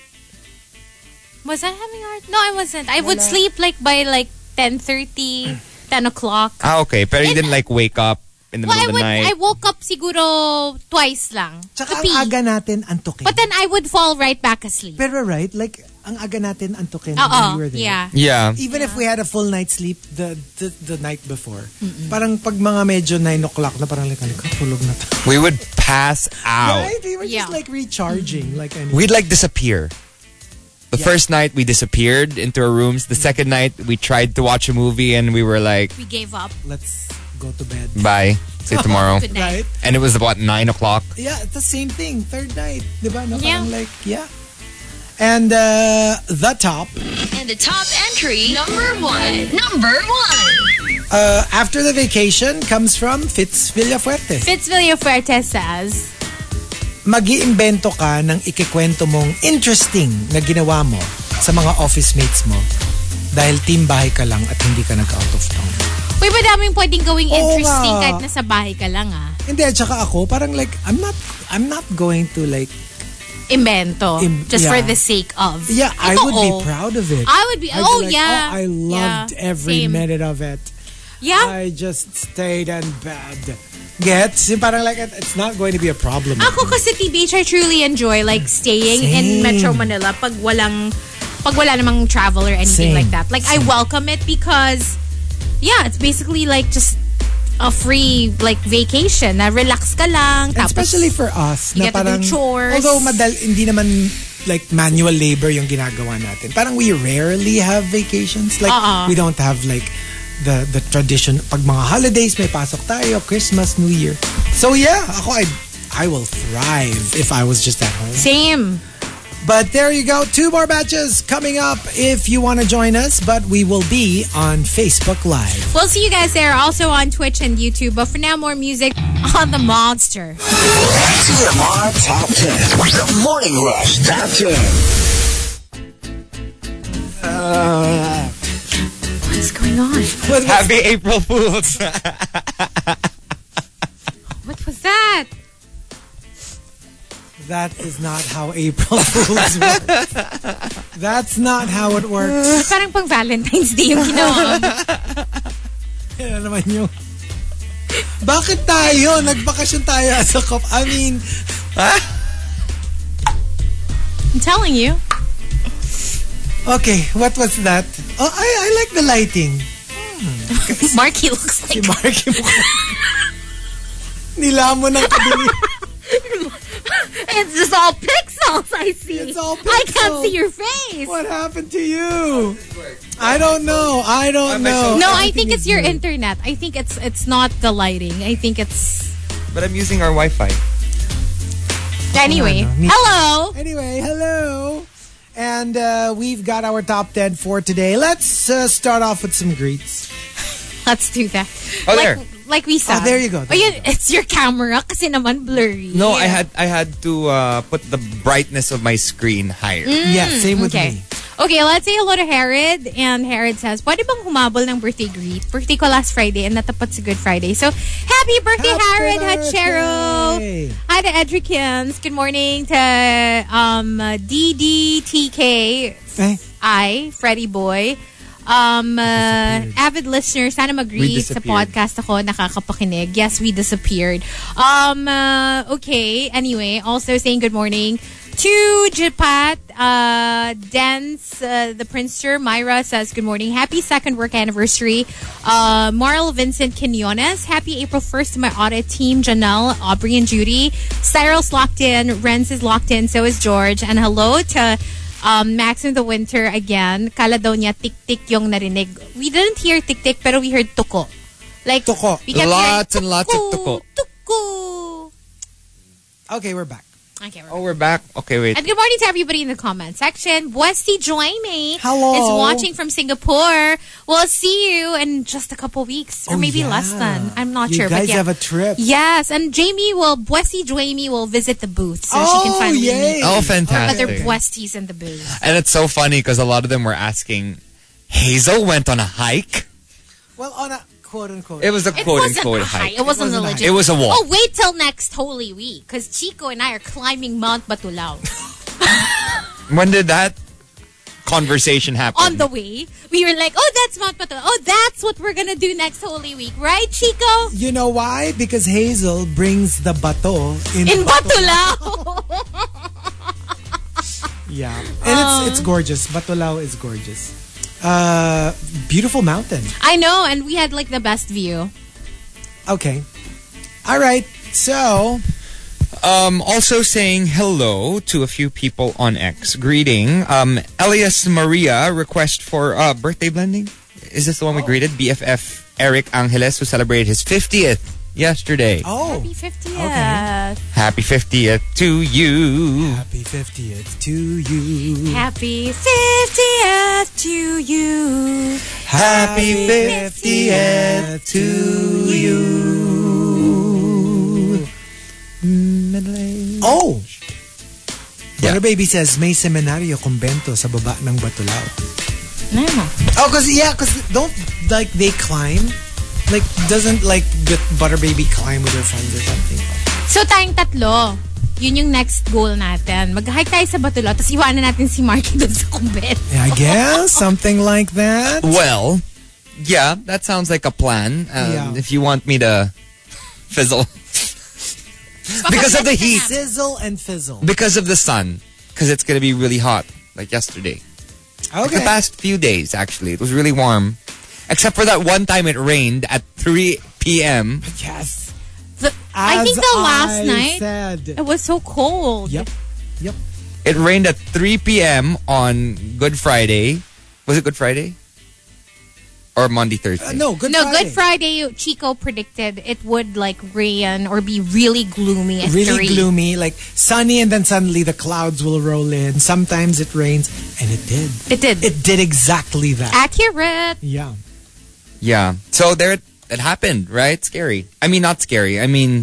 [SPEAKER 5] Was I having a hard? No, I wasn't. I would
[SPEAKER 3] Wala.
[SPEAKER 5] sleep like by like ten thirty, ten o'clock.
[SPEAKER 7] Ah, okay. Pero you
[SPEAKER 5] And-
[SPEAKER 7] didn't like wake up in the
[SPEAKER 5] Well, I
[SPEAKER 7] middle of
[SPEAKER 5] would.
[SPEAKER 7] the night.
[SPEAKER 5] I woke up siguro twice lang.
[SPEAKER 3] Tsaka
[SPEAKER 5] to
[SPEAKER 3] ang
[SPEAKER 5] pee.
[SPEAKER 3] aga natin antukin.
[SPEAKER 5] But then I would fall right back asleep.
[SPEAKER 3] Pero right, like, ang aga natin antukin
[SPEAKER 5] Oo,
[SPEAKER 3] when we were there.
[SPEAKER 5] yeah.
[SPEAKER 7] yeah.
[SPEAKER 3] Even if we had a full night's sleep the the, the night before, parang pag mga medyo nine o'clock na parang like, like tulog na tayo.
[SPEAKER 7] We would pass out.
[SPEAKER 3] Right? We were just
[SPEAKER 5] Yeah.
[SPEAKER 3] like recharging. Like, any-
[SPEAKER 7] We'd like disappear. The
[SPEAKER 3] Yeah.
[SPEAKER 7] first night we disappeared into our rooms. The second night we tried to watch a movie and we were like,
[SPEAKER 5] We gave up.
[SPEAKER 3] let's go to bed.
[SPEAKER 7] bye. See you tomorrow.
[SPEAKER 5] Good night.
[SPEAKER 3] Right?
[SPEAKER 7] And it was about nine o'clock.
[SPEAKER 3] Yeah, it's the same thing. Third night. Diba? No,
[SPEAKER 5] Yeah.
[SPEAKER 3] parang like, yeah. And uh, the top,
[SPEAKER 1] And the top entry, number one. Number one.
[SPEAKER 3] uh, after the vacation, comes from Fitz Villafuerte.
[SPEAKER 5] Fitz Villafuerte says,
[SPEAKER 3] Mag-iimbento ka ng ikikwento mong interesting na ginawa mo sa mga office mates mo dahil team bahay ka lang at hindi ka nag-out of town.
[SPEAKER 5] uy, madaming pwedeng gawing
[SPEAKER 3] Oo
[SPEAKER 5] interesting
[SPEAKER 3] nga.
[SPEAKER 5] kahit nasa bahay ka lang ah.
[SPEAKER 3] Hindi, at saka ako, parang like, I'm not, I'm not going to like,
[SPEAKER 5] Invento.
[SPEAKER 3] Im-
[SPEAKER 5] just
[SPEAKER 3] yeah.
[SPEAKER 5] for the sake of.
[SPEAKER 3] yeah, I
[SPEAKER 5] Ito,
[SPEAKER 3] would
[SPEAKER 5] oh.
[SPEAKER 3] be proud of it.
[SPEAKER 5] I would be,
[SPEAKER 3] I'd
[SPEAKER 5] oh
[SPEAKER 3] like,
[SPEAKER 5] yeah.
[SPEAKER 3] oh, I loved
[SPEAKER 5] Yeah,
[SPEAKER 3] every
[SPEAKER 5] same.
[SPEAKER 3] minute of it.
[SPEAKER 5] Yeah.
[SPEAKER 3] I just stayed in bed. Gets? Yung parang like, it- it's not going to be a problem.
[SPEAKER 5] Ako kasi T B H, I truly enjoy like staying in
[SPEAKER 3] Same.
[SPEAKER 5] Metro Manila pag walang pag wala namang travel or anything
[SPEAKER 3] Same.
[SPEAKER 5] like that. Like I welcome it because yeah, it's basically like just a free like vacation na relax ka lang.
[SPEAKER 3] And
[SPEAKER 5] Tapos,
[SPEAKER 3] especially for us,
[SPEAKER 5] you
[SPEAKER 3] na
[SPEAKER 5] get to do
[SPEAKER 3] parang,
[SPEAKER 5] chores.
[SPEAKER 3] although madal, hindi naman like manual labor yung ginagawa natin. Parang we rarely have vacations. Like,
[SPEAKER 5] Uh-uh.
[SPEAKER 3] we don't have like the the tradition. Pag mga holidays, may pasok tayo, Christmas, New Year. So yeah, ako, I, I will thrive if I was just at home.
[SPEAKER 5] same.
[SPEAKER 3] But there you go. Two more batches coming up if you want to join us. But we will be on Facebook Live.
[SPEAKER 5] We'll see you guys there also on Twitch and YouTube. But for now, more music on the Monster.
[SPEAKER 4] T M R Top ten. The Morning Rush Top ten.
[SPEAKER 5] What's going on?
[SPEAKER 7] Happy April Fools.
[SPEAKER 5] What was that?
[SPEAKER 3] That is not how April Fools work. That's not how it works.
[SPEAKER 5] Parang pang Valentine's Day yung ginawa.
[SPEAKER 3] Yan naman yung... Bakit tayo? Nagbakasyon tayo as a couple. I mean,
[SPEAKER 5] I'm telling you.
[SPEAKER 3] okay, what was that? Oh, I, I like the lighting.
[SPEAKER 5] Marky looks
[SPEAKER 3] Si
[SPEAKER 5] like
[SPEAKER 3] Marky mo. Nilamon ng kadili.
[SPEAKER 5] it's just all pixels I see.
[SPEAKER 3] It's all
[SPEAKER 5] I can't
[SPEAKER 3] pixels.
[SPEAKER 5] see your face.
[SPEAKER 3] What happened to you? I don't know. I don't know.
[SPEAKER 5] No, I
[SPEAKER 3] Everything
[SPEAKER 5] think it's
[SPEAKER 3] is
[SPEAKER 5] your
[SPEAKER 3] good.
[SPEAKER 5] internet. I think it's it's not the lighting. I think it's
[SPEAKER 7] But I'm using our Wi-Fi.
[SPEAKER 5] anyway.
[SPEAKER 3] no, me-
[SPEAKER 5] Hello.
[SPEAKER 3] Anyway, hello. And uh, we've got our top ten for today. Let's uh, start off with some greets.
[SPEAKER 5] Let's do that.
[SPEAKER 7] Oh,
[SPEAKER 5] like,
[SPEAKER 7] there.
[SPEAKER 5] Like we said.
[SPEAKER 3] Oh, there you go. There
[SPEAKER 5] oh,
[SPEAKER 3] you
[SPEAKER 5] yun, it's your camera kasi naman blurry.
[SPEAKER 7] No, I had I had to uh, put the brightness of my screen higher.
[SPEAKER 3] Yeah, same with
[SPEAKER 5] okay.
[SPEAKER 3] me.
[SPEAKER 5] Okay, let's say hello to Herod. And Herod says, pwede bang humabol ng birthday greet? Birthday ko last Friday and natapat sa Good Friday. So, happy birthday,
[SPEAKER 3] Happy
[SPEAKER 5] Herod
[SPEAKER 3] birthday!
[SPEAKER 5] Hachero. Hi to Edrikins. Good morning to um, D D T K
[SPEAKER 3] Eh?
[SPEAKER 5] I, Freddy Boy. Um, uh, avid listener, sana
[SPEAKER 7] We
[SPEAKER 5] mag-read sa
[SPEAKER 7] disappeared.
[SPEAKER 5] podcast ako, nakakapakinig. Yes, we disappeared. Um, uh, okay, anyway, also saying good morning to Japat, uh, Dance, uh, the Prinster. Myra says good morning. Happy second work anniversary. Uh, Marl Vincent Quinones. Happy April first to my audit team. Janelle, Aubrey, and Judy. Cyril's locked in. Renz is locked in. So is George. And hello to um, Max in the Winter again. Kala daw niya tik-tik yung narinig. We didn't hear tik-tik, pero we heard tuko. Like,
[SPEAKER 3] Tuko.
[SPEAKER 5] we kept
[SPEAKER 7] Lots
[SPEAKER 5] hearing,
[SPEAKER 7] and lots of tuko.
[SPEAKER 5] Tuko.
[SPEAKER 3] Okay, we're back.
[SPEAKER 5] Okay, we're
[SPEAKER 7] Oh, we're back. Okay, wait.
[SPEAKER 5] And good morning to everybody in the comment section. Buesti Joyme
[SPEAKER 3] Hello.
[SPEAKER 5] is watching from Singapore. We'll see you in just a couple weeks. Or
[SPEAKER 3] Oh,
[SPEAKER 5] maybe
[SPEAKER 3] yeah.
[SPEAKER 5] less than. I'm not
[SPEAKER 3] You
[SPEAKER 5] sure.
[SPEAKER 3] guys
[SPEAKER 5] but yeah.
[SPEAKER 3] have a trip.
[SPEAKER 5] Yes, and Jamie will, Buesti Joyme will visit the booth. So she can
[SPEAKER 3] Oh,
[SPEAKER 5] finally
[SPEAKER 3] yay.
[SPEAKER 5] meet
[SPEAKER 7] Oh,
[SPEAKER 5] other
[SPEAKER 7] fantastic.
[SPEAKER 5] Buesties in the booth.
[SPEAKER 7] And it's so funny because a lot of them were asking, Hazel went on a hike?
[SPEAKER 3] Well, on a quote unquote.
[SPEAKER 7] It was a
[SPEAKER 5] It
[SPEAKER 7] quote
[SPEAKER 5] wasn't
[SPEAKER 7] unquote
[SPEAKER 5] a hike.
[SPEAKER 7] hike.
[SPEAKER 5] It wasn't,
[SPEAKER 3] It wasn't
[SPEAKER 5] a
[SPEAKER 3] a
[SPEAKER 5] legit.
[SPEAKER 7] It was a walk.
[SPEAKER 5] Oh, wait till next Holy Week. Because Chico and I are climbing Mount Batulao.
[SPEAKER 7] When did that conversation happen?
[SPEAKER 5] On the way, we were like, oh, that's Mount Batulao. Oh, that's what we're going to do next Holy Week. Right, Chico?
[SPEAKER 3] You know why? Because Hazel brings the bato in,
[SPEAKER 5] In
[SPEAKER 3] Batulao.
[SPEAKER 5] Batulao.
[SPEAKER 3] Yeah. And it's it's gorgeous. Batulao is gorgeous. Uh, beautiful mountain.
[SPEAKER 5] I know, and we had like the best view.
[SPEAKER 3] Okay. All right. So,
[SPEAKER 7] Um, also saying hello to a few people on X. Greeting. Um, Elias Maria request for uh, birthday blending. Is this the one we greeted? B F F Eric Angeles, who celebrated his fiftieth yesterday.
[SPEAKER 3] oh,
[SPEAKER 5] Happy fiftieth.
[SPEAKER 3] Okay.
[SPEAKER 7] Happy fiftieth to you.
[SPEAKER 3] happy fiftieth to you.
[SPEAKER 5] Happy fiftieth to you.
[SPEAKER 7] Happy fiftieth to you.
[SPEAKER 3] Oh!
[SPEAKER 7] Yeah.
[SPEAKER 3] Butter Baby says, may seminaryo kumbento sa baba ng Batulao.
[SPEAKER 5] No.
[SPEAKER 3] Oh, cause yeah, cause don't like they climb? Like doesn't like But- Butter Baby climb with her friends or something?
[SPEAKER 5] So tayong tatlo, yun yung next goal natin. Mag-hike tayo sa Batulao, tapos iwanan natin si Marky dun sa kumbento.
[SPEAKER 3] Yeah, I guess something like that.
[SPEAKER 7] Well, yeah, that sounds like a plan. Um,
[SPEAKER 3] Yeah.
[SPEAKER 7] If you want me to fizzle. Because of the heat.
[SPEAKER 3] Sizzle and fizzle.
[SPEAKER 7] Because of the sun. Because it's going to be really hot, like yesterday. Like the
[SPEAKER 3] Okay.
[SPEAKER 7] past few days, actually. It was really warm. Except for that one time it rained at three p.m.
[SPEAKER 3] Yes.
[SPEAKER 5] The- I
[SPEAKER 3] As
[SPEAKER 5] think the last
[SPEAKER 3] I
[SPEAKER 5] night,
[SPEAKER 3] said.
[SPEAKER 5] it was so cold.
[SPEAKER 3] Yep. Yep.
[SPEAKER 7] It rained at three p.m. on Good Friday. Was it Good Friday? Or Monday, Thursday?
[SPEAKER 3] Uh, no, Good
[SPEAKER 5] no,
[SPEAKER 3] Friday.
[SPEAKER 5] Good Friday, Chico predicted it would like rain or be really gloomy at
[SPEAKER 3] Really
[SPEAKER 5] three.
[SPEAKER 3] gloomy, like sunny, and then suddenly the clouds will roll in. Sometimes it rains, and it did.
[SPEAKER 5] It did.
[SPEAKER 3] It did exactly that.
[SPEAKER 5] Accurate.
[SPEAKER 3] Yeah.
[SPEAKER 7] Yeah. So there it, it happened, right? Scary. I mean, not scary. I mean,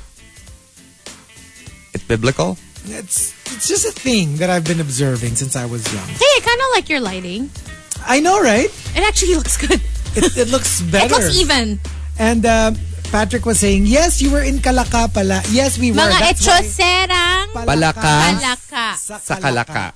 [SPEAKER 7] it's biblical.
[SPEAKER 3] It's it's just a thing that I've been observing since I was young.
[SPEAKER 5] Hey, I kind of like your lighting.
[SPEAKER 3] I know, right?
[SPEAKER 5] It actually looks good.
[SPEAKER 3] It, it looks better.
[SPEAKER 5] It looks even.
[SPEAKER 3] And uh, Patrick was saying, yes, you were in Kalaka pala. Yes, we were.
[SPEAKER 5] Mga
[SPEAKER 3] That's why-
[SPEAKER 5] etchoserang
[SPEAKER 7] Palaka.
[SPEAKER 5] palaka.
[SPEAKER 3] Sa
[SPEAKER 7] Sa Kalaka.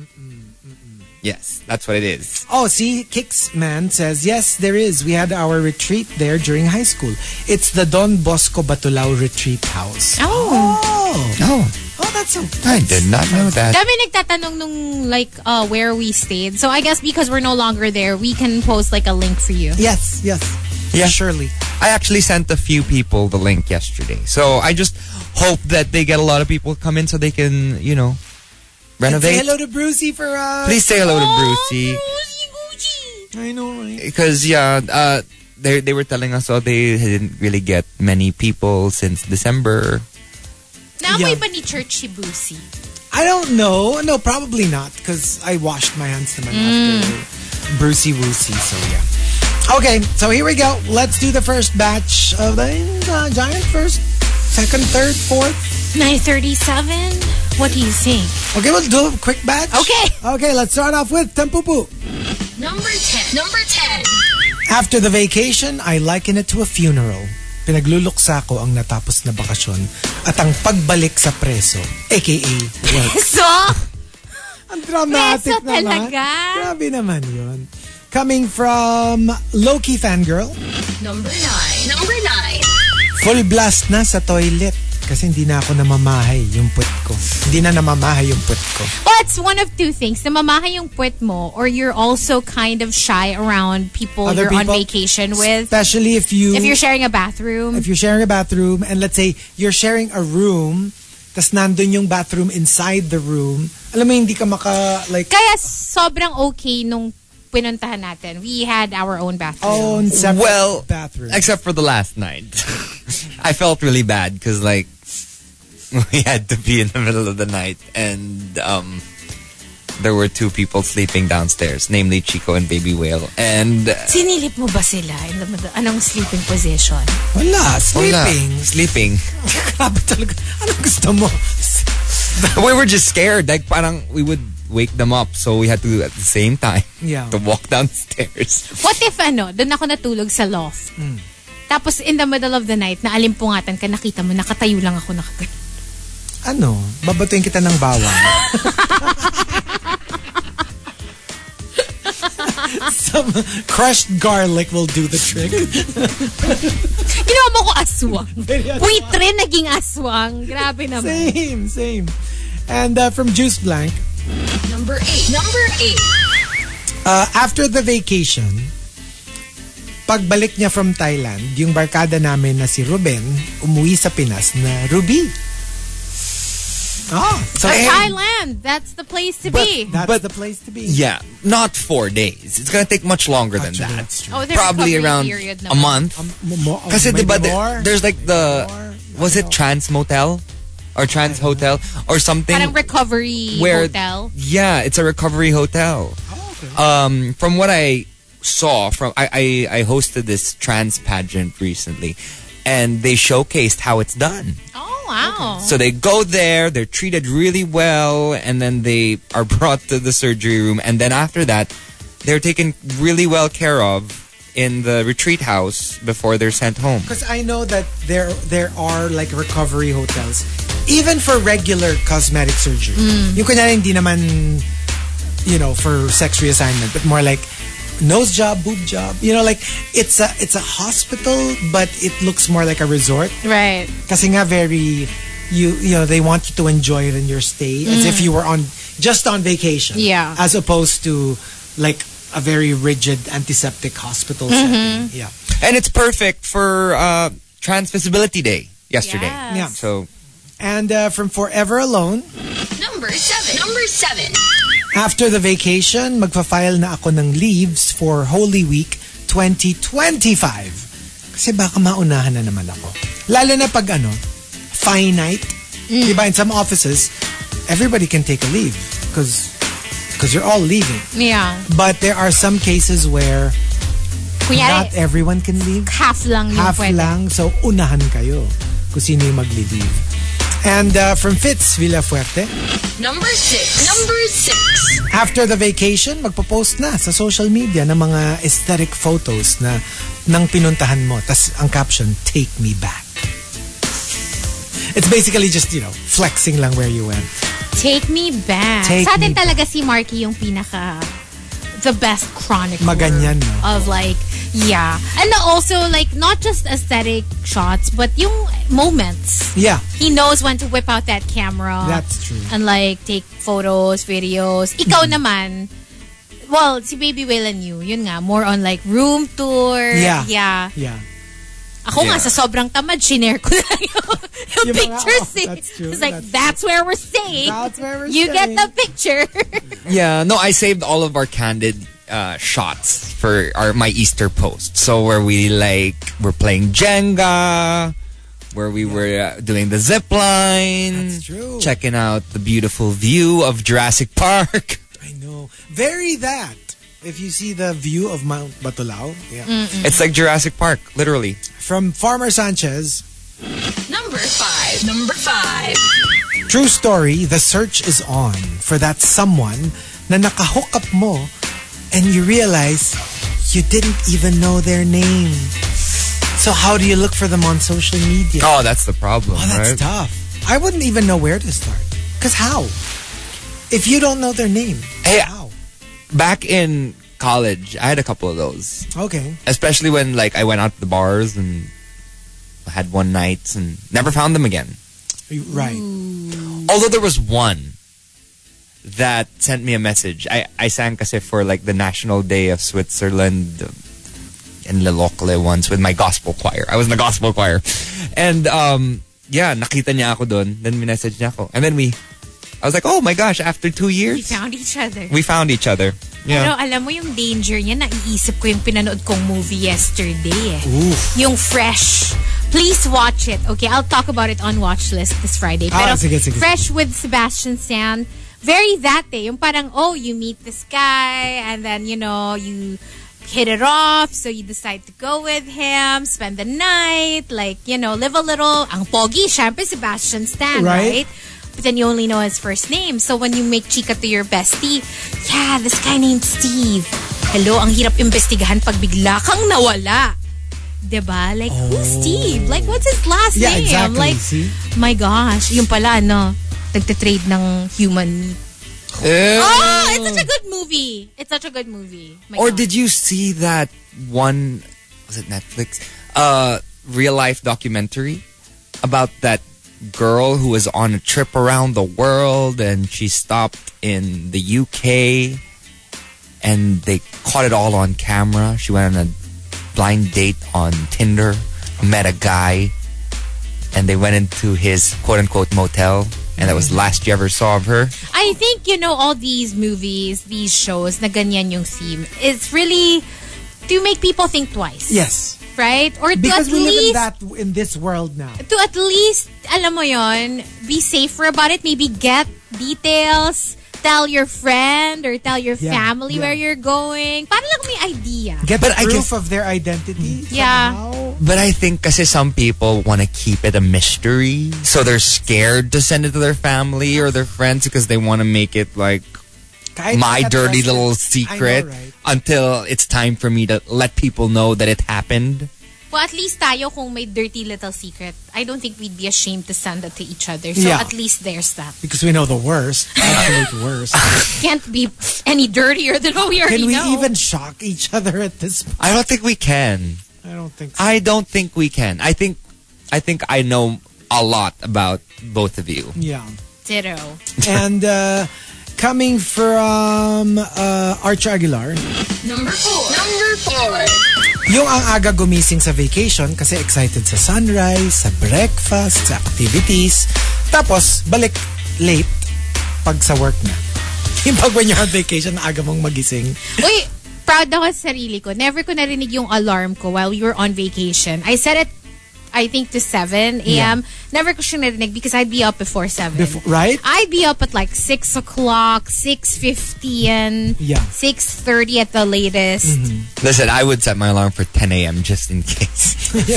[SPEAKER 7] Yes, that's what it is.
[SPEAKER 3] Oh, see, Kicksman says, yes, there is. We had our retreat there during high school. It's the Don Bosco Batulao Retreat House.
[SPEAKER 5] Oh.
[SPEAKER 3] Oh,
[SPEAKER 7] Oh,
[SPEAKER 3] oh that's so
[SPEAKER 7] I did not know that.
[SPEAKER 5] Dami nagtatanong nung like uh, where we stayed. So I guess because we're no longer there, we can post like a link for you.
[SPEAKER 3] Yes, yes.
[SPEAKER 7] Yeah.
[SPEAKER 3] Surely.
[SPEAKER 7] I actually sent a few people the link yesterday. So I just hope that they get a lot of people come in so they can, you know,
[SPEAKER 3] And
[SPEAKER 7] renovate.
[SPEAKER 3] say hello to Brucey for us.
[SPEAKER 7] Please say hello to Brucey.
[SPEAKER 3] I know, right?
[SPEAKER 7] Because, yeah, uh, they they were telling us, oh, they didn't really get many people since December.
[SPEAKER 5] Naamoy
[SPEAKER 3] Yeah.
[SPEAKER 5] ba ni Church si Busi?
[SPEAKER 3] I don't know. No, probably not. Because I washed my hands naman
[SPEAKER 5] Mm.
[SPEAKER 3] after Brucey Woosey. So, yeah. Okay, so here we go. Let's do the first batch of the uh, Giant. First, second, third, fourth.
[SPEAKER 5] nine thirty-seven. What do you think?
[SPEAKER 3] Okay, we'll do a quick batch.
[SPEAKER 5] Okay.
[SPEAKER 3] Okay, let's start off with Tempupu.
[SPEAKER 1] Number ten. Number ten.
[SPEAKER 3] After the vacation, I liken it to a funeral. Pinagluluksa ko ang natapos na bakasyon at ang pagbalik sa preso, aka work.
[SPEAKER 5] So,
[SPEAKER 3] Ang dramatic
[SPEAKER 5] preso
[SPEAKER 3] naman.
[SPEAKER 5] talaga.
[SPEAKER 3] Grabe naman yun. Coming from Loki Fangirl,
[SPEAKER 1] Number nine. Number nine.
[SPEAKER 3] full blast na sa toilet kasi hindi na ako namamahay yung puwet ko. Hindi na namamahay yung puwet ko.
[SPEAKER 5] well, it's one of two things. Namamahay yung puwet mo or you're also kind of shy around people
[SPEAKER 3] Other
[SPEAKER 5] you're on
[SPEAKER 3] people,
[SPEAKER 5] vacation with.
[SPEAKER 3] Especially if you...
[SPEAKER 5] If you're sharing a bathroom.
[SPEAKER 3] if you're sharing a bathroom and let's say you're sharing a room tas nandun yung bathroom inside the room, alam mo hindi ka maka like
[SPEAKER 5] Kaya sobrang okay nung pinuntahan natin. We had our own bathroom.
[SPEAKER 3] own separate
[SPEAKER 7] Well,
[SPEAKER 3] bathroom.
[SPEAKER 7] except for the last night. I felt really bad because like we had to be in the middle of the night and um there were two people sleeping downstairs, namely Chico and Baby Whale. And uh,
[SPEAKER 5] Sinilip mo ba sila? In the middle- Anong sleeping position?
[SPEAKER 3] Wala,
[SPEAKER 7] wala,
[SPEAKER 3] sleeping.
[SPEAKER 7] sleeping.
[SPEAKER 3] Grabe talaga. Anong gusto mo?
[SPEAKER 7] We were just scared. Like parang we would wake them up, so we had to at the same time
[SPEAKER 3] Yeah.
[SPEAKER 7] to walk downstairs.
[SPEAKER 5] What if ano, doon ako natulog sa loft. Tapos in the middle of the night, naalimpungatan ka, nakita mo, nakatayo lang ako nakatayo.
[SPEAKER 3] Ano? Babatuin kita ng bawang. Some crushed garlic will do the trick.
[SPEAKER 5] Ginawa mo ko aswang. Buitre naging aswang. Grabe naman.
[SPEAKER 3] Same, same. And uh, from Juice Blank,
[SPEAKER 1] Number eight. Number eight.
[SPEAKER 3] uh, after the vacation, pagbalik niya from Thailand, yung barkada namin na si Ruben, umuwi sa Pinas na Ruby. Ah, so
[SPEAKER 5] Or Thailand, that's the place to
[SPEAKER 3] but
[SPEAKER 5] be.
[SPEAKER 3] that's
[SPEAKER 7] But-
[SPEAKER 3] the place to be.
[SPEAKER 7] Yeah, not four days. It's gonna take much longer than
[SPEAKER 3] Actually,
[SPEAKER 7] that.
[SPEAKER 3] that's true.
[SPEAKER 5] Oh, the
[SPEAKER 7] Probably
[SPEAKER 5] recovery
[SPEAKER 7] around
[SPEAKER 5] period
[SPEAKER 7] a
[SPEAKER 5] naman.
[SPEAKER 7] month.
[SPEAKER 3] Um, mo- mo-
[SPEAKER 7] Kasi
[SPEAKER 3] maybe
[SPEAKER 7] diba, the-
[SPEAKER 3] more,
[SPEAKER 7] there's like
[SPEAKER 3] maybe
[SPEAKER 7] the,
[SPEAKER 3] more.
[SPEAKER 7] was it Trans Motel? Or Trans Hotel? Or something?
[SPEAKER 5] Parang recovery
[SPEAKER 7] where,
[SPEAKER 5] hotel.
[SPEAKER 7] Yeah, it's a recovery hotel.
[SPEAKER 3] Oh, okay.
[SPEAKER 7] Um, from what I saw, from I, I, I hosted this trans pageant recently, and they showcased how it's done.
[SPEAKER 5] Oh, wow.
[SPEAKER 7] So they go there, they're treated really well, and then they are brought to the surgery room, and then after that, they're taken really well care of in the retreat house before they're sent home.
[SPEAKER 3] Because I know that there there are like recovery hotels, even for regular cosmetic surgery. Yung kunyari hindi naman, you know, for sex reassignment, but more like nose job, boob job. You know, like it's a it's a hospital, but it looks more like a resort.
[SPEAKER 5] Right.
[SPEAKER 3] Kasi nga very, you you know, they want you to enjoy it in your stay as if you were on just on vacation.
[SPEAKER 5] Yeah.
[SPEAKER 3] As opposed to like a very rigid antiseptic hospital setting. Yeah.
[SPEAKER 7] And it's perfect for uh, Trans Visibility Day yesterday.
[SPEAKER 5] Yes.
[SPEAKER 3] Yeah.
[SPEAKER 7] So
[SPEAKER 3] And uh, from Forever Alone,
[SPEAKER 1] Number seven. Number seven.
[SPEAKER 3] after the vacation, magfa-file na ako ng leaves for Holy Week twenty twenty-five. Kasi baka maunahan na naman ako. Lalo na pag ano, finite. Diba, in some offices, everybody can take a leave because because you're all leaving.
[SPEAKER 5] Yeah.
[SPEAKER 3] But there are some cases where not
[SPEAKER 5] Kunyari,
[SPEAKER 3] everyone can leave.
[SPEAKER 5] half lang yung
[SPEAKER 3] Half
[SPEAKER 5] pwede.
[SPEAKER 3] lang. So, unahan kayo kung sino yung mag-leave. And uh, from Fitz Villafuerte,
[SPEAKER 1] Number six. Number six.
[SPEAKER 3] after the vacation, magpo-post na sa social media ng mga aesthetic photos na nang pinuntahan mo. Tas ang caption, take me back. It's basically just, you know, flexing lang where you went.
[SPEAKER 5] Take me back.
[SPEAKER 3] Take
[SPEAKER 5] Sa atin
[SPEAKER 3] me
[SPEAKER 5] talaga si Marky yung pinaka the best chronicler
[SPEAKER 3] Maganyan, no?
[SPEAKER 5] of like, yeah. And also like not just aesthetic shots, but yung moments.
[SPEAKER 3] Yeah,
[SPEAKER 5] He knows when to whip out that camera.
[SPEAKER 3] that's true.
[SPEAKER 5] And like take photos, videos. Ikaw naman, well, si Baby Whale and you, yun nga, more on like room tour.
[SPEAKER 3] Yeah.
[SPEAKER 5] Yeah.
[SPEAKER 3] Yeah.
[SPEAKER 5] Ako nga,
[SPEAKER 7] Yeah.
[SPEAKER 5] sa sobrang tamad, shinare ko lang yung, yung
[SPEAKER 3] Yung mga-
[SPEAKER 5] pictures.
[SPEAKER 3] oh,
[SPEAKER 5] eh.
[SPEAKER 3] that's true,
[SPEAKER 5] It's like,
[SPEAKER 3] that's
[SPEAKER 5] that's, where we're staying.
[SPEAKER 3] That's where we're
[SPEAKER 5] you
[SPEAKER 3] staying.
[SPEAKER 5] get the picture.
[SPEAKER 7] yeah, no, I saved all of our candid uh, shots for our my Easter post. So where we like we're playing Jenga, where we were uh, doing the zip line,
[SPEAKER 3] That's true.
[SPEAKER 7] checking out the beautiful view of Jurassic Park.
[SPEAKER 3] I know. Very that. If you see the view of Mount Batulao. Yeah.
[SPEAKER 7] It's like Jurassic Park, literally.
[SPEAKER 3] From Farmer Sanchez,
[SPEAKER 1] Number five. Number five.
[SPEAKER 3] True story, the search is on for that someone na nakahook up mo and you realize you didn't even know their name. So how do you look for them on social media?
[SPEAKER 7] Oh, that's the problem,
[SPEAKER 3] Oh, that's
[SPEAKER 7] right?
[SPEAKER 3] tough. I wouldn't even know where to start. Because how? If you don't know their name,
[SPEAKER 7] Hey,
[SPEAKER 3] how?
[SPEAKER 7] back in college, I had a couple of those.
[SPEAKER 3] Okay.
[SPEAKER 7] Especially when like I went out to the bars and had one nights and never found them again.
[SPEAKER 3] Right.
[SPEAKER 7] Although there was one that sent me a message. I, I sang kasi for like the National Day of Switzerland in Lelocle once with my gospel choir. I was in the gospel choir. And um, yeah, nakita niya ako dun. Then minessage niya ako. And then we, I was like, oh my gosh, after two
[SPEAKER 5] We
[SPEAKER 7] years,
[SPEAKER 5] found each other.
[SPEAKER 7] we found each other.
[SPEAKER 5] Pero
[SPEAKER 7] Yeah.
[SPEAKER 5] alam mo yung danger niya, naiisip ko yung pinanood kong movie yesterday eh.
[SPEAKER 3] Oof.
[SPEAKER 5] Yung Fresh. Please watch it. Okay, I'll talk about it on Watchlist this Friday.
[SPEAKER 3] Ah,
[SPEAKER 5] Pero
[SPEAKER 3] sige, sige, sige.
[SPEAKER 5] Fresh with Sebastian Stan. Very that eh. Yung parang, oh, you meet this guy and then, you know, you hit it off. So you decide to go with him, spend the night, like, you know, live a little. Ang pogi, syempre Sebastian Stan,
[SPEAKER 3] Right.
[SPEAKER 5] right? But then you only know his first name. So when you make chika to your bestie, yeah, this guy named Steve. Hello, ang hirap imbestigahan pag bigla kang nawala. Diba? Like, who's Steve? Like, what's his last
[SPEAKER 3] Yeah,
[SPEAKER 5] name?
[SPEAKER 3] exactly.
[SPEAKER 5] Like,
[SPEAKER 3] See?
[SPEAKER 5] my gosh, yung pala, no? Nagtitrade ng human meat.
[SPEAKER 7] Ew.
[SPEAKER 5] Oh, it's such a good movie. It's such a good movie. My
[SPEAKER 7] Or
[SPEAKER 5] God.
[SPEAKER 7] did you see that one, was it Netflix? Uh, real life documentary about that girl who was on a trip around the world and she stopped in the U K and they caught it all on camera. She went on a blind date on Tinder, met a guy, and they went into his quote unquote motel. And that was the last you ever saw of her.
[SPEAKER 5] I think, you know, all these movies, these shows, na ganyan yung theme, it's really to make people think twice.
[SPEAKER 3] Yes.
[SPEAKER 5] Right? Or to
[SPEAKER 3] Because
[SPEAKER 5] at
[SPEAKER 3] we live in
[SPEAKER 5] least,
[SPEAKER 3] that in this world now.
[SPEAKER 5] to at least, alam mo yon, be safer about it. Maybe get details. Tell your friend or tell your
[SPEAKER 3] Yeah,
[SPEAKER 5] family
[SPEAKER 3] yeah.
[SPEAKER 5] where you're going. Para lang may idea.
[SPEAKER 3] Get
[SPEAKER 7] But I
[SPEAKER 3] proof
[SPEAKER 7] guess-
[SPEAKER 3] of their identity.
[SPEAKER 5] Yeah.
[SPEAKER 3] Somehow.
[SPEAKER 7] But I think kasi some people want to keep it a mystery. So they're scared to send it to their family or their friends because they want to make it like
[SPEAKER 3] Kahit
[SPEAKER 7] my
[SPEAKER 3] that
[SPEAKER 7] dirty
[SPEAKER 3] trusted-
[SPEAKER 7] little
[SPEAKER 3] I
[SPEAKER 7] secret
[SPEAKER 3] know, right?
[SPEAKER 7] until it's time for me to let people know that it happened.
[SPEAKER 5] Well, at least tayo kung may dirty little secret, I don't think we'd be ashamed to send it to each other. So
[SPEAKER 3] Yeah.
[SPEAKER 5] at least there's that.
[SPEAKER 3] Because we know the worst. Absolute worst.
[SPEAKER 5] Can't be any dirtier than what we already
[SPEAKER 3] Can we
[SPEAKER 5] know.
[SPEAKER 3] even shock each other at this point?
[SPEAKER 7] I don't think we can.
[SPEAKER 3] I don't think so.
[SPEAKER 7] I don't think we can. I think I think I know a lot about both of you.
[SPEAKER 3] Yeah.
[SPEAKER 5] Ditto.
[SPEAKER 3] And uh, coming from uh, Arch Aguilar,
[SPEAKER 1] Number four. Number four.
[SPEAKER 3] yung ang aga gumising sa vacation kasi excited sa sunrise, sa breakfast, sa activities. Tapos, balik late pag sa work na. Yung pag when you're on vacation, aga mong magising.
[SPEAKER 5] Uy, proud ako sa sarili ko. Never ko narinig yung alarm ko while we were on vacation. I set it, I think, to seven a.m. Never ko siya narinig because I'd be up before seven.
[SPEAKER 3] Before, right?
[SPEAKER 5] I'd be up at like six o'clock, six fifteen,
[SPEAKER 3] Yeah.
[SPEAKER 5] six thirty at the latest.
[SPEAKER 7] Listen, I would set my alarm for ten a.m. just in case.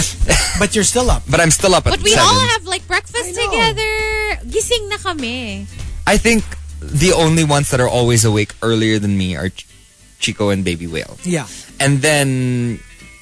[SPEAKER 3] But you're still up.
[SPEAKER 7] But I'm still up at
[SPEAKER 5] But we
[SPEAKER 7] seven.
[SPEAKER 5] all have like breakfast
[SPEAKER 3] I know.
[SPEAKER 5] together. Gising na kami.
[SPEAKER 7] I think the only ones that are always awake earlier than me are Ch- Chico and Baby Whale.
[SPEAKER 3] Yeah.
[SPEAKER 7] And then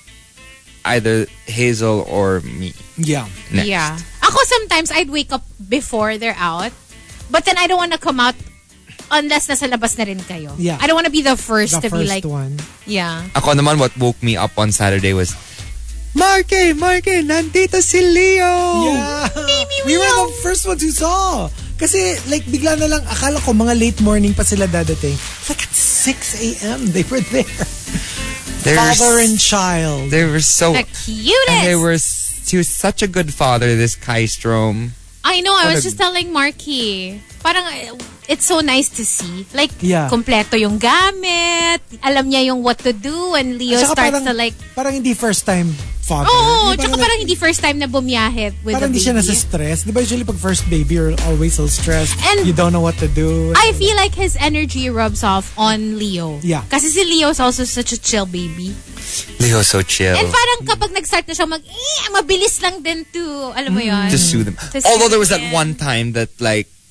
[SPEAKER 7] either Hazel or me.
[SPEAKER 3] Yeah.
[SPEAKER 7] Next.
[SPEAKER 5] Yeah. Ako sometimes I'd wake up before they're out. But then I don't want to come out unless nasa labas na rin kayo.
[SPEAKER 3] Yeah.
[SPEAKER 5] I don't want to be the first
[SPEAKER 3] The
[SPEAKER 5] to
[SPEAKER 3] first
[SPEAKER 5] be like,
[SPEAKER 3] one.
[SPEAKER 5] yeah.
[SPEAKER 7] Ako naman, what woke me up on Saturday was, Marky, Marky, nandito si Leo!
[SPEAKER 3] Yeah. We were the first ones who saw. Kasi like bigla na lang, akala ko mga late morning pa sila dadating. Like at six a.m. they were there.
[SPEAKER 7] They were
[SPEAKER 3] Father
[SPEAKER 7] s-
[SPEAKER 3] and child.
[SPEAKER 7] They were so...
[SPEAKER 5] The cutest.
[SPEAKER 7] And they were... s- He was such a good father, this Kai Strom.
[SPEAKER 5] I know, I
[SPEAKER 7] What
[SPEAKER 5] was
[SPEAKER 7] a-
[SPEAKER 5] just telling Marky. Parang, uh, it's so nice to see. Like,
[SPEAKER 3] Yeah.
[SPEAKER 5] kompleto yung gamit. Alam niya yung what to do when Leo
[SPEAKER 3] At saka
[SPEAKER 5] starts
[SPEAKER 3] parang,
[SPEAKER 5] to like,
[SPEAKER 3] parang hindi first time father.
[SPEAKER 5] oh,
[SPEAKER 3] Di ba
[SPEAKER 5] tsaka
[SPEAKER 3] like-
[SPEAKER 5] parang hindi first time na bumiyahe with
[SPEAKER 3] Parang
[SPEAKER 5] the
[SPEAKER 3] hindi siya
[SPEAKER 5] baby.
[SPEAKER 3] nasa stress. Di ba usually pag first baby, you're always so stressed.
[SPEAKER 5] And
[SPEAKER 3] you don't know what to do.
[SPEAKER 5] I feel like his energy rubs off on Leo.
[SPEAKER 3] Yeah.
[SPEAKER 5] Kasi si Leo is also such a chill baby.
[SPEAKER 7] Leo's so chill.
[SPEAKER 5] And parang kapag nag-start na siya mag, eh, mabilis lang din to, alam mo yun?
[SPEAKER 7] To soothe them.
[SPEAKER 5] To
[SPEAKER 7] Although
[SPEAKER 5] soothe
[SPEAKER 7] there was that
[SPEAKER 5] him.
[SPEAKER 7] one time that like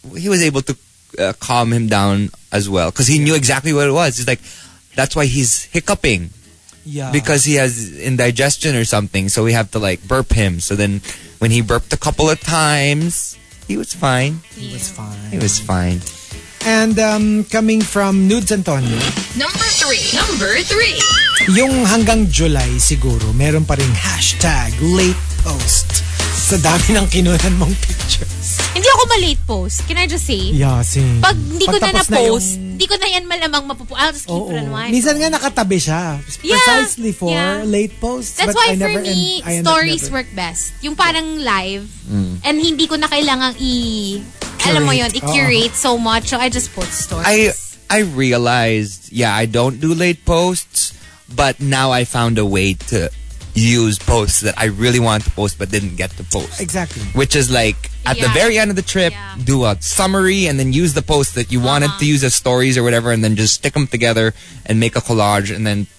[SPEAKER 7] he was able to uh, calm him down as well because he knew exactly what it was. He's like, that's why he's hiccuping.
[SPEAKER 3] Yeah.
[SPEAKER 7] Because he has indigestion or something, so we have to like burp him. So then when he burped a couple of times, he was fine.
[SPEAKER 3] He was fine.
[SPEAKER 7] He was fine.
[SPEAKER 3] And um, coming from Nudes Antonio,
[SPEAKER 1] Number three. Number three.
[SPEAKER 3] yung hanggang July siguro, meron pa ring hashtag late post sa dami ng kinunan mong pictures.
[SPEAKER 5] Hindi ako ma-late post. Can I just say?
[SPEAKER 3] Yeah, same.
[SPEAKER 5] Pag hindi ko na
[SPEAKER 3] Pagtapos
[SPEAKER 5] na-post,
[SPEAKER 3] yung-
[SPEAKER 5] hindi ko na yan malamang mapupo. I'll just keep
[SPEAKER 3] Oo.
[SPEAKER 5] it on one.
[SPEAKER 3] Minsan nga nakatabi siya.
[SPEAKER 5] Yeah,
[SPEAKER 3] Precisely for
[SPEAKER 5] yeah.
[SPEAKER 3] late posts.
[SPEAKER 5] That's
[SPEAKER 3] but
[SPEAKER 5] why
[SPEAKER 3] I
[SPEAKER 5] for
[SPEAKER 3] never
[SPEAKER 5] me,
[SPEAKER 3] end, I end up
[SPEAKER 5] stories
[SPEAKER 3] never.
[SPEAKER 5] work best. Yung parang live, and hindi ko na kailangang i... Alam mo yun,
[SPEAKER 3] Curate.
[SPEAKER 5] i-curate so much. So I just post stories.
[SPEAKER 7] I I realized, yeah, I don't do late posts, but now I found a way to use posts that I really want to post but didn't get to post.
[SPEAKER 3] Exactly.
[SPEAKER 7] Which is like at the
[SPEAKER 5] Yeah.
[SPEAKER 7] very end of the trip,
[SPEAKER 5] Yeah.
[SPEAKER 7] do a summary and then use the posts that you wanted to use as stories or whatever, and then just stick them together and make a collage and then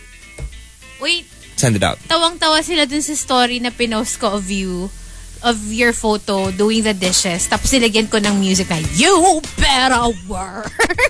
[SPEAKER 5] Wait,
[SPEAKER 7] send it out.
[SPEAKER 5] tawang-tawa sila dun sa story na pinost ko of you, of your photo doing the dishes. Tapos nilagyan ko ng music na, you better work.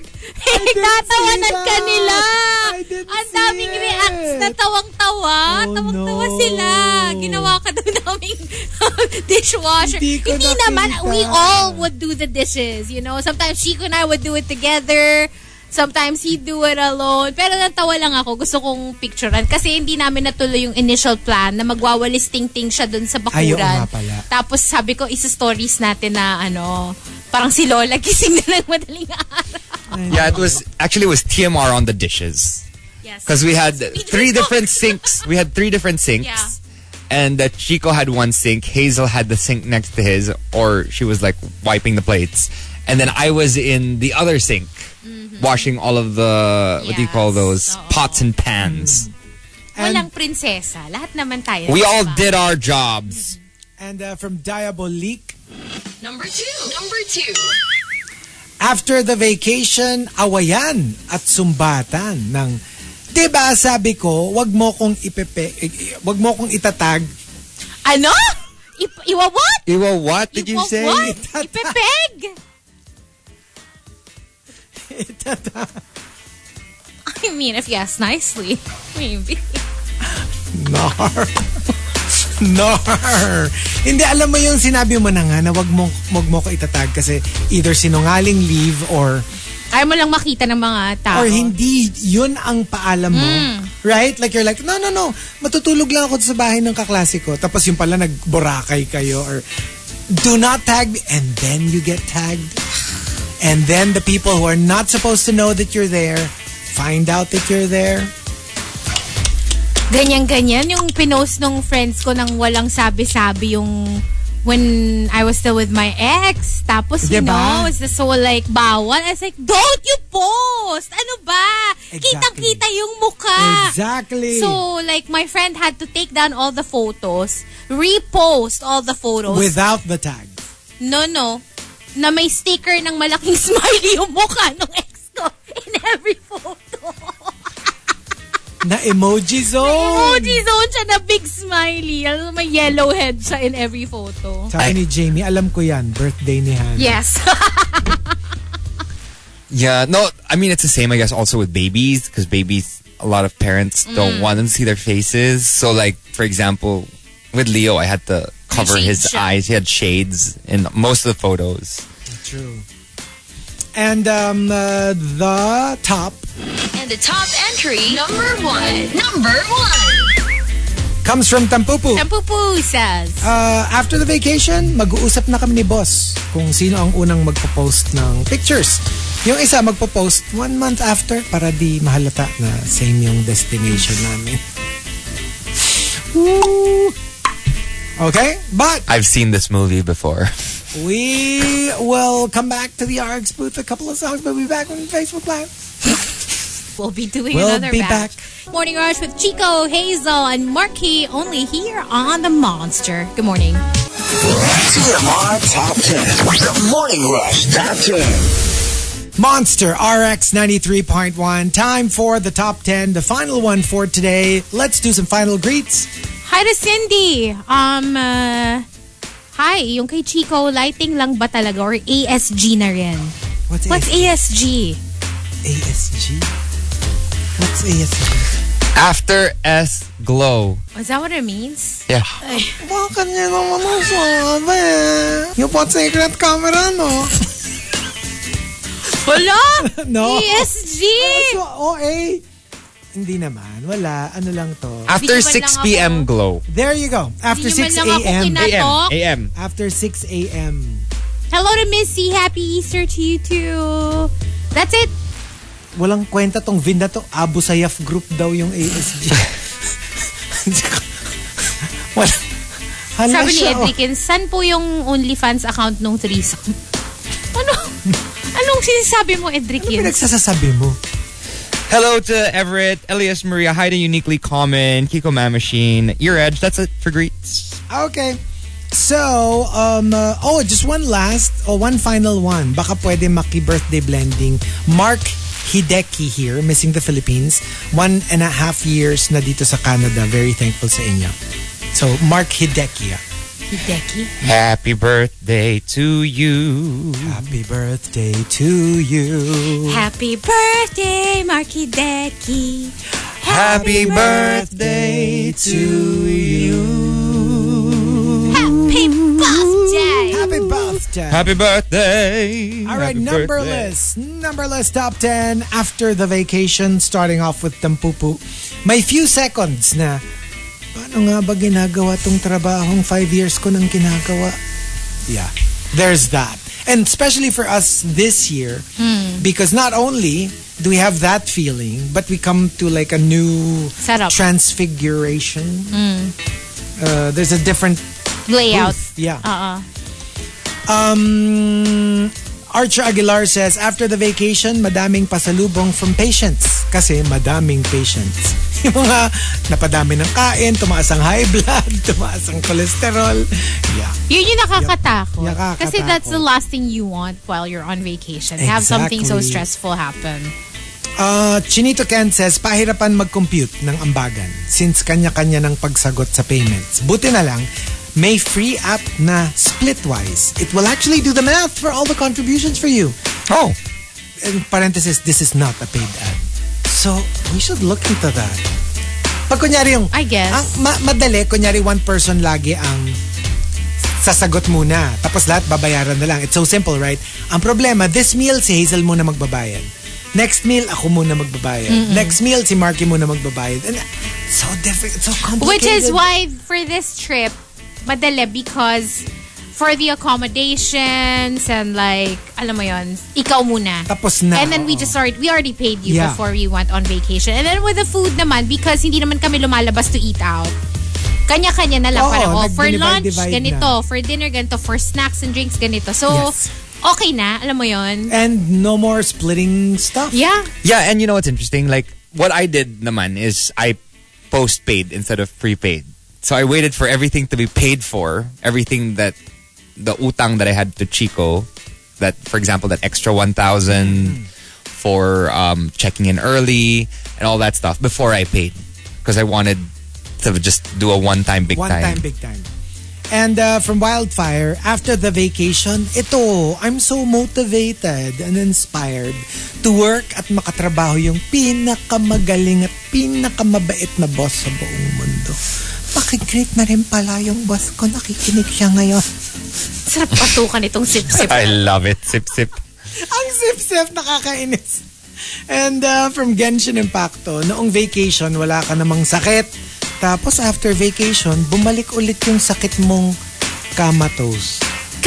[SPEAKER 5] Nagtatawanan ka nila.
[SPEAKER 3] I didn't
[SPEAKER 5] Ang
[SPEAKER 3] see
[SPEAKER 5] daming
[SPEAKER 3] it.
[SPEAKER 5] reacts na tawang-tawa.
[SPEAKER 3] Oh,
[SPEAKER 5] Tawang-tawa
[SPEAKER 3] no.
[SPEAKER 5] sila. Ginawa ka doon naming dishwasher.
[SPEAKER 3] Hindi ko nakita.
[SPEAKER 5] naman, we all would do the dishes. You know, sometimes Chico and I would do it together. Sometimes he'd do it alone. Pero natawa lang ako. Gusto kong picturean. Kasi hindi namin natuloy yung initial plan na magwawalis ting-ting siya dun sa
[SPEAKER 3] Ay, oo
[SPEAKER 5] bakuran.
[SPEAKER 3] nga pala.
[SPEAKER 5] Tapos sabi ko, isa stories natin na ano, parang si Lola gising na ng madaling araw.
[SPEAKER 7] Yeah, it was actually it was T M R on the dishes.
[SPEAKER 5] Yes.
[SPEAKER 7] Because we had three different sinks. We had three different sinks.
[SPEAKER 5] Yeah.
[SPEAKER 7] And uh, Chico had one sink. Hazel had the sink next to his, or she was like wiping the plates. And then I was in the other sink, washing all of the, what do you call
[SPEAKER 5] Yes.
[SPEAKER 7] those?
[SPEAKER 5] Oo.
[SPEAKER 7] Pots and pans.
[SPEAKER 5] Walang prinsesa. Lahat naman tayo.
[SPEAKER 7] We all
[SPEAKER 5] diba?
[SPEAKER 7] did our jobs.
[SPEAKER 3] And uh, from Diabolique,
[SPEAKER 1] Number two. Number two.
[SPEAKER 3] after the vacation, awayan at sumbatan ng, diba sabi ko, wag mo kong ipepe, i- wag mo kong itatag.
[SPEAKER 5] Ano? I- iwa what?
[SPEAKER 7] Iwa, what did you
[SPEAKER 5] Iwa
[SPEAKER 7] say?
[SPEAKER 5] what? Ipepeg? I mean, if you ask nicely, maybe.
[SPEAKER 3] Nar. Nar. Hindi, alam mo yung sinabi mo na nga na wag mo, wag mo ko itatag kasi either sinungaling leave or
[SPEAKER 5] Ayaw mo lang makita ng mga tao.
[SPEAKER 3] or hindi yun ang paalam mo. Right? Like you're like, no, no, no. Matutulog lang ako sa bahay ng kaklase ko. Tapos yung pala nagborakay kayo or do not tag me. And then you get tagged. And then the people who are not supposed to know that you're there find out that you're there.
[SPEAKER 5] Ganyan-ganyan yung pinost ng friends ko nang walang sabi-sabi yung when I was still with my ex. Tapos, you
[SPEAKER 3] Diba?
[SPEAKER 5] know, it's the so like, bawal. I was like, don't you post! Ano ba?
[SPEAKER 3] Exactly.
[SPEAKER 5] Kitang-kita yung mukha.
[SPEAKER 3] Exactly.
[SPEAKER 5] So, like, my friend had to take down all the photos, repost all the photos.
[SPEAKER 3] Without the tag.
[SPEAKER 5] No, no. Na may sticker ng malaking smiley yung mukha ng ex ko in every photo.
[SPEAKER 3] Na emoji zone.
[SPEAKER 5] Emoji zone siya na big smiley. Alam mo, may yellow head siya in every photo.
[SPEAKER 3] Sabi ni Jamie, alam ko yan. Birthday ni Hannah.
[SPEAKER 5] Yes.
[SPEAKER 7] Yeah, no, I mean, it's the same, I guess, also with babies, because babies, a lot of parents don't want them to see their faces. So, like, for example, with Leo, I had to cover his
[SPEAKER 5] shades siya.
[SPEAKER 7] eyes. He had shades in most of the photos.
[SPEAKER 3] True. And um, uh, the top
[SPEAKER 1] And the top entry. Number one. Number one.
[SPEAKER 3] comes from Tampupu.
[SPEAKER 5] Tampupu says,
[SPEAKER 3] Uh, after the vacation, mag-uusap na kami ni boss kung sino ang unang magpo-post ng pictures. Yung isa magpo-post one month after para di mahalata na same yung destination namin. Woo! Okay, but
[SPEAKER 7] I've seen this movie before.
[SPEAKER 3] we will come back to the R X booth a couple of songs, but we'll be back on Facebook Live.
[SPEAKER 5] we'll be doing
[SPEAKER 3] We'll
[SPEAKER 5] another
[SPEAKER 3] be
[SPEAKER 5] batch. Morning Rush with Chico, Hazel, and Marky, only here on The Monster. Good morning.
[SPEAKER 4] T M R Top ten. The Morning Rush Top ten.
[SPEAKER 3] Monster R X ninety-three point one. Time for the top ten, the final one for today. Let's do some final greets.
[SPEAKER 5] Hi to Cindy. Um, uh, Hi, yung kay Chico, lighting lang ba talaga or A S G na rin?
[SPEAKER 3] What's,
[SPEAKER 5] What's A S G?
[SPEAKER 3] A S G? What's A S G?
[SPEAKER 7] After S glow.
[SPEAKER 5] Is that what it means?
[SPEAKER 7] Yeah.
[SPEAKER 3] Bakit niya naman nasabi? Yung pot secret camera, no?
[SPEAKER 5] Wala!
[SPEAKER 3] No.
[SPEAKER 5] A S G!
[SPEAKER 3] So, O A. Hindi naman. Wala. Ano lang to?
[SPEAKER 7] After
[SPEAKER 5] Hindi man
[SPEAKER 7] six
[SPEAKER 5] lang
[SPEAKER 7] p.m.
[SPEAKER 5] ako-
[SPEAKER 7] glow.
[SPEAKER 3] There you go. After
[SPEAKER 5] Hindi
[SPEAKER 3] six
[SPEAKER 5] man lang ako
[SPEAKER 3] a.m.
[SPEAKER 5] kina-
[SPEAKER 7] A M.
[SPEAKER 5] Talk?
[SPEAKER 7] A M.
[SPEAKER 3] After six a.m.
[SPEAKER 5] Hello to Missy. Happy Easter to you too. That's it.
[SPEAKER 3] Walang kwenta tong Vin na to. Abu Sayyaf group daw yung A S G. Wala. Hala
[SPEAKER 5] Sabi ni
[SPEAKER 3] siya, oh.
[SPEAKER 5] Edrikin, saan po yung OnlyFans account nung threesome? Ano? Anong sinasabi mo,
[SPEAKER 3] Ano
[SPEAKER 5] Edrikin?
[SPEAKER 3] pinagsasasabi mo?
[SPEAKER 7] Hello to Everett, Elias Maria, Haida Uniquely Common, Kiko Man Machine, Ear Edge. That's it for greets.
[SPEAKER 3] Okay. So, um, uh, oh, just one last, oh, one final one. Baka pwede maki-birthday blending. Mark Hideki here, missing the Philippines. One and a half years na dito sa Canada. Very thankful sa inyo. So, Mark Hideki. ah.
[SPEAKER 5] Hideki.
[SPEAKER 7] Happy birthday to you.
[SPEAKER 3] Happy birthday to you.
[SPEAKER 5] Happy birthday, Mark Hideki.
[SPEAKER 7] Happy birthday to you.
[SPEAKER 5] Happy birthday.
[SPEAKER 3] Happy birthday.
[SPEAKER 7] Happy birthday.
[SPEAKER 3] All right,
[SPEAKER 7] Happy
[SPEAKER 3] numberless. Numberless top ten after the vacation, starting off with Tampupu. May few seconds na, paano nga ba ginagawa tong trabahong five years ko nang ginagawa? Yeah, there's that. And especially for us this year, because not only do we have that feeling, but we come to like a new
[SPEAKER 5] Setup.
[SPEAKER 3] transfiguration. Uh, there's a different
[SPEAKER 5] Layout.
[SPEAKER 3] booth. Yeah.
[SPEAKER 5] Uh-uh.
[SPEAKER 3] Um, Archer Aguilar says, after the vacation, madaming pasalubong from patients. Kasi madaming patients. Yung mga napadami ng kain, tumaas ang high blood, tumaas ang cholesterol. Yeah.
[SPEAKER 5] Yun yung nakakatakot.
[SPEAKER 3] Yep. Nakakatakot.
[SPEAKER 5] Kasi that's the last thing you want while you're on vacation. Have something so
[SPEAKER 3] Exactly.
[SPEAKER 5] stressful happen.
[SPEAKER 3] Uh, Chinito Ken says, pahirapan mag-compute ng ambagan since kanya-kanya ng pagsagot sa payments. Buti na lang, may free app na Splitwise. It will actually do the math for all the contributions for you.
[SPEAKER 7] Oh.
[SPEAKER 3] In parenthesis, this is not a paid ad. So, we should look into that. Pag kunyari yung...
[SPEAKER 5] I guess.
[SPEAKER 3] Ang ma- madali, kunyari one person lagi ang sasagot muna. Tapos lahat babayaran na lang. It's so simple, right? Ang problema, this meal si Hazel muna magbabayad. Next meal, ako muna magbabayad.
[SPEAKER 5] Mm-mm.
[SPEAKER 3] Next meal, si Marky muna magbabayad. And so difficult, so complicated.
[SPEAKER 5] Which is why for this trip, madali because for the accommodations and like, alam mo yun, ikaw muna.
[SPEAKER 3] Tapos na.
[SPEAKER 5] And then we
[SPEAKER 3] oo.
[SPEAKER 5] just already, we already paid you
[SPEAKER 3] Yeah.
[SPEAKER 5] before we went on vacation. And then with the food naman, because hindi naman kami lumalabas to eat out, kanya-kanya na lang.
[SPEAKER 3] Oo,
[SPEAKER 5] parang, oh, for
[SPEAKER 3] nag-divide-
[SPEAKER 5] lunch,
[SPEAKER 3] divide
[SPEAKER 5] ganito.
[SPEAKER 3] na.
[SPEAKER 5] For dinner, ganito. For snacks and drinks, ganito. So,
[SPEAKER 3] Yes.
[SPEAKER 5] okay na. Alam mo yun.
[SPEAKER 3] And no more splitting stuff.
[SPEAKER 5] Yeah.
[SPEAKER 7] Yeah, and you know what's interesting? Like, what I did naman is I post-paid instead of prepaid. So I waited for everything to be paid for, everything that, the utang that I had to Chico, that, for example, that extra one thousand for um, checking in early and all that stuff before I paid. Because I wanted to just do a one-time big
[SPEAKER 3] One
[SPEAKER 7] time.
[SPEAKER 3] time, big time. And uh, from Wildfire, after the vacation, ito, I'm so motivated and inspired to work at makatrabaho yung pinakamagaling at pinakamabait na boss sa buong mundo. Pakigreat na rin pala yung boss ko. Nakikinig siya ngayon.
[SPEAKER 5] Sarap patukan itong sip-sip.
[SPEAKER 7] I love it. Sip, sip.
[SPEAKER 3] Ang sip-sip, nakakainis. And uh, from Genshin Impacto, noong vacation, wala ka namang sakit. Tapos after vacation, bumalik ulit yung sakit mong kamatos.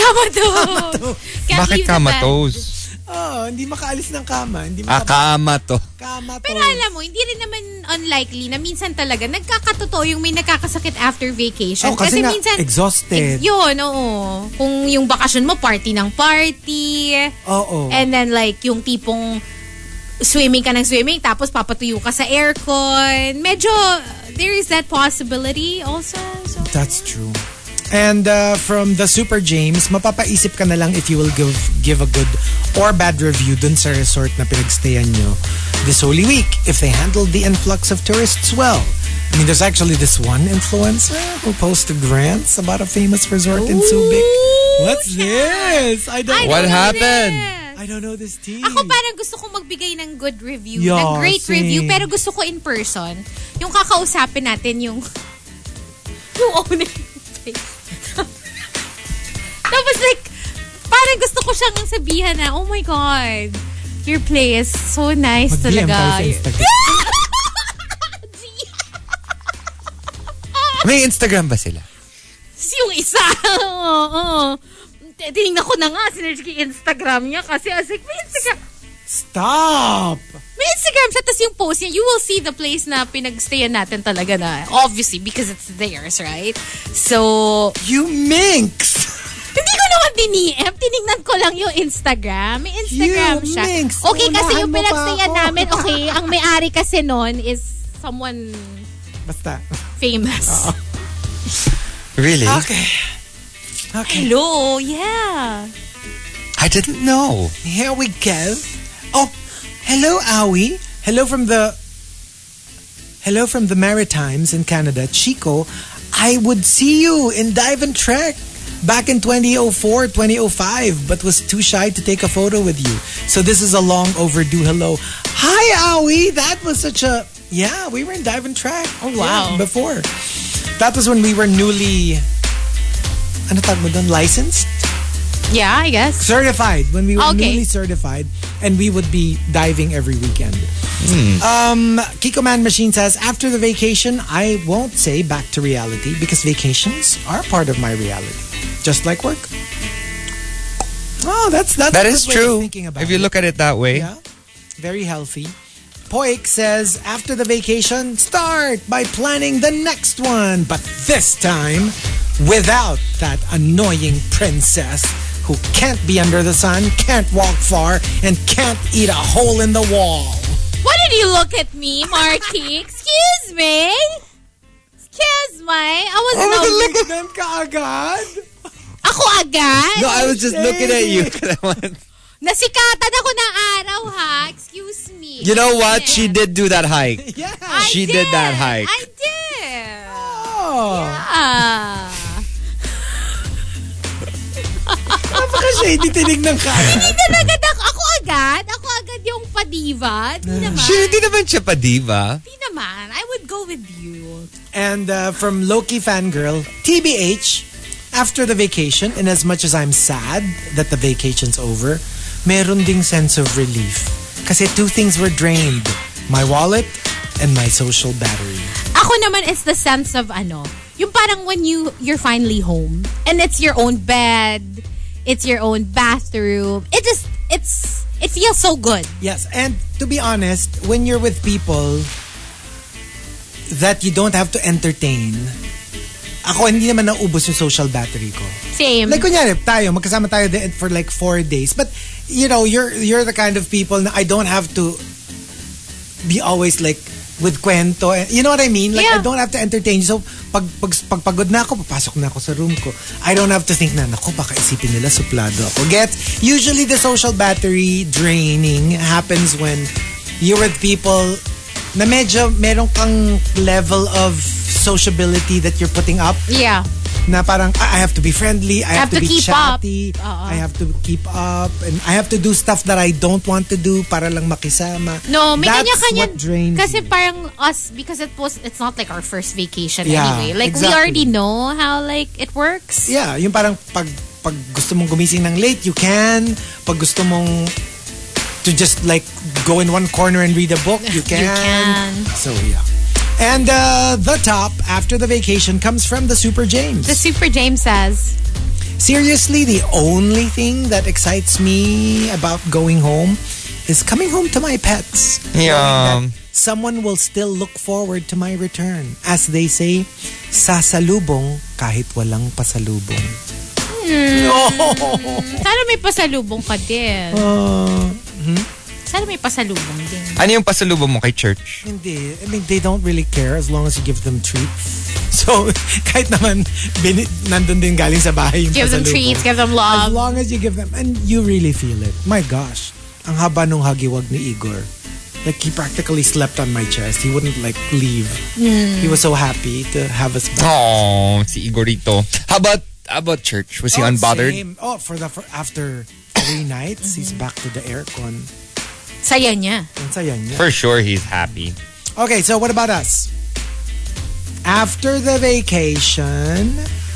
[SPEAKER 5] Kamato! Can't
[SPEAKER 7] Bakit
[SPEAKER 5] leave the bed.
[SPEAKER 7] kamatos?
[SPEAKER 3] Oh, hindi makaalis ng kama. Hindi
[SPEAKER 7] Ah,
[SPEAKER 3] maka-
[SPEAKER 7] kamato.
[SPEAKER 3] kamatos.
[SPEAKER 5] Pero alam mo, hindi rin naman unlikely na minsan talaga nagkakatotoo yung may nakakasakit after vacation.
[SPEAKER 3] Oh, kasi nga,
[SPEAKER 5] minsan,
[SPEAKER 3] exhausted.
[SPEAKER 5] Ex- yun, oo. Kung yung bakasyon mo, party ng party.
[SPEAKER 3] Oo.
[SPEAKER 5] And then like, yung tipong swimming ka ng swimming, tapos papatuyo ka sa aircon. Medyo, there is that possibility also. So,
[SPEAKER 3] That's true. And uh, from the Super James, mapapaisip ka na lang if you will give give a good or bad review dun sa resort na pinagstayan nyo this Holy Week if they handled the influx of tourists well. I mean, there's actually this one influencer who posted rants about a famous resort in Subic. What's this? I don't
[SPEAKER 5] I
[SPEAKER 7] What
[SPEAKER 5] don't know
[SPEAKER 7] happened?
[SPEAKER 5] this.
[SPEAKER 3] I don't know this tea.
[SPEAKER 5] Ako parang gusto kong magbigay ng good review,
[SPEAKER 3] Yeah,
[SPEAKER 5] ng great
[SPEAKER 3] same.
[SPEAKER 5] review, pero gusto ko in person. Yung kakausapin natin yung yung owner ng place. Tapos like, parang gusto ko siyang sabihan na, oh my God, your place is so nice
[SPEAKER 3] Mag-D M
[SPEAKER 5] talaga.
[SPEAKER 3] tayo sa Instagram.
[SPEAKER 7] May Instagram ba sila?
[SPEAKER 5] Yung isa. Oo. Tinignan ko na nga, sinerge ko yung Instagram niya kasi I was like, may Instagram.
[SPEAKER 3] Stop!
[SPEAKER 5] May Instagram siya, tapos yung post niya, you will see the place na pinagstayan natin talaga na, obviously, because it's theirs, right? So,
[SPEAKER 3] You minx!
[SPEAKER 5] hindi ko naman din-M, tinignan ko lang yung Instagram. May Instagram
[SPEAKER 3] You
[SPEAKER 5] siya.
[SPEAKER 3] minx!
[SPEAKER 5] Okay, kasi
[SPEAKER 3] Unahan
[SPEAKER 5] yung
[SPEAKER 3] mo pa
[SPEAKER 5] pinagstayan
[SPEAKER 3] ako.
[SPEAKER 5] namin, okay, ang may-ari kasi nun is someone
[SPEAKER 3] Basta.
[SPEAKER 5] famous.
[SPEAKER 7] Really?
[SPEAKER 3] Okay. Okay.
[SPEAKER 5] Hello, yeah.
[SPEAKER 7] I didn't know.
[SPEAKER 3] Here we go. Oh, hello, Aoi. Hello from the... Hello from the Maritimes in Canada. Chico, I would see you in Dive and Trek back in twenty oh four, twenty oh five, but was too shy to take a photo with you. So this is a long overdue hello. Hi, Aoi. That was such a... Yeah, we were in Dive and Trek.
[SPEAKER 5] Oh, wow.
[SPEAKER 3] Yeah, before. That was when we were newly... Ano tawag mo doon? Licensed?
[SPEAKER 5] Yeah, I guess.
[SPEAKER 3] Certified. When we were
[SPEAKER 5] Okay.
[SPEAKER 3] newly certified, and we would be diving every weekend. Um, Kiko Man Machine says, after the vacation, I won't say back to reality because vacations are part of my reality, just like work. Oh, that's that's
[SPEAKER 7] That
[SPEAKER 3] a
[SPEAKER 7] is
[SPEAKER 3] good way of
[SPEAKER 7] true.
[SPEAKER 3] thinking about
[SPEAKER 7] If you
[SPEAKER 3] it.
[SPEAKER 7] look at it that way.
[SPEAKER 3] Yeah, very healthy. Poik says, after the vacation, start by planning the next one, but this time without that annoying princess who can't be under the sun, can't walk far, and can't eat a hole in the wall.
[SPEAKER 5] Why did you look at me, Marky? Excuse me? Excuse me? I was
[SPEAKER 3] Oh,
[SPEAKER 5] no...
[SPEAKER 3] look at them kaagad.
[SPEAKER 5] Ako agad?
[SPEAKER 7] No, I was just looking at you. 'cause I went-
[SPEAKER 5] Nasikatan ako ng araw, ha? Excuse me.
[SPEAKER 7] You know what? She did do that hike.
[SPEAKER 3] Yeah.
[SPEAKER 5] I
[SPEAKER 7] she did that hike.
[SPEAKER 5] I did.
[SPEAKER 3] Oh,
[SPEAKER 5] Ah.
[SPEAKER 3] napaka-shady tinignan ka.
[SPEAKER 5] Hindi talaga ako, ako agad. Ako agad yung padiva. Di naman.
[SPEAKER 7] She hindi naman siya pa diva.
[SPEAKER 5] Di naman. I would go with you.
[SPEAKER 3] And uh, from Loki Fangirl, T B H, after the vacation, and as much as I'm sad that the vacation's over, meron ding sense of relief. Kasi two things were drained. My wallet and my social battery.
[SPEAKER 5] Ako naman is the sense of ano, yung parang when you, you're finally home and it's your own bed, it's your own bathroom. It just, it's, it feels so good.
[SPEAKER 3] Yes, and to be honest, when you're with people that you don't have to entertain, ako hindi naman naubos yung social battery ko.
[SPEAKER 5] Same.
[SPEAKER 3] Like kunyari, tayo, magkasama tayo de- for like four days. But, you know, you're you're the kind of people na I don't have to be always like with kwento. You know what I mean? Like,
[SPEAKER 5] Yeah.
[SPEAKER 3] I don't have to entertain you. So, pag, pag, pag pagod na ako, papasok na ako sa room ko. I don't have to think na, naku, baka isipin nila suplado ako. Gets? Usually, the social battery draining happens when you're with people na medyo meron kang level of sociability that you're putting up.
[SPEAKER 5] Yeah.
[SPEAKER 3] Na parang, I I have to be friendly, I have, to, be
[SPEAKER 5] keep up.
[SPEAKER 3] chatty,
[SPEAKER 5] Oo.
[SPEAKER 3] I have to keep up, and I have to do stuff that I don't want to do para lang makisama.
[SPEAKER 5] No, may
[SPEAKER 3] That's
[SPEAKER 5] kanya-kanya.
[SPEAKER 3] what drains
[SPEAKER 5] Kasi
[SPEAKER 3] me.
[SPEAKER 5] parang us, because it was, it's not like our first vacation
[SPEAKER 3] Yeah,
[SPEAKER 5] anyway. Like,
[SPEAKER 3] exactly.
[SPEAKER 5] we already know how, like, it works.
[SPEAKER 3] Yeah, yung parang pag, pag gusto mong gumising ng late, you can. Pag gusto mong to just like go in one corner and read a book, you can.
[SPEAKER 5] can.
[SPEAKER 3] So, yeah. And uh, the top after the vacation comes from the Super James.
[SPEAKER 5] The Super James says,
[SPEAKER 3] Seriously, the only thing that excites me about going home is coming home to my pets.
[SPEAKER 7] Yeah.
[SPEAKER 3] Knowing that someone will still look forward to my return. As they say, sasalubong kahit walang pasalubong.
[SPEAKER 5] sana may pasalubong ka din.
[SPEAKER 3] Uh,
[SPEAKER 5] Sana may pasalubong din.
[SPEAKER 7] Ano yung pasalubong mo kay church?
[SPEAKER 3] Hindi. I mean, they don't really care as long as you give them treats. So, kahit naman bin- nandun din galing sa bahay yung
[SPEAKER 5] Give them
[SPEAKER 3] pasalubong.
[SPEAKER 5] treats, give them
[SPEAKER 3] As
[SPEAKER 5] love.
[SPEAKER 3] long as you give them, and you really feel it. My gosh, ang haba nung hagiwag ni Igor. Like he practically slept on my chest. He wouldn't like leave. He was so happy to have us back.
[SPEAKER 7] Oh, si Igorito. How about how about church? Was he
[SPEAKER 3] Oh,
[SPEAKER 7] unbothered?
[SPEAKER 3] same. Oh, for the for, after three nights, he's back to the aircon.
[SPEAKER 5] Saya niya.
[SPEAKER 3] Ang saya niya.
[SPEAKER 7] For sure, he's happy.
[SPEAKER 3] Okay, so what about us? After the vacation,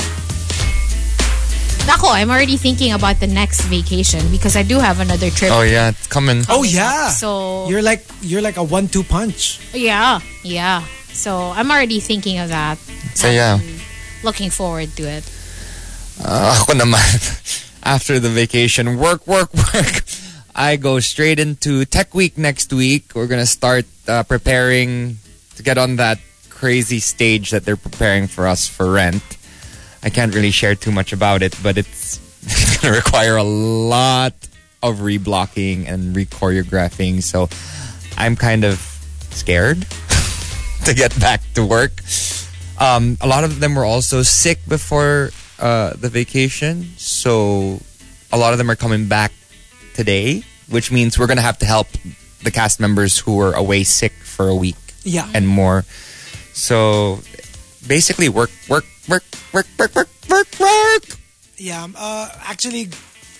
[SPEAKER 5] Ako, I'm already thinking about the next vacation because I do have another trip.
[SPEAKER 7] Oh yeah, it's coming.
[SPEAKER 3] oh yeah,
[SPEAKER 5] So
[SPEAKER 3] you're like you're like a one-two punch.
[SPEAKER 5] yeah, yeah. So I'm already thinking of that.
[SPEAKER 7] So yeah,
[SPEAKER 5] Looking forward to it.
[SPEAKER 7] uh, ako naman. After the vacation, work, work, work. I go straight into Tech Week next week. We're gonna start uh, preparing to get on that crazy stage that they're preparing for us for Rent. I can't really share too much about it, but it's, it's going to require a lot of reblocking and re-choreographing. So I'm kind of scared to get back to work. Um, a lot of them were also sick before uh, the vacation. So a lot of them are coming back today, which means we're going to have to help the cast members who were away sick for a week
[SPEAKER 3] Yeah.
[SPEAKER 7] and more. So basically work, work, work, work, work, work, work, work.
[SPEAKER 3] Yeah, um, uh, actually,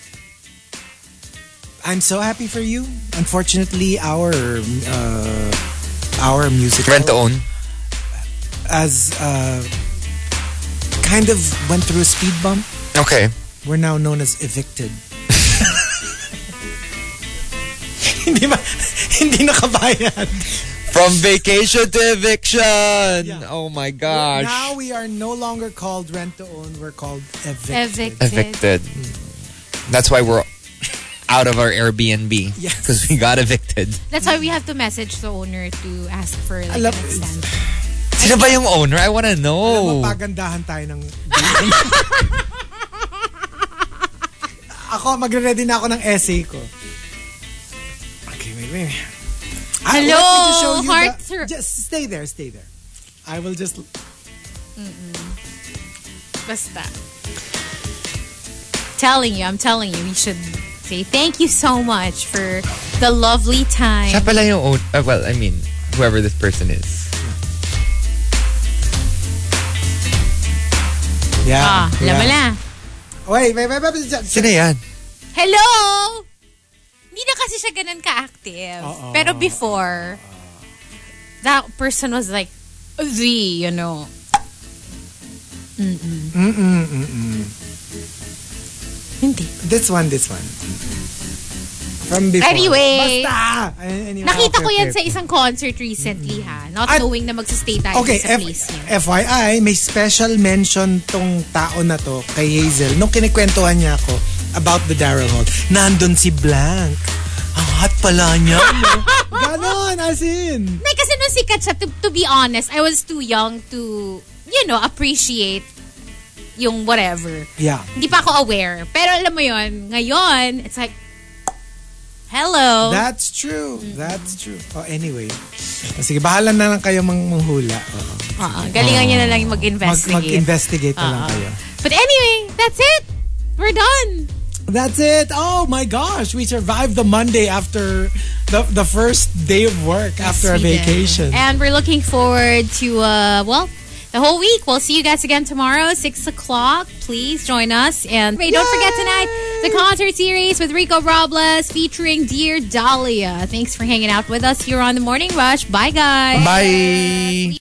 [SPEAKER 3] I'm so happy for you. Unfortunately, our uh, our musical
[SPEAKER 7] Rent to own.
[SPEAKER 3] as uh, kind of went through a speed bump.
[SPEAKER 7] Okay.
[SPEAKER 3] We're now known as evicted. hindi ma, hindi nakabayad.
[SPEAKER 7] From vacation to eviction.
[SPEAKER 3] Yeah.
[SPEAKER 7] Oh my gosh.
[SPEAKER 3] Now we are no longer called rent to own. We're called evicted.
[SPEAKER 5] Evicted.
[SPEAKER 7] Evicted. That's why we're out of our Airbnb.
[SPEAKER 3] Yes.
[SPEAKER 7] Because we got evicted.
[SPEAKER 5] That's why we have to message the owner to ask for like
[SPEAKER 3] Alam-
[SPEAKER 5] an extension.
[SPEAKER 7] Sino ba yung owner? I wanna
[SPEAKER 3] Alam
[SPEAKER 7] know.
[SPEAKER 3] mo, pagandahan tayo ng... Ako, magre-ready na ako ng essay ko. Okay, wait, wait. I
[SPEAKER 5] Hello,
[SPEAKER 3] want me to show you
[SPEAKER 5] heart
[SPEAKER 3] the-
[SPEAKER 5] thro-
[SPEAKER 3] Just stay there, stay there. I will just...
[SPEAKER 5] Basta. Telling you, I'm telling you, we should say thank you so much for the lovely time.
[SPEAKER 7] Siya pala yung own- uh, well, I mean, whoever this person is.
[SPEAKER 3] Yeah.
[SPEAKER 5] Ah, alam mo na.
[SPEAKER 3] Wait, wait, wait, wait. wait.
[SPEAKER 7] Sino yan?
[SPEAKER 5] Hello! Hindi na kasi siya ganun ka-active.
[SPEAKER 3] Oo.
[SPEAKER 5] Pero before, that person was like, the, you know. Mm-mm.
[SPEAKER 3] Mm-mm, mm-mm.
[SPEAKER 5] Hindi.
[SPEAKER 3] This one, this one. From before.
[SPEAKER 5] Anyway.
[SPEAKER 3] Basta! Ay- Anyway,
[SPEAKER 5] Nakita
[SPEAKER 3] okay,
[SPEAKER 5] ko yan
[SPEAKER 3] okay,
[SPEAKER 5] sa
[SPEAKER 3] okay.
[SPEAKER 5] isang concert recently ha. Not
[SPEAKER 3] At-
[SPEAKER 5] knowing na magsastay tayo
[SPEAKER 3] Okay,
[SPEAKER 5] sa
[SPEAKER 3] F-
[SPEAKER 5] place niya.
[SPEAKER 3] F Y I, may special mention tong tao na to kay Hazel. Nung kinikwentuhan niya ako about the Daryl Hall, nandun si Blank. Ang hot pala niya. No? Ganon, as in.
[SPEAKER 5] Nay, kasi nung sikat siya, to, to be honest, I was too young to, you know, appreciate yung whatever.
[SPEAKER 3] Yeah.
[SPEAKER 5] Hindi pa ako aware. Pero alam mo yon, ngayon, it's like, hello.
[SPEAKER 3] That's true. That's true. Oh, anyway. Oh, sige, bahala na lang kayo mang manghula. Oo.
[SPEAKER 5] Oo, galingan niya na lang yung
[SPEAKER 3] Mag,
[SPEAKER 5] mag-investigate.
[SPEAKER 3] mag-investigate na lang
[SPEAKER 5] Oo.
[SPEAKER 3] kayo.
[SPEAKER 5] But anyway, that's it. We're done.
[SPEAKER 3] That's it. Oh my gosh, we survived the Monday after the the first day of work after a
[SPEAKER 5] We did.
[SPEAKER 3] vacation.
[SPEAKER 5] And we're looking forward to, uh, well, the whole week. We'll see you guys again tomorrow, six o'clock. Please join us. And hey, don't forget tonight, the concert series with Rico Robles featuring Dear Dahlia. Thanks for hanging out with us here on The Morning Rush. Bye, guys.
[SPEAKER 7] Bye.